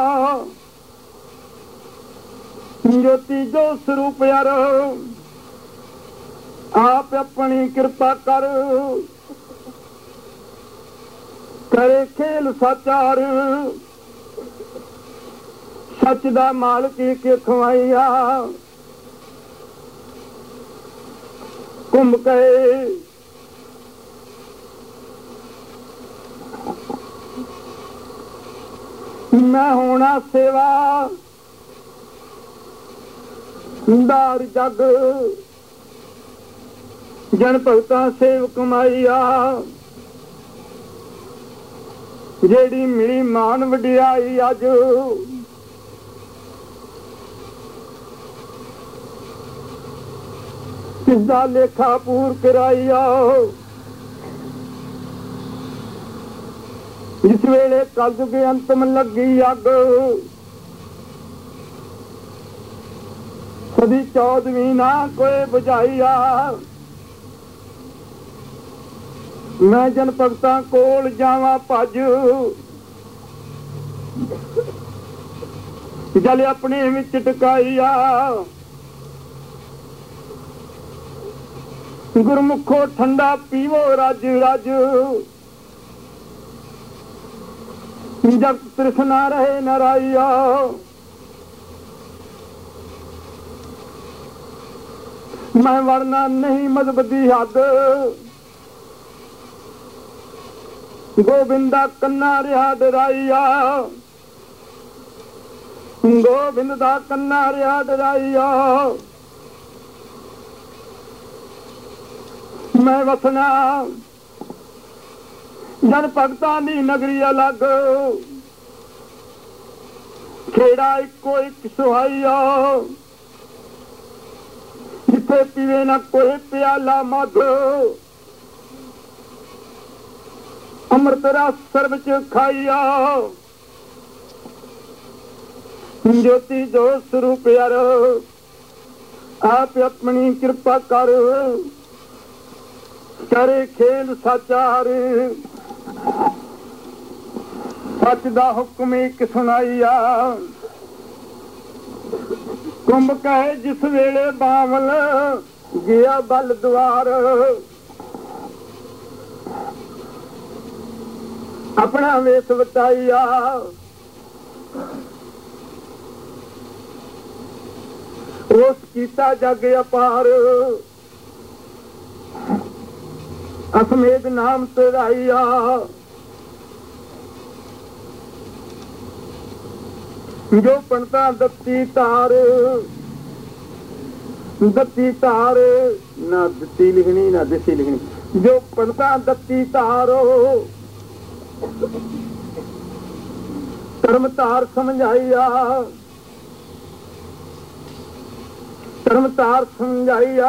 ज्योति जो स्वरूप यार आप अपनी कृपा कर करे खेल साचार सच दा मालक के खवाइया कुंभ कहे मैं होना सेवा दार जग जन भगता सेवक माइया जेड़ी मिली मान वडियाई अज इसदा लेखा पूर कराइया ਜਿਸ ਵੇਲੇ ਕਲਯੁਗ ਅੰਤਮ ਲੱਗੀ ਅੱਗ, ਸਦੀ ਚੌਦਵੀਂ ਨਾ ਕੋਈ ਬੁਝਾਈਆ। ਮੈਂ ਜਨ ਭਗਤਾਂ ਕੋਲ ਜਾਵਾਂ ਭੱਜ, ਜਲ ਆਪਣੇ ਵਿੱਚ ਟਿਕਾਈਆ। ਗੁਰਮੁਖੋ ਠੰਡਾ ਪੀਵੋ ਰਜ ਰਜ, ਜਗ ਤ੍ਰਿਸ਼ਨਾ ਰਹੇ ਨਰਾਈਆ। ਮੈਂ ਵੜਨਾ ਨਹੀਂ ਮਜ਼ਹਬ ਦੀ ਹੱਦ, ਗੋਬਿੰਦਾ ਕੰਨਾ ਰਿਹਾ ਡਰਾਈਆ। ਗੋਬਿੰਦ ਦਾ ਕੰਨਾ ਰਿਹਾ ਡਰਾਈਆ। ਮੈਂ ਵਸਣਾ ਜਨ ਭਗਤਾਂ ਦੀ ਨਗਰੀ ਅਲੱਗ, ਖੇੜਾ ਇੱਕੋ ਇੱਕ ਸੁਹਾਈਆ। ਜਿੱਥੇ ਪੀਵੇ ਨਾ ਕੋਈ ਪਿਆਲਾ ਮਧ, ਅੰਮ੍ਰਿਤ ਰਸ ਸਰਬ ਚ ਖਾਈਆ। ਜੋਤੀ ਜੋ ਸਰੂਪ ਯਾਰ, ਆਪ ਆਪਣੀ ਕਿਰਪਾ ਕਰ, ਕਰੇ ਖੇਲ ਸਾਚਾਰ। ਸੱਚ ਦਾ ਹੁਕਮ ਇੱਕ ਸੁਣਾਈਆ। ਕੁੰਭ ਕਹੇ ਜਿਸ ਵੇਲੇ ਬਾਵਲ ਗਿਆ ਬਲ ਦੁਆਰ, ਆਪਣਾ ਵੇਸ ਵਟਾਈਆ। ਉਸ ਕੀਤਾ ਜਗ ਅਪਾਰ, ਅਸਮੇਧ ਨਾਮ ਤੇਰਾਈਆ। ਜੋ ਪੰਡਤਾਂ ਦਿੱਤੀ ਤਾਰ, ਦਿੱਤੀ ਤਾਰ ਨਾ ਦਿੱਤੀ ਲਿਖਣੀ ਨਾ ਦਿੱਤੀ ਲਿਖਣੀ। ਜੋ ਪੰਡਤਾਂ ਦਿੱਤੀ ਤਾਰੋ, ਧਰਮ ਧਾਰ ਸਮਝਾਈਆ। ਧਰਮ ਧਾਰ ਸਮਝਾਈਆ।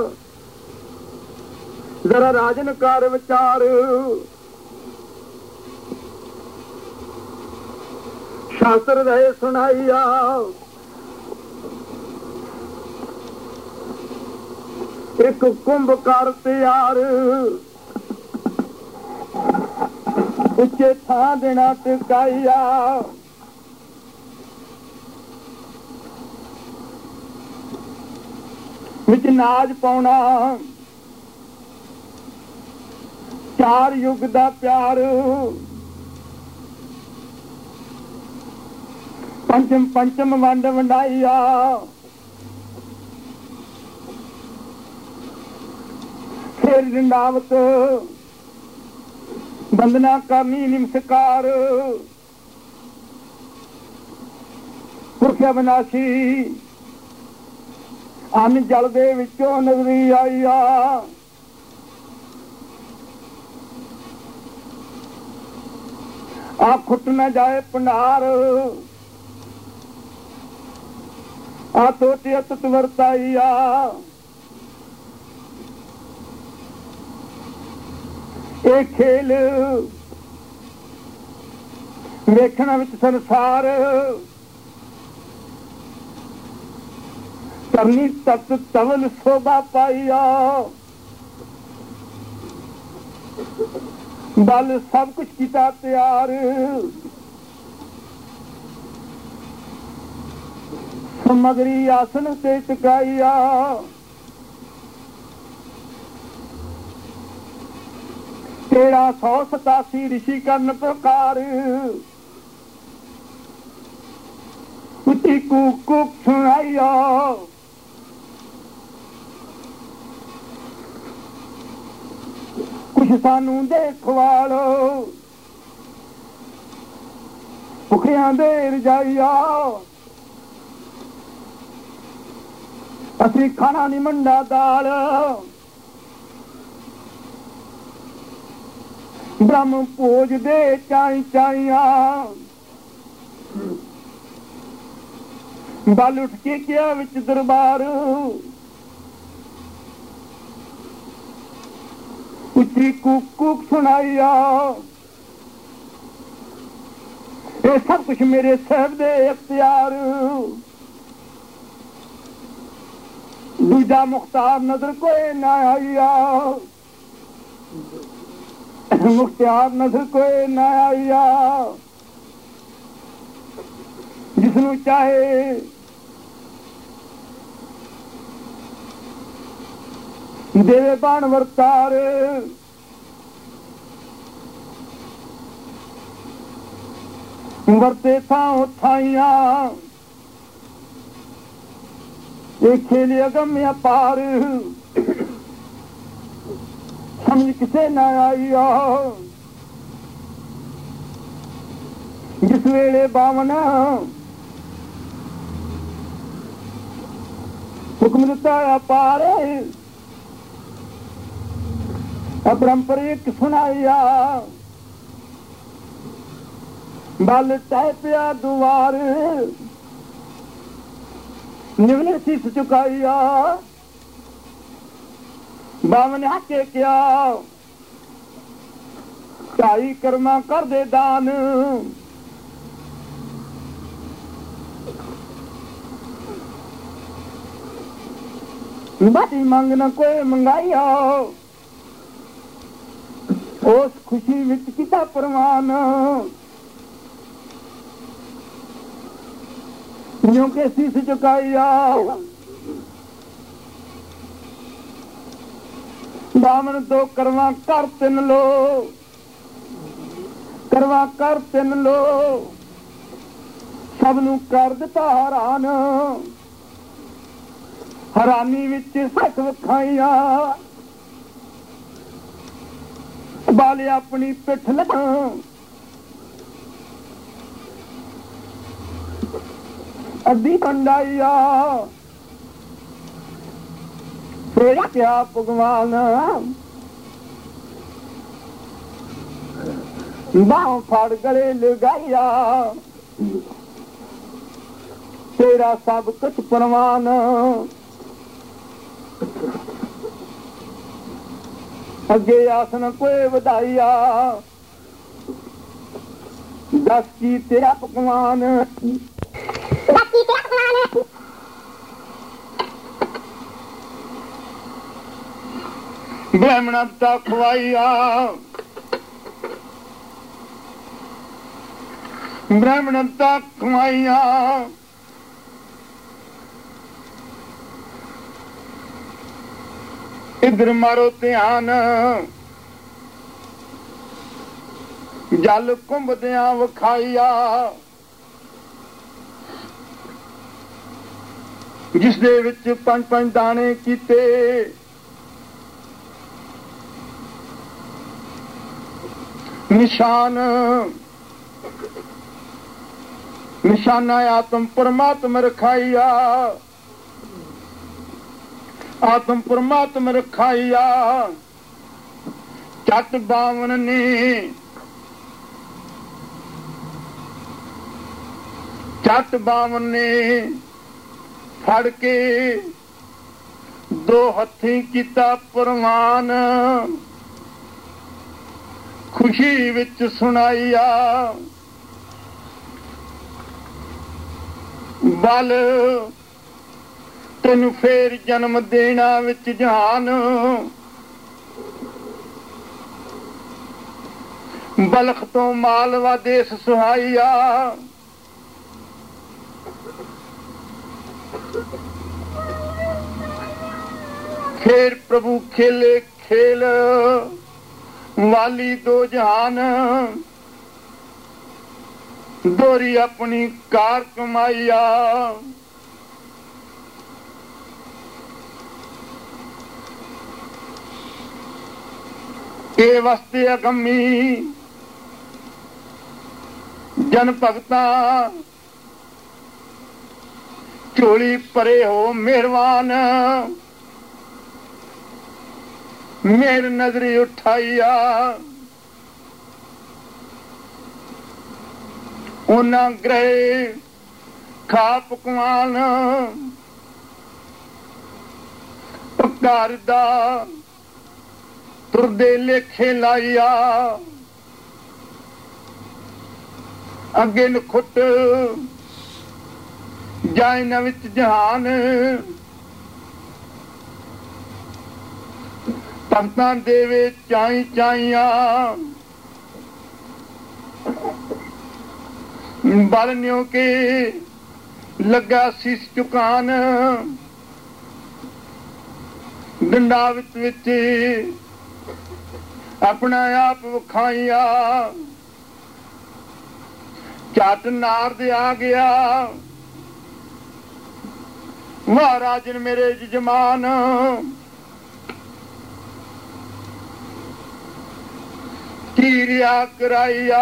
ਜ਼ਰਾ ਰਾਜਨ ਕਾਰ ਵਿਚਾਰ, ਸ਼ਾਸਤਰ ਰਹੇ ਸੁਣਾਈਆ। ਇੱਕ ਕੁੰਭਕਾਰ ਤਿਆਰ, ਉੱਚੇ ਥਾਂ ਦੇਣਾ ਟਿਕਾਈਆ। ਵਿੱਚ ਨਾਜ ਪਾਉਣਾ, ਚਾਰ ਯੁੱਗ ਦਾ ਪਿਆਰ। ਪੰਚਮ ਪੰਚਮ ਵੰਡ ਵੰਡਾਈਆ। ਫਿਰ ਰਿੰਦਾਵਤ ਬੰਦਨਾ ਕਰਨੀ ਨਿਮਸਕਾਰ। ਪੁਰਖ ਅਬਨਾਸ਼ੀ ਅੰਨ ਜਲ ਦੇ ਵਿੱਚੋਂ ਨਜ਼ਰੀ ਆਈਆ। ਆ ਖੁੱਟ ਨਾ ਜਾਏ ਭੰਡਾਰ, ਆ ਤੋਤੀ ਅਤਤ ਵਰਤਾਈਆ। ਇਹ ਖੇਲ ਵੇਖਣ ਵਿੱਚ ਸੰਸਾਰ, ਕਰਨੀ ਤਤ ਤਵਲ ਸੋਭਾ ਪਾਈਆ। ਬਲ ਸਭ ਕੁਛ ਕੀਤਾ ਤਿਆਰ, ਸਮਗਰੀ ਆਸਨ ਤੇ ਟਿਕਾਈਆ। ਤੇਰਾਂ ਸੌ ਸਤਾਸੀ ਰਿਸ਼ੀ ਕਰਨ ਪ੍ਰਕਾਰ, ਉੱਚੀ ਕੂਕ ਕੂਕ ਸੁਣਾਈਆ। ਕੁਛ ਸਾਨੂੰ ਦੇਖਵਾਲੋ, ਭੁੱਖਿਆਂ ਦੇ ਰਜਾਈਆ। ਅਸੀਂ ਖਾਣਾ ਨੀ ਮੰਡਾ ਦਾਲ, ਬ੍ਰਹਮ ਭੋਜ ਦੇ ਚਾਈ ਚਾਈਆਂ। ਬਲ ਉੱਠ ਕੇ ਕਿਹਾ ਵਿੱਚ ਦਰਬਾਰ, ਉੱਚੀ ਕੂਕ ਕੂਕ ਸੁਣਾਈਆ। ਇਹ ਸਭ ਕੁਛ ਮੇਰੇ ਸਾਹਿਬ ਦੇ ਇਖਤਿਆਰ। ਦੂਜਾ ਮੁਖਤਾਰ ਨਜ਼ਰ ਕੋਈ ਨਾ ਆਇਆ, ਮੁਖਤਾਰ ਨਜ਼ਰ ਕੋਈ ਨਾ ਆਇਆ। ਜਿਸਨੂੰ ਚਾਹੇ ਦੇਵੇ ਬਾਣ ਵਰਤਾਰ। ਵਰਤੇ ਥਾਂ ਥਾਈਆਂ ਇਹ ਖੇਲੇ ਅਗੰਮਿਆ ਪਾਰ। ਸਮਝ ਕਿਸੇ ਨਾ ਆਈਆ ਜਿਸ ਵੇਲੇ ਬਾਵਨ ਹੁਕਮ ਦਿੱਤਾ ਅਪਾਰ। ਅਪਰੰਪਰਿਕ ਸੁਣਾਇਆ ਬਲ ਤੈ ਪਿਆ ਦੁਆਰ। ਨਿਵਲੇ ਸੀਸ ਚੁਕਾਇਆ ਬਾਵਨ ਹੱਕੇ ਕਿਆ। ਢਾਈ ਕਰਮਾਂ ਕਰਦੇ ਦਾਨ ਬਾਤੀ ਮੰਗ ਨਾ ਕੋਈ ਮੰਗਾਇਆ। ਉਸ ਖੁਸ਼ੀ ਵਿੱਚ ਕੀਤਾ ਪ੍ਰਵਾਨ ਜਿਉਂ ਕੇ ਸੀਸ ਚੁਕਾਇਆ। ਬਾਮਨ ਦੋ ਕਰਵਾ ਕਰ ਤਿੰਨ ਲੋ, ਕਰਵਾ ਕਰ ਤਿੰਨ ਲੋ। ਸਭ ਨੂੰ ਕਰ ਦਿੱਤਾ ਹੈਰਾਨ। ਹੈਰਾਨੀ ਵਿੱਚ ਸੱਚ ਵਿਖਾਈਆਂ ਬਾਲੇ ਆਪਣੀ ਪਿੱਠ ਲਗਾ। ਅੱਧੀ ਕੰਡਾਈਆ ਫੇਰ ਕਿਆ ਭਗਵਾਨ। ਬਾਹ ਫੜ ਗਲੇ ਲਗਾਇਆ ਤੇਰਾ ਸਭ ਕੁਛ ਪ੍ਰਵਾਨ। ਅੱਗੇ ਆਸਨ ਕੋਈ ਵਧਾਈਆ ਦੱਸ ਕੀ ਤੇਰਾ ਪਕਵਾਨ। ਬ੍ਰਾਹਮਣਾਂ ਦਾ ਖਵਾਈਆ ਬ੍ਰਾਹਮਣਾਂ ਦਾ ਖਵਾਈਆ। ਇਧਰ ਮਾਰੋ ਧਿਆਨ ਜਲ ਘੁੰਮਦਿਆਂ ਵਿਖਾਈਆ। ਜਿਸ ਦੇ ਵਿੱਚ ਪੰਜ ਪੰਜ ਦਾਣੇ ਕੀਤੇ ਨਿਸ਼ਾਨ। ਨਿਸ਼ਾਨਾ ਆਤਮ ਪਰਮਾਤਮ ਰਖਾਈਆ। ਆਤਮ ਪਰਮਾਤਮ ਰਖਾਈਆ। ਚੱਟ ਬਾਵਨ ਨੇ ਚੱਟ ਬਾਵਨ ਨੇ ਫੜ ਕੇ ਦੋ ਹੱਥੀਂ ਕੀਤਾ ਪ੍ਰਵਾਨ। ਖੁਸ਼ੀ ਵਿੱਚ ਸੁਣਾਈਆ ਬਲ ਤੈਨੂੰ ਫੇਰ ਜਨਮ ਦੇਣਾ ਵਿੱਚ ਜਹਾਨ। ਬਲਖ ਤੋਂ ਮਾਲਵਾ ਦੇਸ ਸੁਹਾਈਆ। ਫੇਰ ਪ੍ਰਭੂ ਖੇਲੇ ਖੇਲ ਵਾਲੀ ਦੋ ਜਹਾਨ। ਦੋਰੀ ਆਪਣੀ ਕਾਰ ਕਮਾਈਆ। ਇਹ ਵਸਤੇ ਅਗੰਮੀ ਜਨ ਭਗਤਾਂ ਝੋਲੀ ਪਰੇ ਹੋ ਮਿਹਰਬਾਨ। ਮੇਰ ਨਜ਼ਰੀ ਉਠਾਈਆ ਉਹਨਾਂ ਗ੍ਰਹਿ ਖਾ ਪਕਵਾਨ। ਘਰ ਦਾ ਤੁਰਦੇ ਲੇਖੇ ਲਾਈਆ ਅੱਗੇ ਨਖੁੱਟ ਜਾਏ ਨਾ ਵਿੱਚ ਜਹਾਨ ਭਗਤਾਂ ਦੇਵੇ ਚਾਈ ਚਾਈਆਂ ਬਲਨਿਓ ਕੇ ਲੱਗਾ ਸੀਸ ਚੁਕਾਨ ਡੰਡਾ ਵਿੱਚ ਵਿੱਚ ਆਪਣਾ ਆਪ ਵਿਖਾਈਆ ਝੱਟ ਨਾਰਦ ਆ ਗਿਆ ਮਹਾਰਾਜਨ ਮੇਰੇ ਜਜਮਾਨ ਕੀਰਿਆ ਕਰਾਈਆ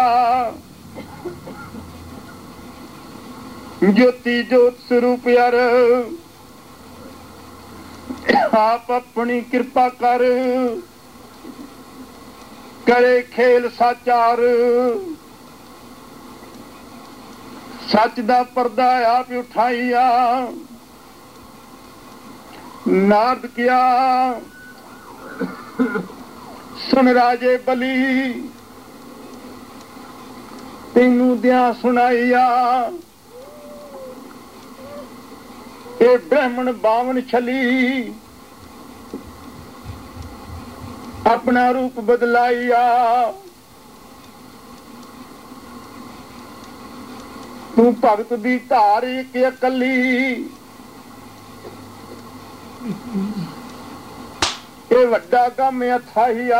ਜੋਤੀ ਜੋਤ ਸਰੂਪ ਯਾਰ ਆਪ ਆਪਣੀ ਕਿਰਪਾ ਕਰ ਕਰੇ ਖੇਲ ਸਾਚਾਰ ਸੱਚ ਦਾ ਪਰਦਾ ਆਪ ਉਠਾਈਆ ਨਾਰਦ ਕਿਆ ਸੁਣ ਰਾਜੇ ਬਲੀ ਤੈਨੂੰ ਦਿਆਂ ਸੁਣਾਈਆ ਇਹ ਬ੍ਰਾਹਮਣ ਬਾਵਨ ਛਲੀ ਆਪਣਾ ਰੂਪ ਬਦਲਾਈਆ ਤੂੰ ਭਗਤ ਦੀ ਧਾਰ ਇੱਕ ਇਕੱਲੀ ਇਹ ਵੱਡਾ ਕੰਮ ਅਥਾਹੀਆ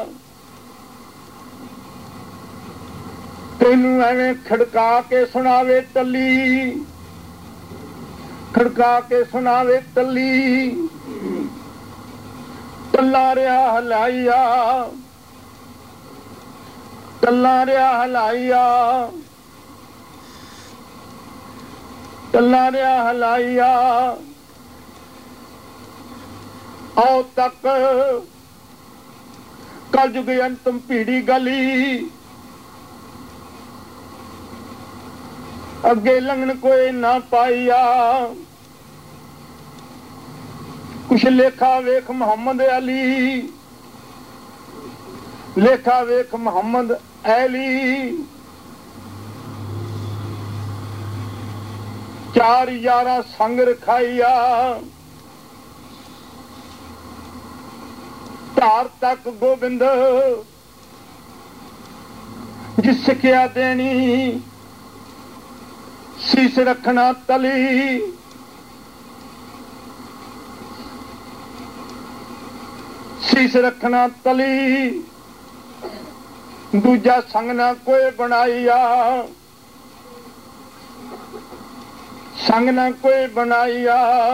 ਤੈਨੂੰ ਐਵੇਂ ਖੜਕਾ ਕੇ ਸੁਣਾਵੇ ਟੱਲੀ ਖੜਕਾ ਕੇ ਸੁਣਾਵੇ ਟੱਲੀ ਟੱਲਾ ਰਿਹਾ ਹਲਾਈਆ ਟੱਲਾ ਰਿਹਾ ਹਲਾਈਆ ਟੱਲਾ ਰਿਹਾ ਹਲਾਈਆ ਆਓ ਤੱਕ ਕਲਯੁਗ ਅੰਤਮ ਪੀੜੀ ਗਲੀ ਅੱਗੇ ਲੰਘਣ ਕੋਈ ਨਾ ਪਾਈਆ ਕੁਛ ਲੇਖਾ ਵੇਖ ਮੁਹੰਮਦ ਅਲੀ ਲੇਖਾ ਵੇਖ ਮੁਹੰਮਦ ਅਲੀ ਚਾਰ ਯਾਰਾਂ ਸੰਗ ਰਖਾਈਆ ਧਾਰ ਤੱਕ ਗੋਬਿੰਦ ਜਿਸ ਸਿੱਖਿਆ ਦੇਣੀ ਸੀਸ ਰੱਖਣਾ ਤਲੀ ਸੀਸ ਰੱਖਣਾ ਤਲੀ ਦੂਜਾ ਸੰਗ ਨਾ ਕੋਈ ਬਣਾਈਆ ਸੰਗ ਨਾ ਕੋਈ ਬਣਾਈਆ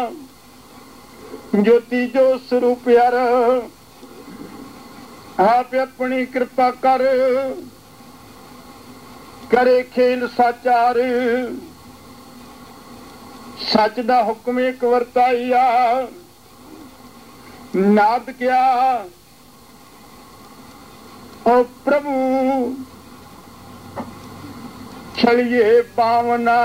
ਜੋਤੀ ਜੋ ਸਰੂਪ ਯਾਰ ਆਪ ਆਪਣੀ ਕਿਰਪਾ ਕਰ ਕਰੇ ਖੇਲ ਸਾਚਾਰ ਸੱਚ ਦਾ ਹੁਕਮ ਇੱਕ ਵਰਤਾਈਆ ਨਾਦ ਕਿਆ ਓ ਪ੍ਰਭੂ ਛਲਿਏ ਪਾਵਨਾ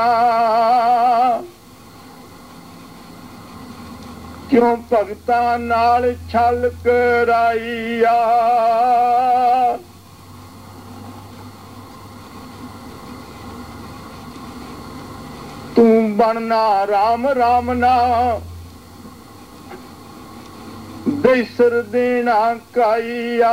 ਕਿਉਂ ਭਗਤਾਂ ਨਾਲ ਛਲ ਕਰਾਈਆ ਤੂੰ ਬਣਨਾ ਰਾਮ ਰਾਮ ਨਾ ਦੇਸਰ ਦੇਣਾ ਕਾਈਆ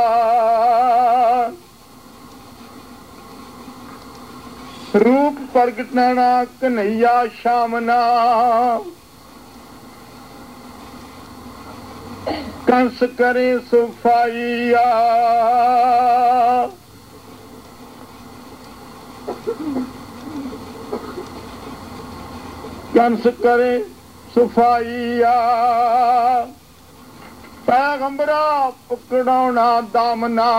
ਰੂਪ ਪ੍ਰਗਟਣਾ ਕਨਈਆ ਸ਼ਾਮਨਾ ਕੰਸ ਕਰੇ ਸਫਾਈਆ ਕੰਸ ਕਰੇ ਸਫਾਈਆ ਪੈਗੰਬਰਾ ਪਕੜਾਉਣਾ ਦਾਮਨਾ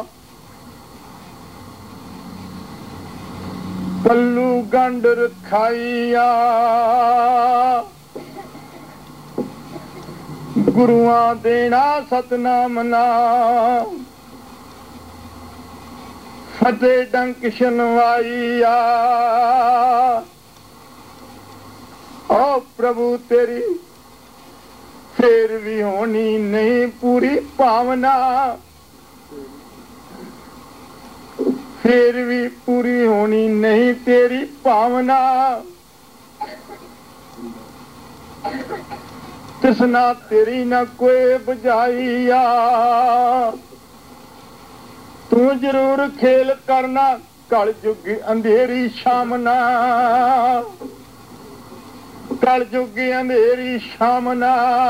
ਪੱਲੂ ਗੰਢ ਰਖਾਈਆ ਗੁਰੂਆਂ ਦੇਣਾ ਸਤਨਾਮ ਨਾ ਫਤਿਹ ਡੰਕ ਸ਼ਨਵਾਈਆ ਓ ਪ੍ਰਭੂ ਤੇਰੀ ਫੇਰ ਵੀ ਹੋਣੀ ਨਹੀਂ ਪੂਰੀ ਭਾਵਨਾ ਫੇਰ ਵੀ ਪੂਰੀ ਹੋਣੀ ਨਹੀਂ ਤੇਰੀ ਭਾਵਨਾ। ਤ੍ਰਿਸ਼ਨਾ ਤੇਰੀ ਨਾ ਕੋਈ ਬੁਝਾਈ ਆ। ਤੂੰ ਜ਼ਰੂਰ ਖੇਲ ਕਰਨਾ ਕਲ ਯੁੱਗ ਅੰਧੇਰੀ ਸ਼ਾਮਨਾ। ਕਲ ਯੁੱਗ ਅੰਧੇਰੀ ਸ਼ਾਮਨਾ।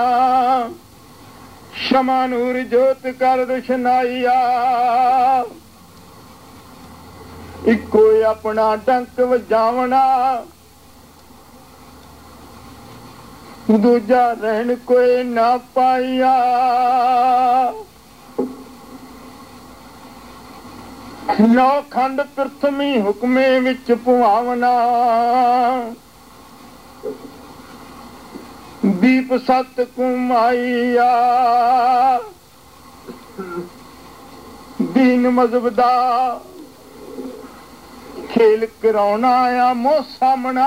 ਸ਼ਮਾ ਨੂਰ ਜੋਤ ਕਰ ਰੁਸ਼ਨਾਈ ਆ। ਇੱਕੋ ਆਪਣਾ ਡੰਕ ਵਜਾਵਣਾ ਦੂਜਾ ਰਹਿਣ ਕੋਈ ਨਾ ਪਾਈਆ। ਨੌ ਖੰਡ ਪ੍ਰਥਮੀ ਹੁਕਮੇ ਵਿੱਚ ਪੁਆਵਨਾ। ਦੀਪ ਸਤ ਕੁਮਾਈਆ। ਦੀਨ ਮਜ਼ਹਬ ਦਾ ਖੇਲ ਕਰਾਉਣਾ ਆ ਮੋ ਸਾਹਮਣਾ।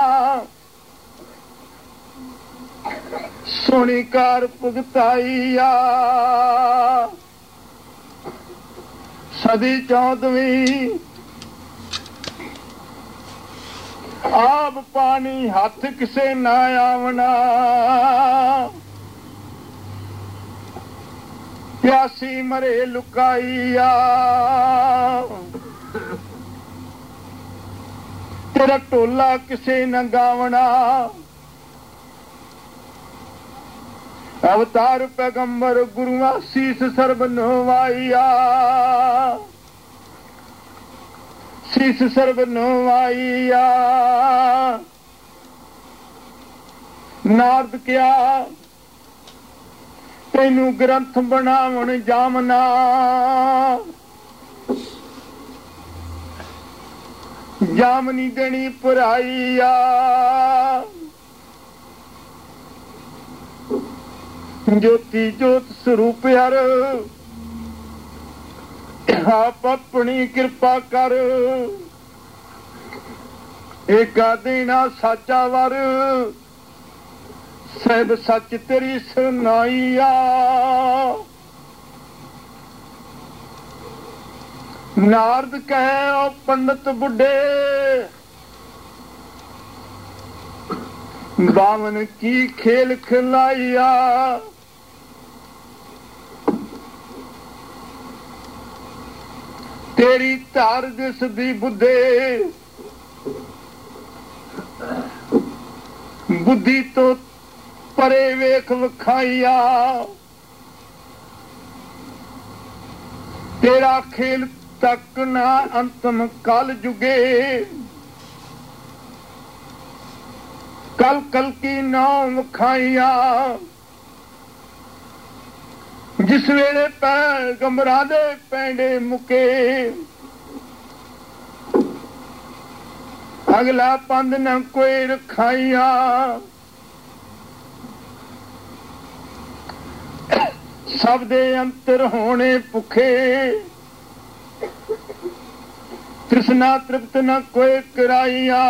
ਸੋਹਣੀ ਕਾਰ ਭੁਗਤਾਈ ਆ। ਸਦੀ ਚੌਦਵੀਂ ਆਬ ਪਾਣੀ ਹੱਥ ਕਿਸੇ ਨਾ ਆਵਣਾ। ਪਿਆਸੀ ਮਰੇ ਲੁਕਾਈ ਆ। ਤੇਰਾ ਢੋਲਾ ਕਿਸੇ ਨਾ ਗਾਵਣਾ। ਅਵਤਾਰ ਪੈਗੰਬਰ ਗੁਰੂਆਂ ਸੀਸ ਸਰਬ ਨਵਾਈਆ। ਸੀਸ ਸਰਬ ਨਵਾਈਆ। ਨਾਰਦ ਕਿਆ ਤੈਨੂੰ ਗ੍ਰੰਥ ਬਣਾਵਣ ਜਾਮਨਾ। ਜਾਮਨੀ ਦੇਣੀ ਪੁਰਾਈ ਆ। ਜੋਤੀ ਜੋਤ ਸਰੂਪ ਹਰ ਆਪ ਆਪਣੀ ਕਿਰਪਾ ਕਰ। ਏਕਾ ਦੇਣਾ ਸਾਚਾ ਵਰ ਸਹਿਬ ਸੱਚ ਤੇਰੀ ਸੁਣਾਈ ਆ। ਨਾਰਦ ਕਹੇ ਉਹ ਪੰਡਤ ਬੁੱਢੇ ਬਾਵਨ ਕੀ ਖੇਲ ਖਿਲਾਈਆ। ਤੇਰੀ ਧਾਰ ਜਿਸ ਦੀ ਬੁੱਧੇ ਬੁੱਧੀ ਤੋਂ ਪਰੇ ਵੇਖ ਵਿਖਾਈਆ। ਤੇਰਾ ਖੇਲ ਤੱਕ ਨਾ ਅੰਤਮ ਕਲ ਜੁਗੇ। ਕਲ ਕਲ ਕੀ ਨਾਮ ਵਿਖਾਈਆ। ਜਿਸ ਵੇਲੇ ਪੈਗੰਬਰਾਂ ਦੇ ਪੈਂਡੇ ਮੁਕੇ ਅਗਲਾ ਪੰਧ ਨਾ ਕੋਈ ਰਖਾਈਆ। ਸਭ ਦੇ ਅੰਤਰ ਹੋਣੇ ਭੁੱਖੇ ਤ੍ਰਿਸ਼ਨਾ ਤ੍ਰਿਪਤ ਨਾ ਕੋਈ ਕਰਾਈਆ।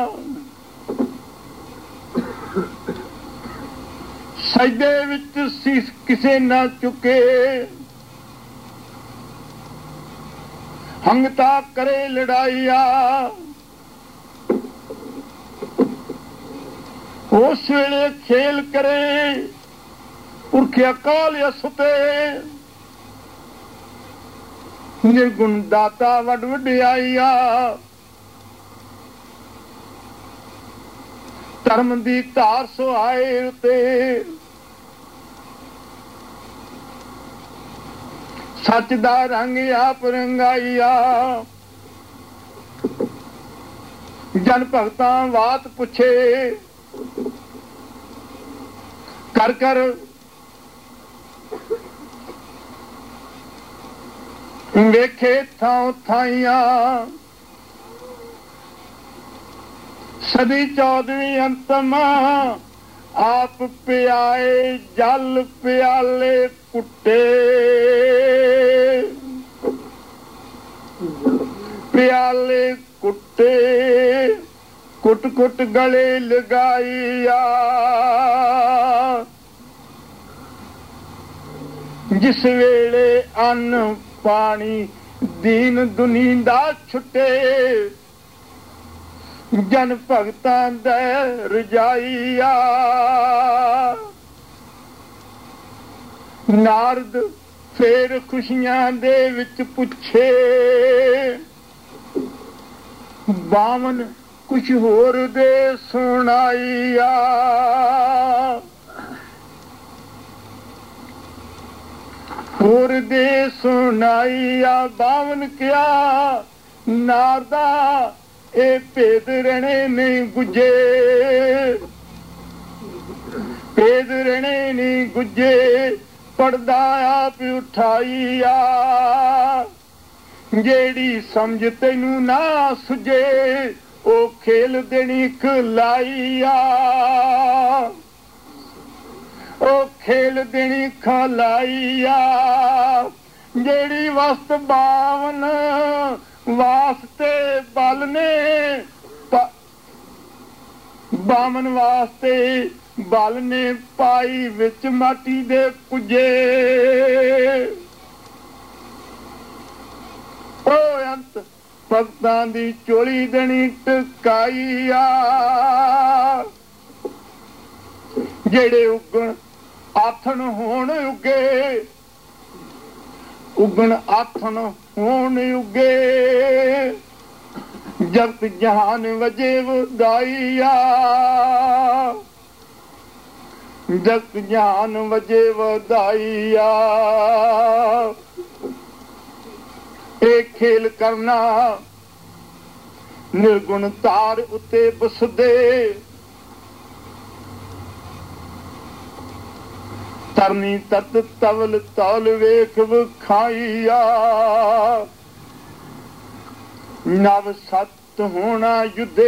ਸਜਦੇ ਵਿੱਚ ਸੀਸ ਕਿਸੇ ਨਾ ਚੁੱਕੇ ਹੰਗਤਾ ਕਰੇ ਲੜਾਈਆ। ਉਸ ਵੇਲੇ ਖੇਲ ਕਰੇ ਪੁਰਖ ਅਕਾਲ ਅਸੁਤੇ। ਨਿਰਗੁਣ ਦਾਤਾ ਵੱਡ ਵਡਿਆਈਆ। ਧਰਮ ਦੀ ਧਾਰ ਸੁਹਾਏ ਉਤੇ ਸੱਚ ਦਾ ਰੰਗ ਆਪ ਰੰਗਾਈਆ। ਜਨ ਭਗਤਾਂ ਬਾਤ ਪੁੱਛੇ ਕਰ ਕਰ ਵੇਖੇ ਥਾਂ ਥਾਈਆਂ। ਸਦੀ ਚੌਦਵੀਂ ਅੰਤਮ ਆਪ ਪਿਆਏ ਜਲ ਪਿਆਲੇ ਕੁੱਟੇ। ਪਿਆਲੇ ਕੁੱਟੇ ਕੁੱਟ ਕੁੱਟ ਗਲੇ ਲਗਾਈਆ। ਜਿਸ ਵੇਲੇ ਅੰਨ ਪਾਣੀ ਦੀਨ ਦੁਨੀ ਦਾ ਛੁੱਟੇ ਜਨ ਭਗਤਾਂ ਦੇ ਰਜਾਈਆ ਨਾਰਦ ਫੇਰ ਖੁਸ਼ੀਆਂ ਦੇ ਵਿੱਚ ਪੁੱਛੇ ਬਾਵਨ ਕੁਛ ਹੋਰ ਦੇ ਸੁਣਾਈਆ ਹੋਰ ਦੇ ਸੁਣਾਈਆ ਬਾਵਨ ਕਿਆ ਨਾਰਦਾ ਇਹ ਭੇਦ ਰਹਿਣੇ ਨਹੀਂ ਗੁੱਜੇ ਭੇਦ ਰਹਿਣੇ ਨਹੀਂ ਗੁੱਜੇ ਪੜਦਾ ਆਪ ਉਠਾਈਆ ਜਿਹੜੀ ਸਮਝ ਤੈਨੂੰ ਨਾ ਸੁਝੇ ਉਹ ਖੇਲ ਦੇਣੀ ਖਲਾਈਆ ਉਹ ਖੇਲ ਦੇਣੀ ਖਲਾਈਆ ਜਿਹੜੀ ਵਸਤ ਬਾਵਨ ਵਾਸਤੇ ਬਲ ਨੇ ਬਾਮਨ ਵਾਸਤੇ ਬਲ ਨੇ ਪਾਈ ਵਿੱਚ ਮਾਟੀ ਦੇ ਪੁੱਜੇ ਉਹ ਅੰਤ ਭਗਤਾਂ ਦੀ ਚੋਲੀ ਦੇਣੀ ਟਕਾਈ ਆ ਜਿਹੜੇ ਉਗਣ ਆਥਣ ਹੋਣ ਉੱਗੇ ਉਗਣ ਆਥਣ ਹੋਣ ਉੱਗੇ ਜਗਤ ਜਹਾਨ ਵਜੇ ਵਧਾਈਆ ਜਗਤ ਜਹਾਨ ਵਜੇ ਵਧਾਈਆ ਇਹ ਖੇਲ ਕਰਨਾ ਨਿਰਗੁਣ ਤਾਰ ਉੱਤੇ ਬਸਦੇ ਤਰਨੀ ਤਤ ਤਵਲ ਤੌਲ ਵੇਖ ਵਿਖਾਈਆ ਨਵ ਸਤ ਹੋਣਾ ਯੁੱਧੇ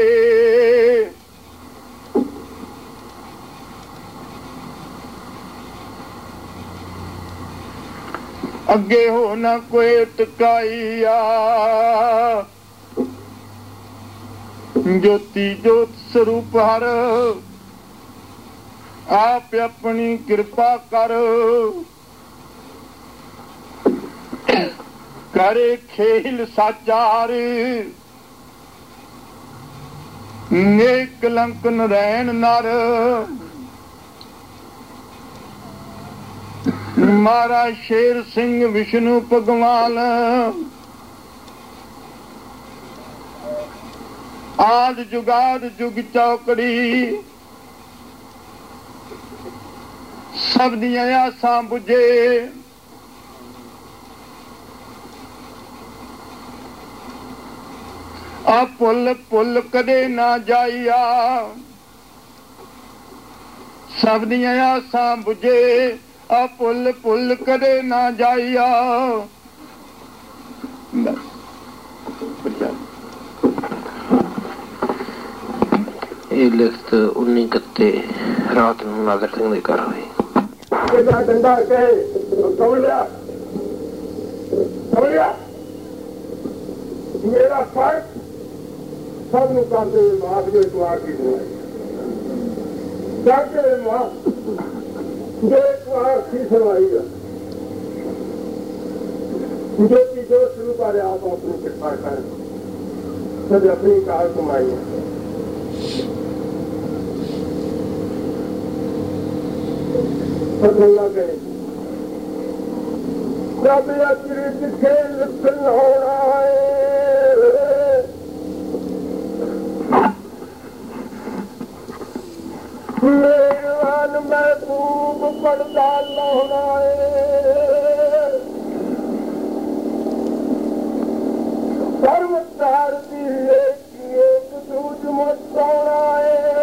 ਅੱਗੇ ਹੋ ਨਾ ਕੋਈ ਟਕਾਈਆ ਜੋਤੀ ਜੋਤ ਸਰੂਪ ਹਰ ਆਪ ਆਪਣੀ ਕਿਰਪਾ ਕਰ ਕਰੇ ਖੇਲ ਸਾਚਾਰ ਨੇਕ ਕਲੰਕ ਨਰੈਣ ਨਰ ਮਹਾਰਾਜ ਸ਼ੇਰ ਸਿੰਘ ਵਿਸ਼ਨੂੰ ਭਗਵਾਨ ਆਦ ਜੁਗਾਦ ਜੁਗ ਚੌਕੜੀ ਸਭ ਦੀਆਂ ਆਸਾਂ ਬੁਝੇ ਆ ਪੁੱਲ ਪੁੱਲ ਕਦੇ ਨਾ ਜਾਈਆ ਸਭ ਦੀਆਂ ਆਸਾਂ ਬੁਝੇ ਆ ਪੁੱਲ ਪੁੱਲ ਕਦੇ ਨਾ ਜਾਈਆ ਇਹ ਲਿਖਤ ਉੱਨੀ ਇਕੱਤੀ ਰਾਤ ਨੂੰ ਨਾਦਰ ਸਿੰਘ ਦੇ ਘਰ ਹੋਈ ਇਹਦਾ ਡੰਡਾ ਕੇ ਸਮਝ ਲਿਆ ਸਮਝ ਲਿਆ ਮੇਰਾ ਫਰਕ ਸਭ ਨੂੰ ਕਰਦੇ ਮਾਫ ਜੋ ਇਤਵਾਰ ਦੀ ਸੁਣਾਈ ਕਰਦੇ ਮਾਫ ਜੋ ਇਤਵਾਰ ਦੀ ਸੁਣਾਈ ਜੋ ਕਿ ਜੋ ਸ਼ੁਰੂ ਕਰੇ ਆਪ ਆਪਣੀ ਕਿਰਪਾ ਕਰ ਸਭ ਆਪਣੀ ਕਾਰ ਕਮਾਈ ਫਤਿਹ ਕਰੇ ਰੱਬ ਅਕਰੀ ਜਿੱਥੇ ਲਿਖਣ ਹੋਣਾ ਹੈ ਮੇਰਵਾਨ ਮਹਿਬੂਬ ਪੜਦਾ ਲਾਉਣਾ ਹੈ ਸਰਵਤਾਰ ਦੀ ਇੱਕ ਦੂਜ ਮਤਾਉਣਾ ਹੈ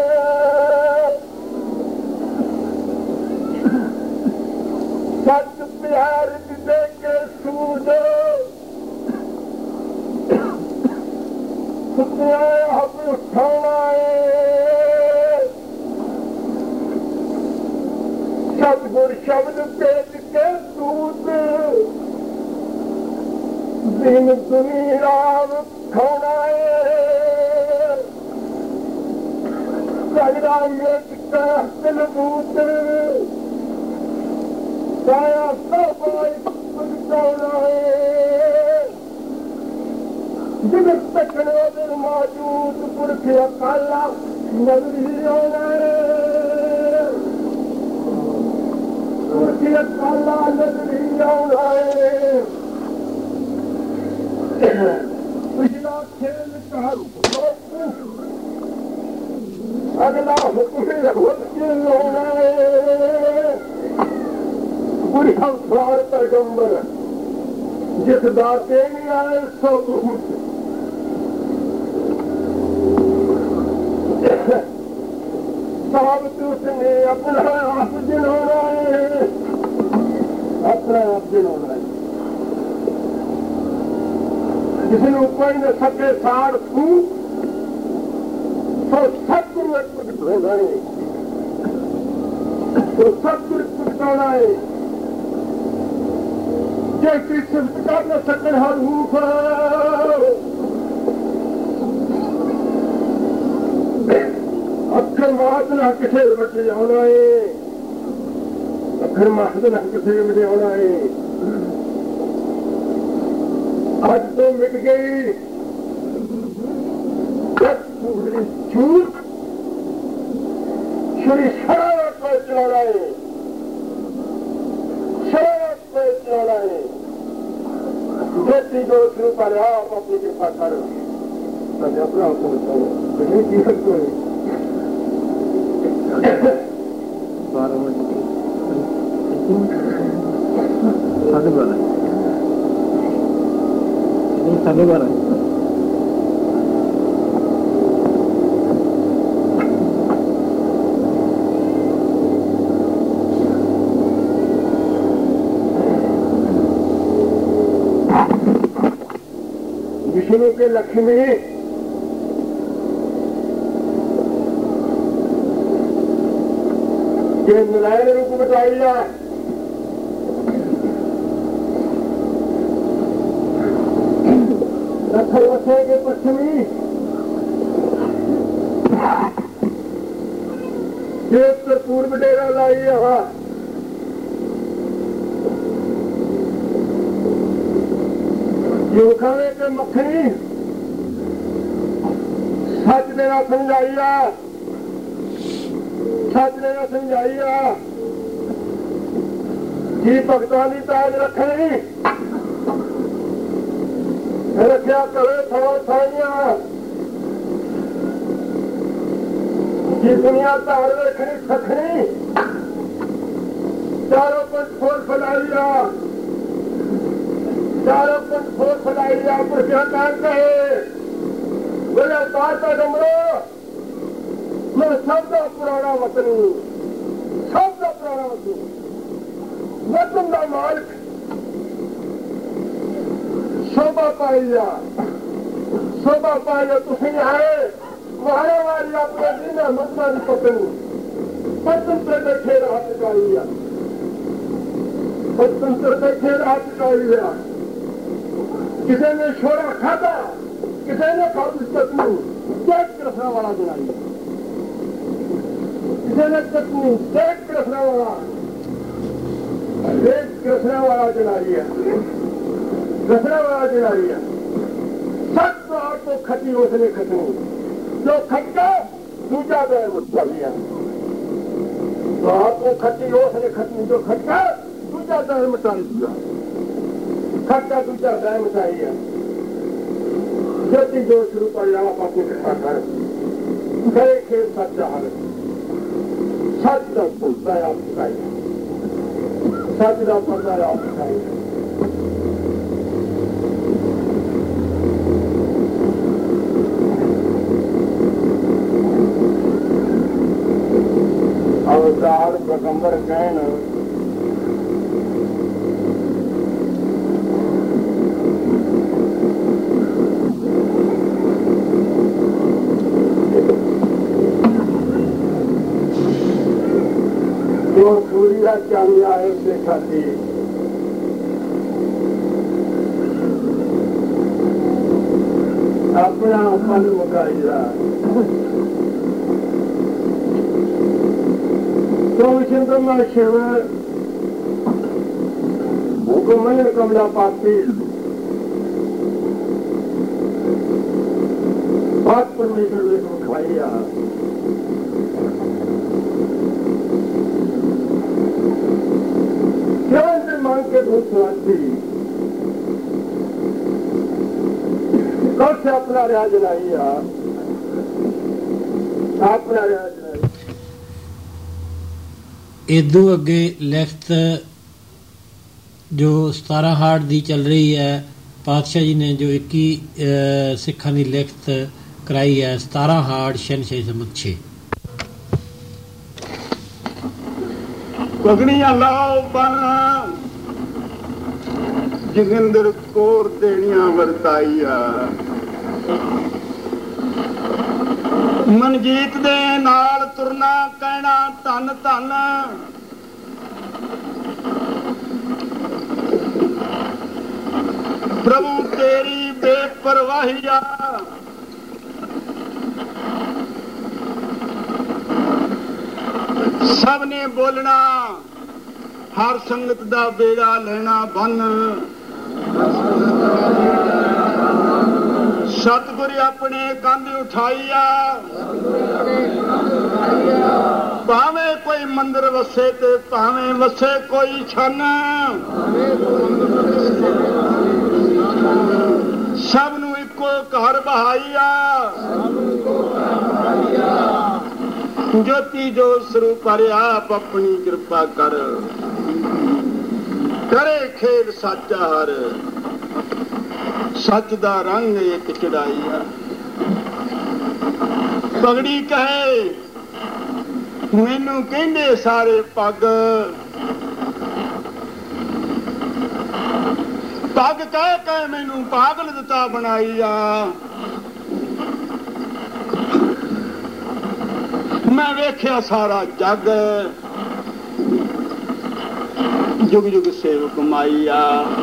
ਸੱਚ ਪਿਆਰ ਦੇ ਕੇ ਸੂਝ ਸੁੱਤਿਆ ਹੱਥ ਉਠਾਉਣਾ ਹੈ ਸਤਿਗੁਰ ਸ਼ਬਦ ਭੇਜ ਕੇ ਸੂਝ ਦਿਨ ਦੁਨੀਆ ਖਾਣਾ ਹੈ ਸਜਦਾ ਮੇਟ ਦਿਲ ਬੂਤ ਸਾਇਆ ਸਭਾਈ ਪਹੁੰਚਾਉਣਾ ਹੈ जगत तकड़ो दिल मौजूद पुरख अकाला नगरी पुरख अकाला नगरी पिछला खेल का अगला हुक्म होना पूरी संसार पैगंबर जिस दाते नहीं आए सब साबित उसने अपना आप जिन्होंने अपना आप जिन्होंने जिसने कोई न सके साड़ फूक तो सतगुरु एक प्रकट होना है तो सतगुरु प्रकट होना है जैसी सिर्फ कर न सके हर रूप अखर महाजना किसे बचे होना है अखर महाजना किसे बचे होना है आज तो मिट गई झूठ श्री शरारत पर चला है शरारत पर चला है व्यक्ति जो शुरू पर आप अपनी कृपा कर मैंने अपना जीवन को बारह मिनट साढ़े बारह साढ़े बारह विष्णु के लक्ष्मी के नारायण रूप बताइया रखल वसे के पश्चिमी उत्तर पूर्व डेरा लाई यहाँ खाने के मक्खनी सच देना समझाइया सच देना समझाइया जी भगतानी ताज रखनी रखा करे थोड़ा थाइया जी दुनिया तार रखनी सखनी चारों पर फूल फैलाइया चारों पर फूल फैलाइया पर क्या कहते हैं बोले बात डमरो मैं सबका पुराना वतनी सबका पुराना वतनी वतन का मालिक शोभा पाइया शोभा पाइया तुम आए मारे वाली अपने दिन मतदान पत्नी पत्न पे बैठे राह चुकाइया पत्न पे बैठे राह चुकाइया किसी ने छोरा खाता किसी ने खाती चटनी चेक रखने वाला जनाइया किसी ने चटनी चेक रखने वाला एक रखने वाला जनाइया रखने वाला जनाइया सब तो आपको खटी उसने खटनी जो खटका दूजा गए मुझा लिया तो आपको खटी उसने खटनी जो खटका दूजा गए मिटा दिया खट्टा दूजा गाय मिटाइया जल्दी जो शुरू कर जाओ अपनी कृपा कर गए खेल सच्चा हल सच का पुलता आप सिखाइए सच का पर्दा आप सिखाइए अवतार पैगंबर कहन जो सूर्या चांदा है उससे खाती अपना फल मुकाइया तो चंद्रमा शिव हुकुमन कमला पाती बात परमेश्वर को खाइया केवल से मांग के बहुत स्वास्थी कब से अपना राज लाइया अपना राज लाई ਇਦੋਂ ਅੱਗੇ ਲਿਖਤ ਜੋ ਸਤਾਰਾਂ ਹਾੜ ਦੀ ਚੱਲ ਰਹੀ ਹੈ, ਪਾਤਸ਼ਾਹ ਜੀ ਨੇ ਜੋ ਇੱਕੀ ਸਿੱਖਾਂ ਦੀ ਲਿਖਤ ਕਰਾਈ ਹੈ, ਸਤਾਰਾਂ ਹਾੜ ਸ਼ਹਿਨਸ਼ਾਹੀ ਸੰਮਤ ਛੇ। ਪਗੜੀਆਂ ਲਾਓ ਬਾਣਾ ਜੋਗਿੰਦਰ ਕੌਰ ਦੇਣੀਆਂ ਵਰਤਾਈਆ ਮਨਜੀਤ ਦੇ ਨਾਲ ਤੁਰਨਾ ਕਹਿਣਾ ਧੰਨ ਧੰਨ ਪ੍ਰਭੂ ਤੇਰੀ ਬੇਪਰਵਾਹੀਆ ਸਭ ਨੇ ਬੋਲਣਾ ਹਰ ਸੰਗਤ ਦਾ ਬੇੜਾ ਲੈਣਾ ਬੰਨ ਸਤਿਗੁਰ ਆਪਣੇ ਕੰਧ ਉਠਾਈਆ ਭਾਵੇਂ ਕੋਈ ਮੰਦਰ ਵਸੇ ਤੇ ਭਾਵੇਂ ਵਸੇ ਕੋਈ ਛੰਨ ਸਭ ਨੂੰ ਇੱਕੋ ਘਰ ਬਹਾਈਆ ਜੋਤੀ ਜੋ ਸਰੂਪ ਹਰਿ ਆਪ ਆਪਣੀ ਕਿਰਪਾ ਕਰ ਕਰੇ ਖੇਡ ਸਾਚਾ ਹਰ ਸੱਚ ਦਾ ਰੰਗ ਇੱਕ ਚੜਾਈਆ ਪਗੜੀ ਕਹੇ ਮੈਨੂੰ ਕਹਿੰਦੇ ਸਾਰੇ ਪੱਗ ਪੱਗ ਕਹਿ ਕੇ ਮੈਨੂੰ ਪਾਗਲ ਦਿੱਤਾ ਬਣਾਈਆ ਮੈਂ ਵੇਖਿਆ ਸਾਰਾ ਜੱਗ ਜੁਗ ਜੁਗ ਸੇਵਕ ਮਾਈਆ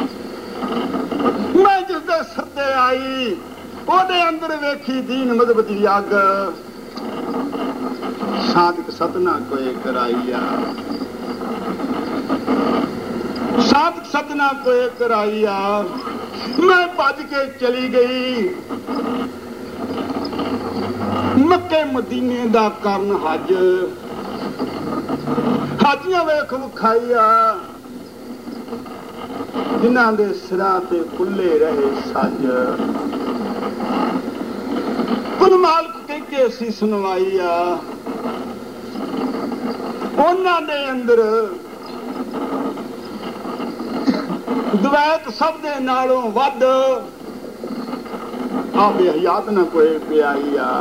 ਮੈਂ ਜਿਸਦੇ ਸੱਦੇ ਆਈ ਉਹਦੇ ਅੰਦਰ ਵੇਖੀ ਦੀਨ ਮਦਬ ਦੀ ਅੱਗ ਸਾਧਕ ਸਤਨਾ ਕੋਏ ਕਰਾਈਆ ਸਾਧਕ ਸਤਨਾ ਕੋਏ ਕਰਾਈਆ ਮੈਂ ਭੱਜ ਕੇ ਚਲੀ ਗਈ ਮੱਕੇ ਮਦੀਨੇ ਦਾ ਕਰਨ ਹੱਜ ਹਾਜੀਆਂ ਵੇਖ ਵਿਖਾਈਆ ਜਿਨ੍ਹਾਂ ਦੇ ਸਿਰਾਂ ਤੇ ਖੁੱਲੇ ਰਹੇ ਸੱਜ ਕੁਲ ਮਾਲਕ ਕਹਿ ਕੇ ਅਸੀਂ ਸੁਣਵਾਈ ਆ ਉਹਨਾਂ ਦੇ ਅੰਦਰ ਦਵੈਤ ਸਭ ਦੇ ਨਾਲੋਂ ਵੱਧ ਆਪੇ ਹਯਾਤ ਨਾ ਕੋਈ ਪਿਆਈ ਆ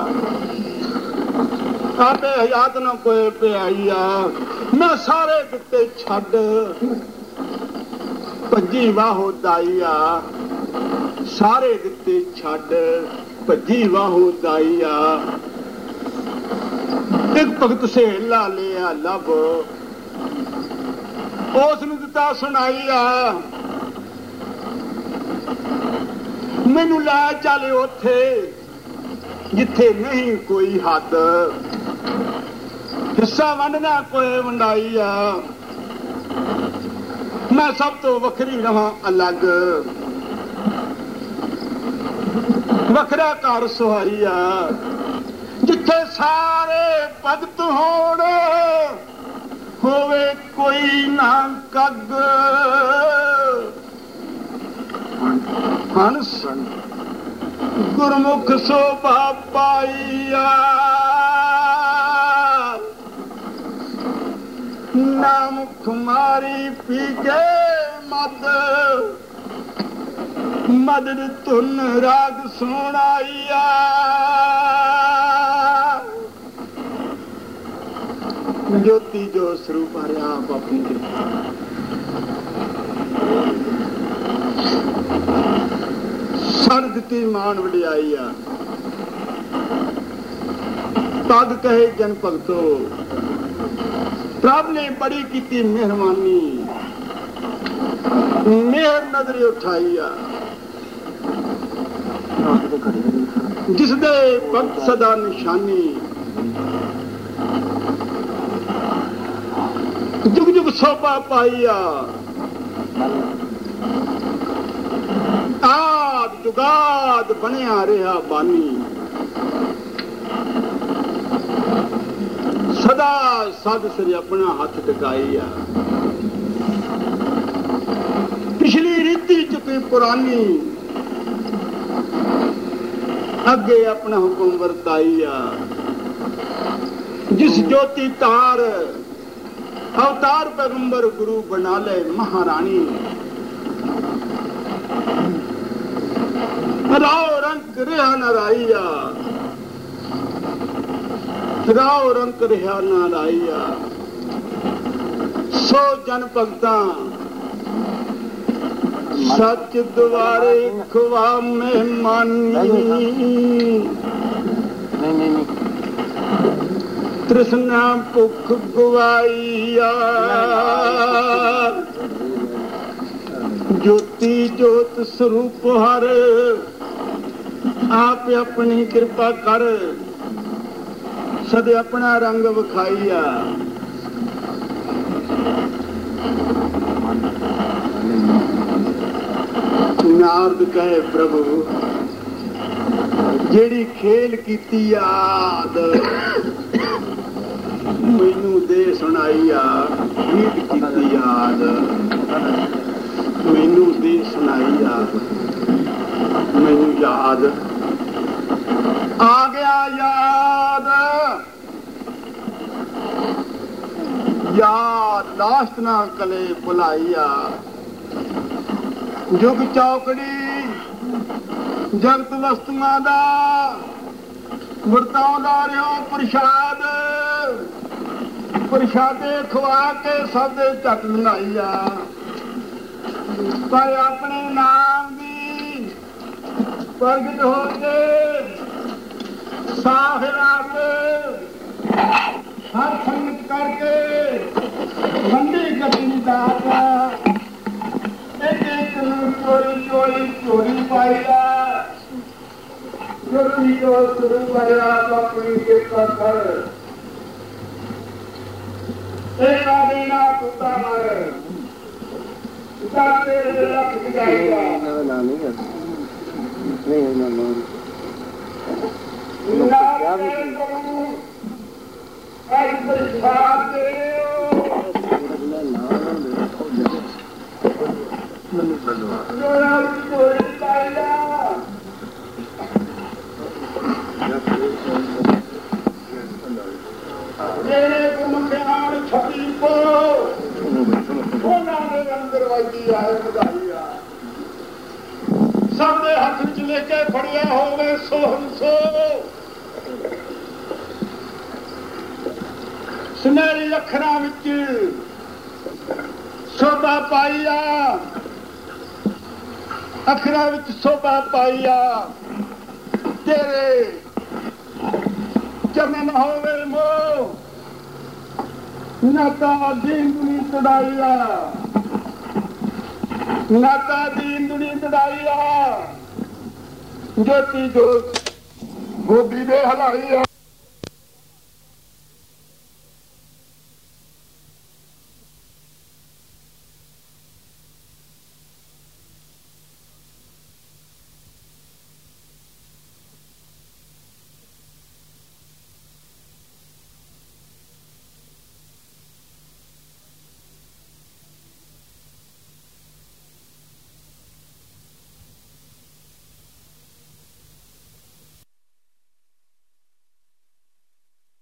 ਆਪੇ ਹਯਾਤ ਨਾ ਕੋਈ ਪਿਆਈ ਆ ਮੈਂ ਸਾਰੇ ਦਿੱਤੇ ਛੱਡ ਭੱਜੀ ਵਾਹੋ ਦਾਈਆ ਸਾਰੇ ਦਿੱਤੇ ਛੱਡ ਭੱਜੀ ਵਾਹੋ ਦਾਈਆ ਇੱਕ ਭਗਤ ਸਹੇਲਾ ਲਿਆ ਲੱਭ ਉਸ ਨੂੰ ਦਿੱਤਾ ਸੁਣਾਈਆ ਮੈਨੂੰ ਲੈ ਚੱਲ ਉੱਥੇ ਜਿੱਥੇ ਨਹੀਂ ਕੋਈ ਹੱਦ ਹਿੱਸਾ ਵੰਡਣਾ ਕੋਈ ਵੰਡਾਈਆ ਮੈਂ ਸਭ ਤੋਂ ਵੱਖਰੀ ਰਹਾਂ ਅਲੱਗ ਵੱਖਰਾ ਘਰ ਸੁਹਾਈਆ ਜਿੱਥੇ ਸਾਰੇ ਭਗਤ ਹੋਣ ਹੋਵੇ ਕੋਈ ਨਾ ਕੱਗ ਹੰਸ ਗੁਰਮੁਖ ਸੋਭਾ ਪਾਈਆ ਨਾਮ ਕੁਮਾਰੀ ਪੀ ਕੇ ਮਦ ਮਦਦ ਧੁਨ ਰਾਗ ਸੁਣਾਈਆ ਜੋਤੀ ਜੋ ਸਰੂਪ ਹਰਿਆ ਆਪਣੀ ਸਰ ਦਿੱਤੀ ਮਾਨ ਵਡਿਆਈ ਆ ਪੱਗ ਕਹੇ ਜਨ ਭਗਤੋ ਪ੍ਰਭ ਨੇ ਬੜੀ ਕੀਤੀ ਮਿਹਰਬਾਨੀ ਮਿਹਰ ਨਜ਼ਰ ਉਠਾਈ ਆ ਜਿਸਦੇ ਭਗਤ ਸਦਾ ਨਿਸ਼ਾਨੀ ਜੁਗ ਜੁਗ ਸੋਭਾ ਪਾਈਆ ਆਦ ਜੁਗਾਦ ਬਣਿਆ ਰਿਹਾ ਬਾਨੀ ਸਦਾ ਸਦ ਸਿਰ ਆਪਣਾ ਹੱਥ ਟਿਕਾਈ ਆ। ਪਿਛਲੀ ਰੀਤੀ ਚੁੱਕੀ ਪੁਰਾਣੀ ਅੱਗੇ ਆਪਣਾ ਹੁਕਮ ਵਰਤਾਈ ਆ। ਜਿਸ ਜੋਤੀ ਤਾਰ ਅਵਤਾਰ ਪੈਗੰਬਰ ਗੁਰੂ ਬਣਾ ਲੈ ਮਹਾਰਾਣੀ। ਰਾਓ ਰੰਗ ਰਿਹਾ ਨਾ ਰਾਈਆ, ਰਾਓ ਰੰਗ ਰਿਹਾ ਨਾ ਰਾਈਆ। ਸੋ ਜਨ ਭਗਤਾਂ ਸੱਚ ਦੁਆਰੇ ਖਵਾ ਮਹਿਮਾਨੀ। ਤ੍ਰਿਸ਼ਨਾ ਭੁੱਖ ਗਵਾਈਆ, ਜੋਤੀ ਜੋਤ ਸਰੂਪ ਹਰ ਆਪ ਆਪਣੀ ਕਿਰਪਾ ਕਰ। ਸਦੇ ਆਪਣਾ ਰੰਗ ਵਿਖਾਈਆ। ਨਾਰਦ ਕਹੇ ਪ੍ਰਭੂ ਜਿਹੜੀ ਖੇਲ ਕੀਤੀ ਯਾਦ ਮੈਨੂੰ ਦੇ ਸੁਣਾਈ ਆ। ਖੇਡ ਕੀਤੀ ਯਾਦ ਮੈਨੂੰ ਦੇ ਸੁਣਾਈ ਆ। ਮੈਨੂੰ ਯਾਦ ਆ ਗਿਆ ਯਾਦ ਯਾਦ ਲਾਸਟ ਨਾ ਕਲੇ ਭੁਲਾਈ ਆ। ਜੁਗ ਚੌਕੜੀ ਜਗਤ ਵਸਤੂਆਂ ਦਾ ਵਰਤਾਉਂਦਾ ਰਿਹਾ ਪ੍ਰਸ਼ਾਦ। ਪ੍ਰਸ਼ਾਦੇ ਖਵਾ ਕੇ ਸਭ ਦੇ ਝੱਟ ਬਣਾਈ ਆ। ਪਰ ਆਪਣੇ ਨਾਮ ਦੀ ਪ੍ਰਗਟ ਹੋ ਕੇ ਸਾਹਿਰ ਆ ਕੇ ਹਰ ਸੰਗਤ ਕਰਕੇ ਵੰਡੀ ਗੱਡੀ ਦਾ ਇੱਕ ਇੱਕ ਨੂੰ ਚੋਰੀ ਚੋਰੀ ਚੋਰੀ ਪਾਈਆ। ਚੋਰੀ ਜੋ ਸ਼ੁਰੂ ਕਰਿਆ ਆਪਣੀ ਕਿਰਪਾ ਕਰ। ਇਹ ਆਦੇ ਨਾ ਕੁੱਤਾ ਮਾਰ ਕੁੱਤਾ ਤੇਰੇ ਲੱਖ ਜਾਏਗਾ। ਨਾ ਨਾ ਨਹੀਂ ਕਰ ਨਹੀਂ ਨਾ ਨਾ ਨਾ ਕਰੂ ਅੱਜ ਬਰਸਾਤ ਦੇ ਜੋੜਾ ਕੋਈ ਪਾਇਆ। ਜਿਹੜੇ ਗੁਮਖਿਆਲ ਛਪੀ ਕੋ ਉਹਨਾਂ ਦੇ ਅੰਦਰ ਵਾਜੀ ਆਏ ਵਧਾਈ ਆ। ਸਭ ਦੇ ਹੱਥ ਵਿੱਚ ਲੈ ਕੇ ਫੜਿਆ ਹੋਵੇ ਸੋਹਣ ਸੋ। ਸੁਨਹਿਰੀ ਅੱਖਰਾਂ ਵਿੱਚ ਸੋਭਾ ਪਾਈਆ। ਅੱਖਰਾਂ ਵਿੱਚ ਸੋਭਾ ਪਾਈਆ। ਤੇਰੇ ਚਮਨ ਹੋਵੇ ਮੋ ਨਾਤਾ ਦੀਨ ਦੁਨੀ ਤੜਾਈਆ। ਨਾਤਾ ਦੀਨ ਦੁਨੀ ਤੜਾਈਆ। ਜੋਤੀ ਜੋਤ ਗੋਦੀ ਦੇ ਹਲਾਈਆ।